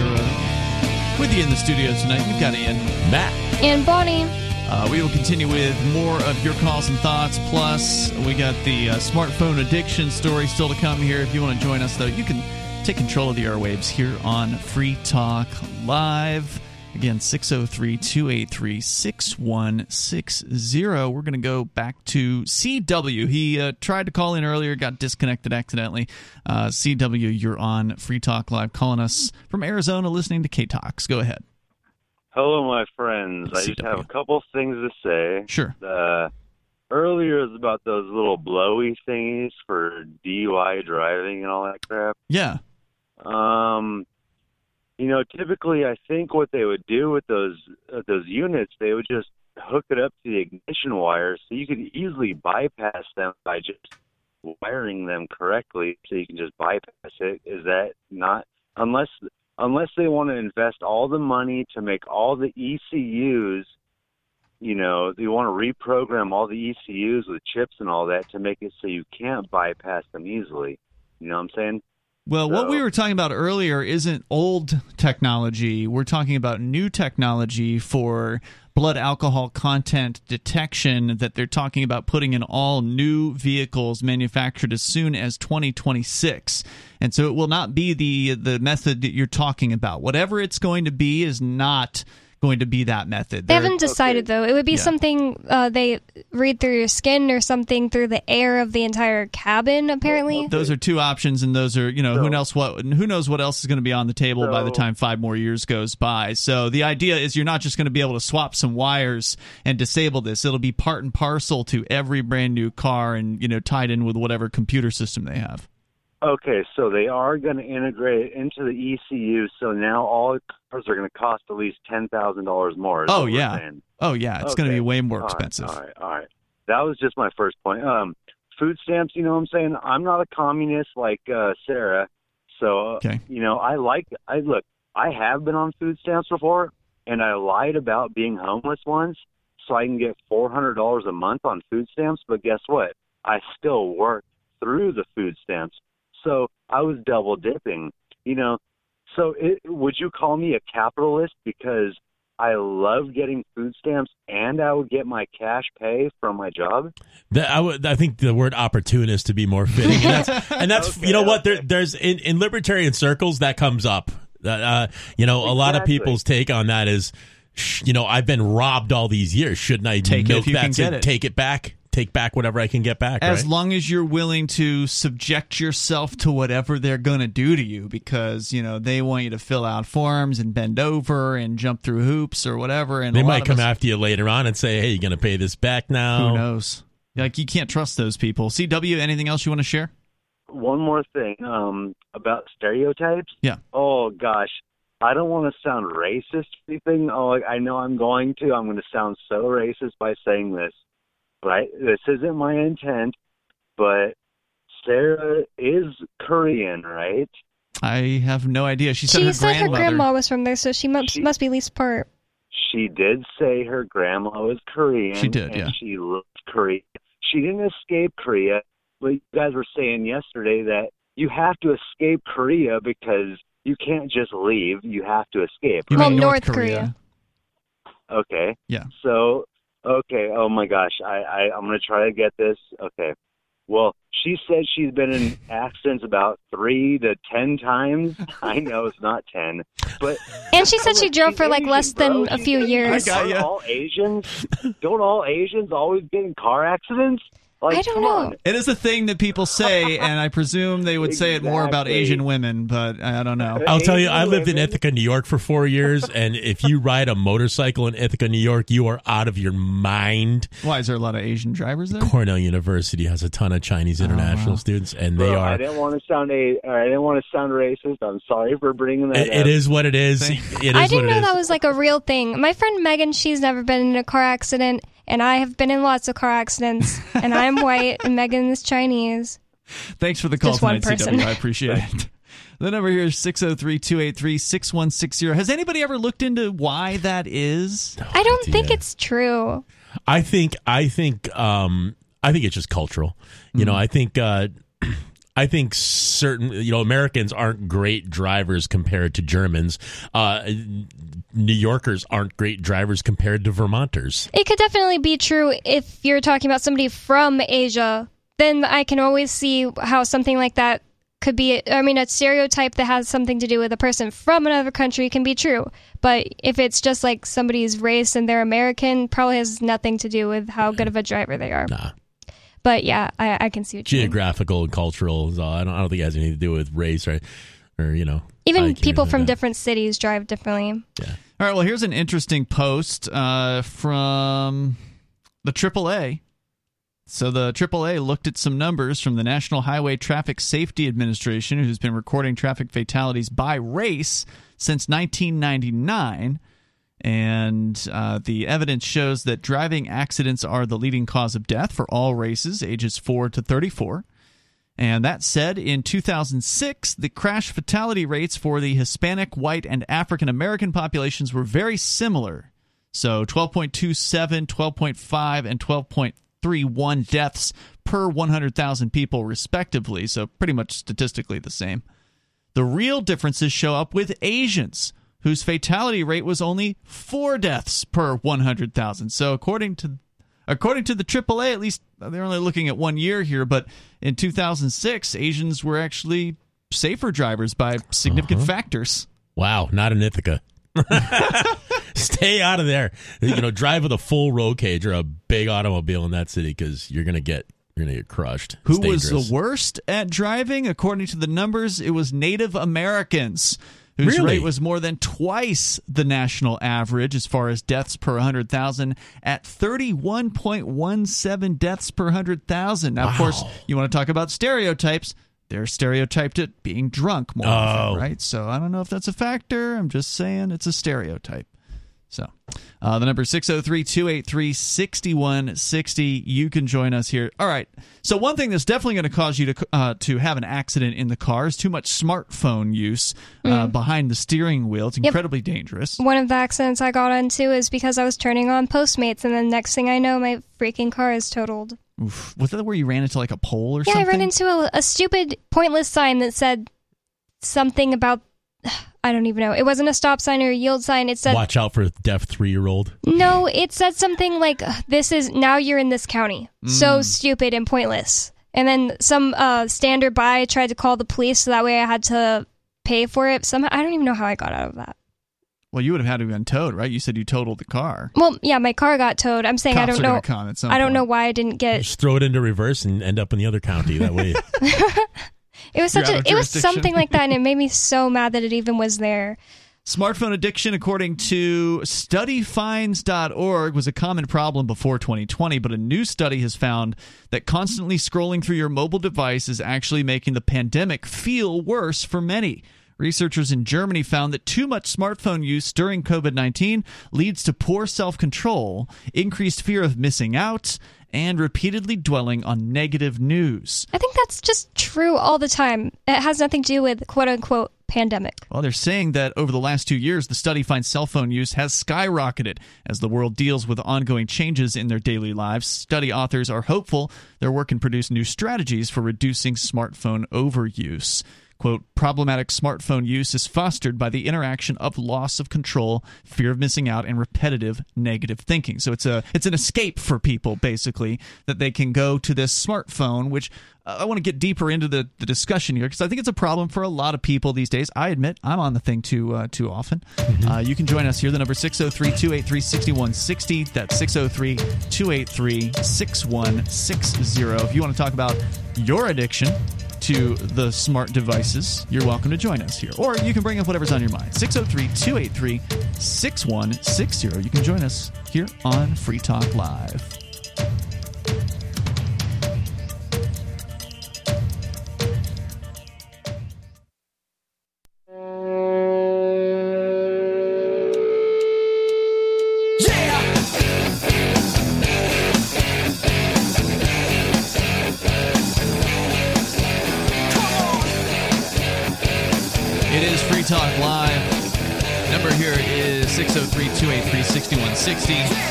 oh. With you in the studio tonight, we've got Ian, Matt, And Bonnie. Uh, we will continue with more of your calls and thoughts. Plus, we got the uh, smartphone addiction story still to come here. If you want to join us, though, you can take control of the airwaves here on Free Talk Live. Again, six oh three, two eight three, six one six oh. We're going to go back to C W. He uh, tried to call in earlier, got disconnected accidentally. Uh, C W, you're on Free Talk Live, calling us from Arizona, listening to K-Talks. Go ahead. Hello, my friends. I just have a couple things to say. Sure. Uh, earlier it was about those little blowy thingies for D U I driving and all that crap. Yeah. Um, you know, typically I think what they would do with those uh, those units, they would just hook it up to the ignition wires, so you could easily bypass them by just wiring them correctly, so you can just bypass it. Is that not unless unless they want to invest all the money to make all the E C Us, you know, they want to reprogram all the E C Us with chips and all that to make it so you can't bypass them easily. You know what I'm saying? Well, So- what we were talking about earlier isn't old technology. We're talking about new technology for blood alcohol content detection that they're talking about putting in all new vehicles manufactured as soon as twenty twenty-six. And so it will not be the the method that you're talking about. Whatever it's going to be is not going to be that method. They They're- haven't decided, though. It would be Yeah. something uh, they read through your skin or something through the air of the entire cabin, apparently. Those are two options, and those are, you know, who knows what who knows what else is going to be on the table by the So- time five more years goes by. So the idea is you're not just going to be able to swap some wires and disable this. It'll be part and parcel to every brand new car, and you know, tied in with whatever computer system they have. Okay, so they are going to integrate it into the E C U, so now all cars are going to cost at least ten thousand dollars more. is Oh what we're yeah, saying. oh yeah, it's going to Okay. be way more All right, expensive. All right, all right. That was just my first point. Um, food stamps, you know what I'm saying? I'm not a communist like uh, Sarah, so uh, Okay. you know I like. I look. I have been on food stamps before, and I lied about being homeless once, so I can get four hundred dollars a month on food stamps. But guess what? I still worked through the food stamps. So I was double dipping, you know. So it, would you call me a capitalist because I love getting food stamps, and I would get my cash pay from my job. The, I, would, I think the word opportunist to be more fitting, and that's, and that's Okay, you know what okay. there, there's in, in libertarian circles that comes up. Uh, you know, a lot of Exactly. people's take on that is, sh- you know, I've been robbed all these years. Shouldn't I Take it milk if you that can to get it. take it back? Take back whatever I can get back. As right? long as you're willing to subject yourself to whatever they're going to do to you, because, you know, they want you to fill out forms and bend over and jump through hoops or whatever. And They a lot might of come us- after you later on and say, hey, you're going to pay this back now. Who knows? Like, you can't trust those people. C W, anything else you want to share? One more thing um, about stereotypes. Yeah. Oh, gosh. I don't want to sound racist or anything. Oh, I know I'm going to. I'm going to sound so racist by saying this. Right? This isn't my intent, but Sarah is Korean, right? I have no idea. She said She her said her grandmother. grandma was from there, so she must, must be at least part. She did say her grandma was Korean. She did, and yeah. she loved Korea. She didn't escape Korea, but you guys were saying yesterday that you have to escape Korea because you can't just leave. You have to escape. You Well, mean North Korea. Okay. Yeah. So, okay. Oh my gosh. I, I I'm gonna try to get this. Okay. Well, she said she's been in accidents about three to ten times. I know it's not ten, but And she said she drove for like Asian, less than bro. a few She's- years. Don't all Asians don't all Asians always get in car accidents? Like, I don't come know. on. It is a thing that people say, and I presume they would say it more about Exactly. Asian women, but I don't know. I'll tell you, I Asian lived in women. Ithaca, New York for four years, and if you ride a motorcycle in Ithaca, New York, you are out of your mind. Why, is there a lot of Asian drivers there? Cornell University has a ton of Chinese international Oh, wow. students, and they Bro, I are. didn't want to sound a. I didn't want to sound racist. I'm sorry for bringing that It, up. it is what it is. It is I didn't what it know is. that was like a real thing. My friend Megan, she's never been in a car accident, and I have been in lots of car accidents, and I'm white, and Megan is Chinese. Thanks for the call Just one tonight, C W. person. I appreciate it. The number here is six oh three, two eight three, six one six zero. Has anybody ever looked into why that is? I don't idea. think it's true. I think I think um I think it's just cultural. You know, I think uh I think certain you know Americans aren't great drivers compared to Germans. Uh New Yorkers aren't great drivers compared to Vermonters. It could definitely be true if you're talking about somebody from Asia. Then I can always see how something like that could be. I mean, a stereotype that has something to do with a person from another country can be true. But if it's just like somebody's race and they're American, probably has nothing to do with how good of a driver they are. Nah. But yeah, I, I can see what you mean. Geographical and cultural. is all. I don't. I don't think it has anything to do with race, right? Or you know, Even I Q or people anything from like that. different cities drive differently. All right, well, here's an interesting post uh, from the triple A. So the triple A looked at some numbers from the National Highway Traffic Safety Administration, who's been recording traffic fatalities by race since nineteen ninety-nine. And uh, the evidence shows that driving accidents are the leading cause of death for all races, ages four to thirty-four. And that said, in two thousand six, the crash fatality rates for the Hispanic, white, and African American populations were very similar. So twelve point two seven, twelve point five, and twelve point three one deaths per one hundred thousand people, respectively. So pretty much statistically the same. The real differences show up with Asians, whose fatality rate was only four deaths per one hundred thousand. So according to According to the triple A, at least they're only looking at one year here, but in two thousand six, Asians were actually safer drivers by significant Uh-huh. factors. Wow, not in Ithaca. Stay out of there. You know, drive with a full road cage or a big automobile in that city because you're gonna get you're gonna get crushed. Who It's was dangerous. the worst at driving? According to the numbers, it was Native Americans, whose Really? rate was more than twice the national average as far as deaths per one hundred thousand at thirty-one point one seven deaths per one hundred thousand. Now, of course, Wow. you want to talk about stereotypes. They're stereotyped at being drunk more Oh. often, right? So I don't know if that's a factor. I'm just saying it's a stereotype. So uh, the number is six oh three, two eight three, six one six oh. You can join us here. All right. So one thing that's definitely going to cause you to uh, to have an accident in the car is too much smartphone use uh, Mm. behind the steering wheel. It's Yep. incredibly dangerous. One of the accidents I got into is because I was turning on Postmates, and then next thing I know, my freaking car is totaled. Oof. Was that where you ran into like a pole or Yeah, something? I ran into a, a stupid, pointless sign that said something about I don't even know. It wasn't a stop sign or a yield sign. It said, watch out for a deaf three-year-old. No, it said something like, this is, now you're in this county. Mm. So stupid and pointless. And then some uh, standard by tried to call the police, so that way I had to pay for it. Somehow, I don't even know how I got out of that. Well, you would have had to have been towed, right? You said you totaled the car. Well, yeah, my car got towed. I'm saying Cops I don't are know. gonna come at some I don't point. know why I didn't get. Just throw it into reverse and end up in the other county. That way. It was such You're a. out of It was jurisdiction. something like that, and it made me so mad that it even was there. Smartphone addiction, according to study finds dot org, was a common problem before twenty twenty, but a new study has found that constantly scrolling through your mobile device is actually making the pandemic feel worse for many. Researchers in Germany found that too much smartphone use during COVID nineteen leads to poor self-control, increased fear of missing out, and repeatedly dwelling on negative news. I think that's just true all the time. It has nothing to do with quote-unquote pandemic. Well, they're saying that over the last two years, the study finds cell phone use has skyrocketed as the world deals with ongoing changes in their daily lives. Study authors are hopeful their work can produce new strategies for reducing smartphone overuse. Quote, problematic smartphone use is fostered by the interaction of loss of control, fear of missing out, and repetitive negative thinking. So it's a it's an escape for people, basically, that they can go to this smartphone, which uh, I want to get deeper into the, the discussion here, because I think it's a problem for a lot of people these days. I admit I'm on the thing too uh, too often. Mm-hmm. Uh, you can join us here. The number six oh three, two eight three, six one six oh. That's six oh three, two eight three, six one six oh. If you want to talk about your addiction to the smart devices, you're welcome to join us here. Or you can bring up whatever's on your mind. six oh three, two eight three, six one six oh. You can join us here on Free Talk Live. Talk Live. Number here is six oh three, two eight three, six one six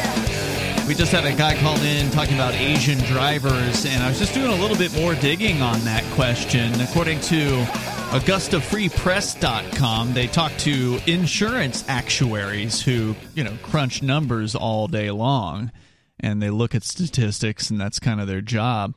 oh. We just had a guy call in talking about Asian drivers, and I was just doing a little bit more digging on that question. According to Augusta Free Press dot com, they talked to insurance actuaries who, you know, crunch numbers all day long, and they look at statistics, and that's kind of their job.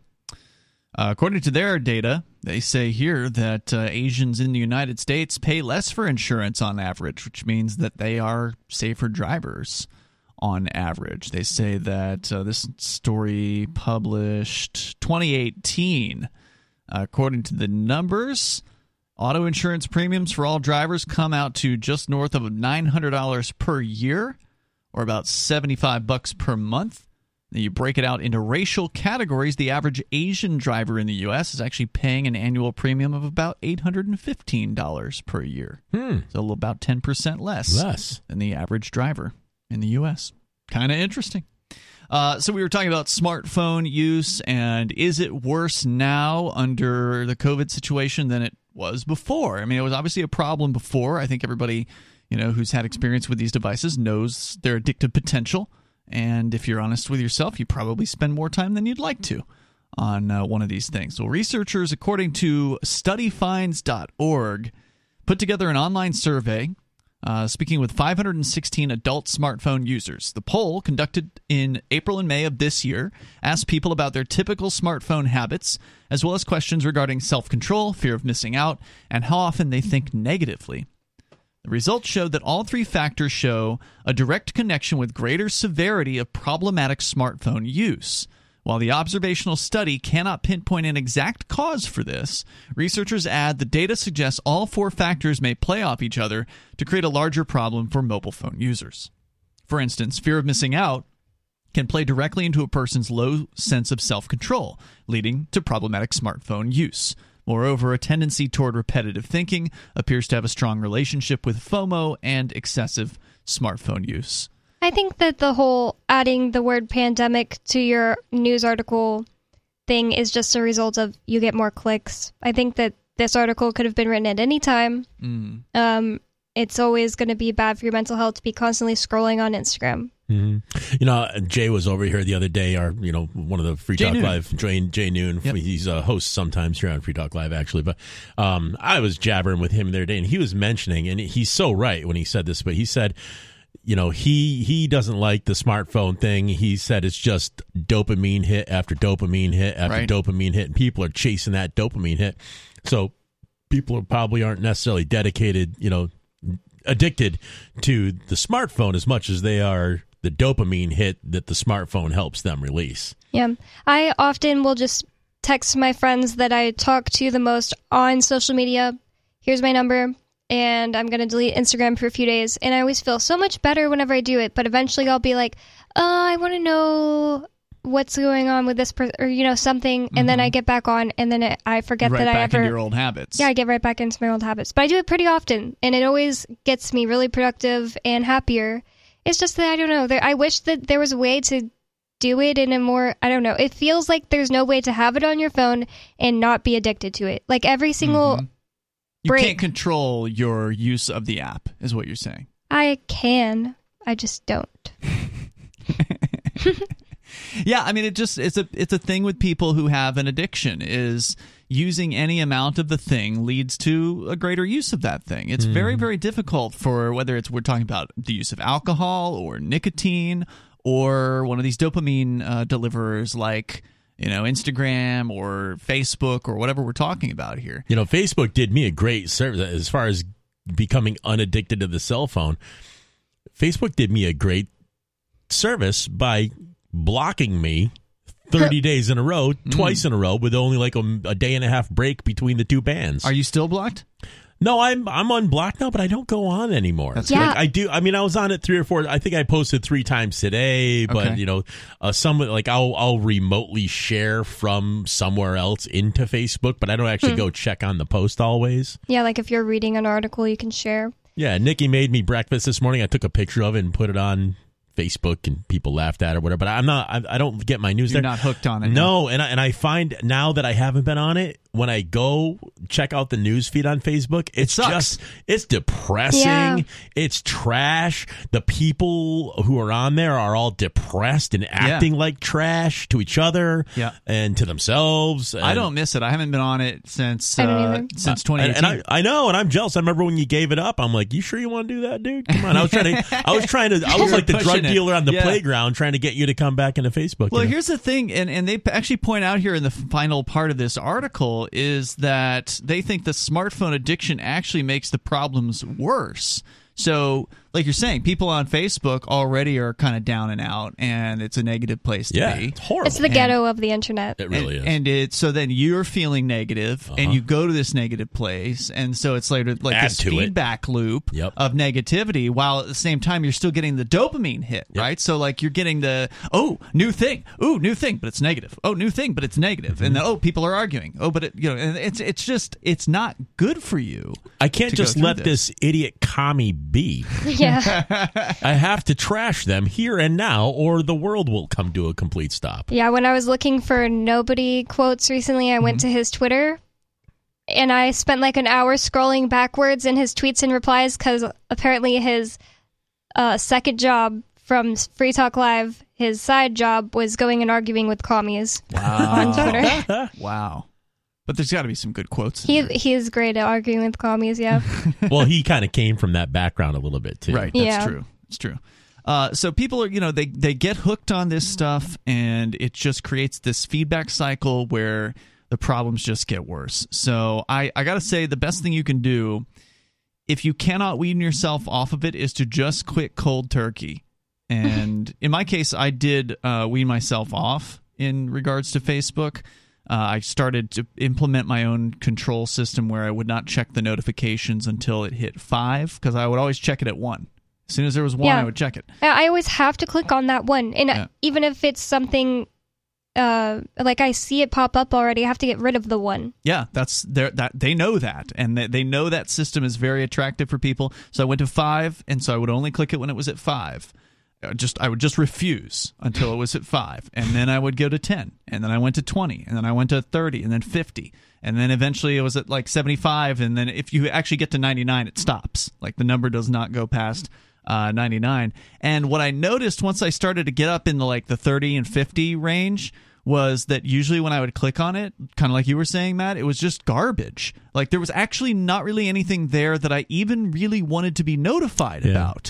Uh, according to their data, they say here that uh, Asians in the United States pay less for insurance on average, which means that they are safer drivers on average. They say that uh, this story published twenty eighteen. Uh, according to the numbers, auto insurance premiums for all drivers come out to just north of nine hundred dollars per year, or about seventy-five bucks per month. Then you break it out into racial categories. The average Asian driver in the U S is actually paying an annual premium of about eight hundred fifteen dollars per year. Hmm. So about ten percent less, less than the average driver in the U S. Kind of interesting. Uh, so we were talking about smartphone use, and is it worse now under the COVID situation than it was before? I mean, it was obviously a problem before. I think everybody, you know, who's had experience with these devices knows their addictive potential. And if you're honest with yourself, you probably spend more time than you'd like to on uh, one of these things. So researchers, according to study finds dot org, put together an online survey uh, speaking with five hundred sixteen adult smartphone users. The poll, conducted in April and May of this year, asked people about their typical smartphone habits, as well as questions regarding self-control, fear of missing out, and how often they think negatively. The results showed that all three factors show a direct connection with greater severity of problematic smartphone use. While the observational study cannot pinpoint an exact cause for this, researchers add the data suggests all four factors may play off each other to create a larger problem for mobile phone users. For instance, fear of missing out can play directly into a person's low sense of self-control, leading to problematic smartphone use. Moreover, a tendency toward repetitive thinking appears to have a strong relationship with FOMO and excessive smartphone use. I think that the whole adding the word pandemic to your news article thing is just a result of you get more clicks. I think that this article could have been written at any time. Mm. Um, it's always going to be bad for your mental health to be constantly scrolling on Instagram. Mm-hmm. You know, Jay was over here the other day. Our, you know, one of the Free Jay Talk Noon. Live, Jay, Jay Noon. Yep. He's a host sometimes here on Free Talk Live, actually. But um, I was jabbering with him the other day, and he was mentioning, and he's so right when he said this. But he said, you know, he he doesn't like the smartphone thing. He said it's just dopamine hit after dopamine hit after Right. dopamine hit, and people are chasing that dopamine hit. So people are probably aren't necessarily dedicated, you know, addicted to the smartphone as much as they are the dopamine hit that the smartphone helps them release. Yeah. I often will just text my friends that I talk to the most on social media. Here's my number, and I'm going to delete Instagram for a few days. And I always feel so much better whenever I do it. But eventually I'll be like, oh, I want to know what's going on with this person, or, you know, something. And then I get back on, and then it, I forget right that I back ever... into your old habits. Yeah, I get right back into my old habits. But I do it pretty often, and it always gets me really productive and happier. It's just that, I don't know, there, I wish that there was a way to do it in a more, I don't know, it feels like there's no way to have it on your phone and not be addicted to it. Like every single Mm-hmm. You break, can't control your use of the app, is what you're saying. I can, I just don't. Yeah, I mean, it just it's a it's a thing with people who have an addiction, is using any amount of the thing leads to a greater use of that thing. It's very, very difficult for, whether it's we're talking about the use of alcohol or nicotine or one of these dopamine uh, deliverers like, you know, Instagram or Facebook or whatever we're talking about here. You know, Facebook did me a great service as far as becoming unaddicted to the cell phone. Facebook did me a great service by blocking me thirty days in a row, twice in a row, with only like a, a day and a half break between the two bands. Are you still blocked? No, I'm I'm unblocked now, but I don't go on anymore. That's Yeah. Like I do. I mean, I was on it three or four. I think I posted three times today, but Okay. you know, uh, some like I'll I'll remotely share from somewhere else into Facebook, but I don't actually Hmm. go check on the post always. Yeah, like if you're reading an article, you can share. Yeah, Nikki made me breakfast this morning. I took a picture of it and put it on Facebook, and people laughed at it or whatever. But I'm not. I, I don't get my news You're there. not hooked on it. No, and I, and I find now that I haven't been on it, when I go check out the news feed on Facebook, it's sucks. just it's depressing. Yeah. It's trash. The people who are on there are all depressed and acting like trash to each other Yeah. and to themselves. I and- don't miss it. I haven't been on it since I don't uh, either. since and, twenty eighteen. and I, I know, and I'm jealous. I remember when you gave it up. I'm like, you sure you want to do that, dude? Come on. I was trying to. I was trying to. I was You're like the pushing drug it. dealer on the Yeah. playground, trying to get you to come back into Facebook. Well, you know? here's the thing, and, and they actually point out here in the final part of this article is that they think the smartphone addiction actually makes the problems worse. So, like you're saying, people on Facebook already are kind of down and out, and it's a negative place to yeah, be. it's horrible. It's the ghetto of the internet. It really and, is. and it's so then you're feeling negative, and Uh-huh. you go to this negative place, and so it's like like Add this to it. feedback loop Yep. of negativity, while at the same time you're still getting the dopamine hit, Yep. right? So like you're getting the oh new thing, ooh new thing, but it's negative. Oh new thing, but it's negative, Mm-hmm. and then oh people are arguing. Oh, but it, you know, and it's it's just it's not good for you. I can't to go just through let this. this. idiot commie be. Yeah. I have to trash them here and now, or the world will come to a complete stop. Yeah, when I was looking for nobody quotes recently, I went to his Twitter, and I spent like an hour scrolling backwards in his tweets and replies because apparently his uh, second job from Free Talk Live, his side job was going and arguing with commies on Twitter. Wow. But there's got to be some good quotes. in He there. he is great at arguing with commies, yeah. Well, he kind of came from that background a little bit too. Right, that's Yeah. true. It's true. Uh, so people are, you know, they they get hooked on this stuff, and it just creates this feedback cycle where the problems just get worse. So I I gotta say, the best thing you can do, if you cannot wean yourself off of it, is to just quit cold turkey. And in my case, I did uh, wean myself off in regards to Facebook. Uh, I started to implement my own control system where I would not check the notifications until it hit five, because I would always check it at one. As soon as there was one, Yeah. I would check it. I I always have to click on that one. And Yeah. even if it's something uh, like I see it pop up already, I have to get rid of the one. Yeah, that's their, that they know that, and they, they know that system is very attractive for people. So I went to five, and so I would only click it when it was at five. Uh, Just I would just refuse until it was at five, and then I would go to ten, and then I went to twenty, and then I went to thirty, and then fifty, and then eventually it was at like seventy-five, and then if you actually get to ninety-nine, it stops. Like the number does not go past uh, ninety-nine. And what I noticed once I started to get up in the like the thirty and fifty range was that usually when I would click on it, kind of like you were saying, Matt, it was just garbage. Like there was actually not really anything there that I even really wanted to be notified Yeah. about.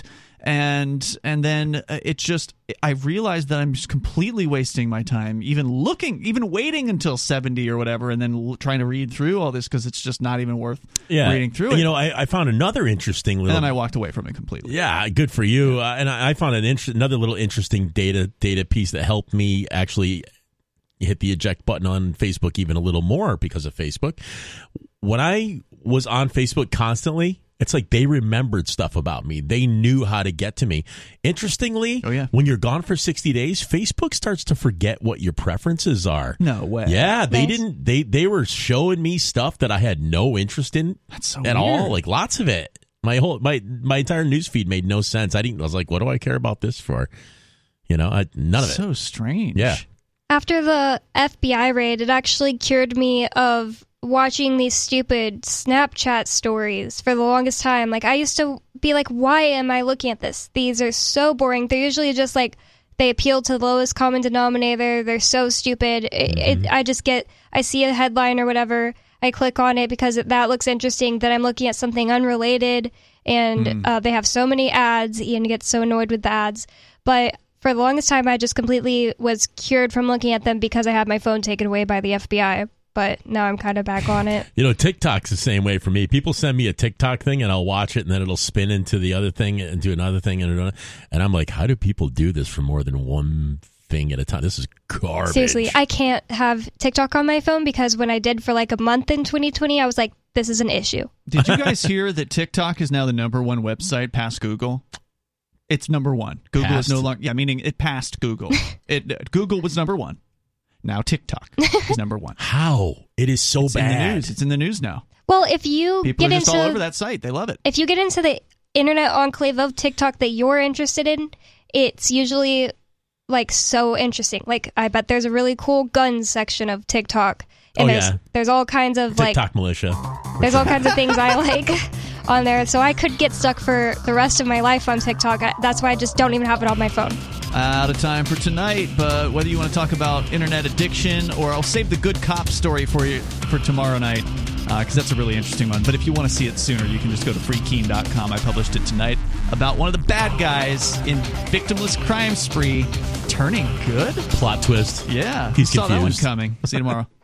And and then it just, I realized that I'm just completely wasting my time even looking, even waiting until seventy or whatever, and then l- trying to read through all this because it's just not even worth Yeah. reading through it. You know, I, I found another interesting little. And then I walked away from it completely. Yeah, good for you. Uh, and I, I found an inter- another little interesting data data piece that helped me actually hit the eject button on Facebook even a little more because of Facebook. When I was on Facebook constantly, it's like they remembered stuff about me. They knew how to get to me. Interestingly, oh, yeah. when you're gone for sixty days, Facebook starts to forget what your preferences are. No way. Yeah, they Nice. didn't. They they were showing me stuff that I had no interest in That's so at weird. all. Like lots of it. My whole my my entire news feed made no sense. I didn't. I was like, what do I care about this for? You know, I, none of it. So strange. Yeah. After the F B I raid, it actually cured me of watching these stupid Snapchat stories for the longest time. Like, I used to be like, why am I looking at this? These are so boring. They're usually just like, they appeal to the lowest common denominator. They're so stupid. It, Mm-hmm. it, I just get, I see a headline or whatever. I click on it because it, that looks interesting. Then I'm looking at something unrelated, and Hmm. uh, they have so many ads. Ian gets so annoyed with the ads. But for the longest time, I just completely was cured from looking at them because I had my phone taken away by the F B I. But now I'm kind of back on it. You know, TikTok's the same way for me. People send me a TikTok thing and I'll watch it and then it'll spin into the other thing and do another thing. And, another, and I'm like, how do people do this for more than one thing at a time? This is garbage. Seriously, I can't have TikTok on my phone because when I did for like a month in twenty twenty, I was like, this is an issue. Did you guys hear that TikTok is now the number one website past Google? It's number one. Google Passed? is no longer, yeah, meaning it passed Google. It uh, Google was number one. Now TikTok is number one. How? It is so it's bad. in the news. It's in the news now. Well, if you People get are just into all over that site. They love it. if you get into the internet enclave of TikTok that you're interested in, it's usually like so interesting. Like, I bet there's a really cool guns section of TikTok, and Oh, there's yeah. there's all kinds of like TikTok militia. there's all kinds of things I like on there. So I could get stuck for the rest of my life on TikTok. I, that's why I just don't even have it on my phone. Out of time for tonight, but whether you want to talk about internet addiction or I'll save the good cop story for you for tomorrow night, because uh, that's a really interesting one. But if you want to see it sooner, you can just go to free keen dot com. I published it tonight about one of the bad guys in Victimless Crime Spree turning good. Plot twist. Yeah. He's saw that one confused. coming. See you tomorrow.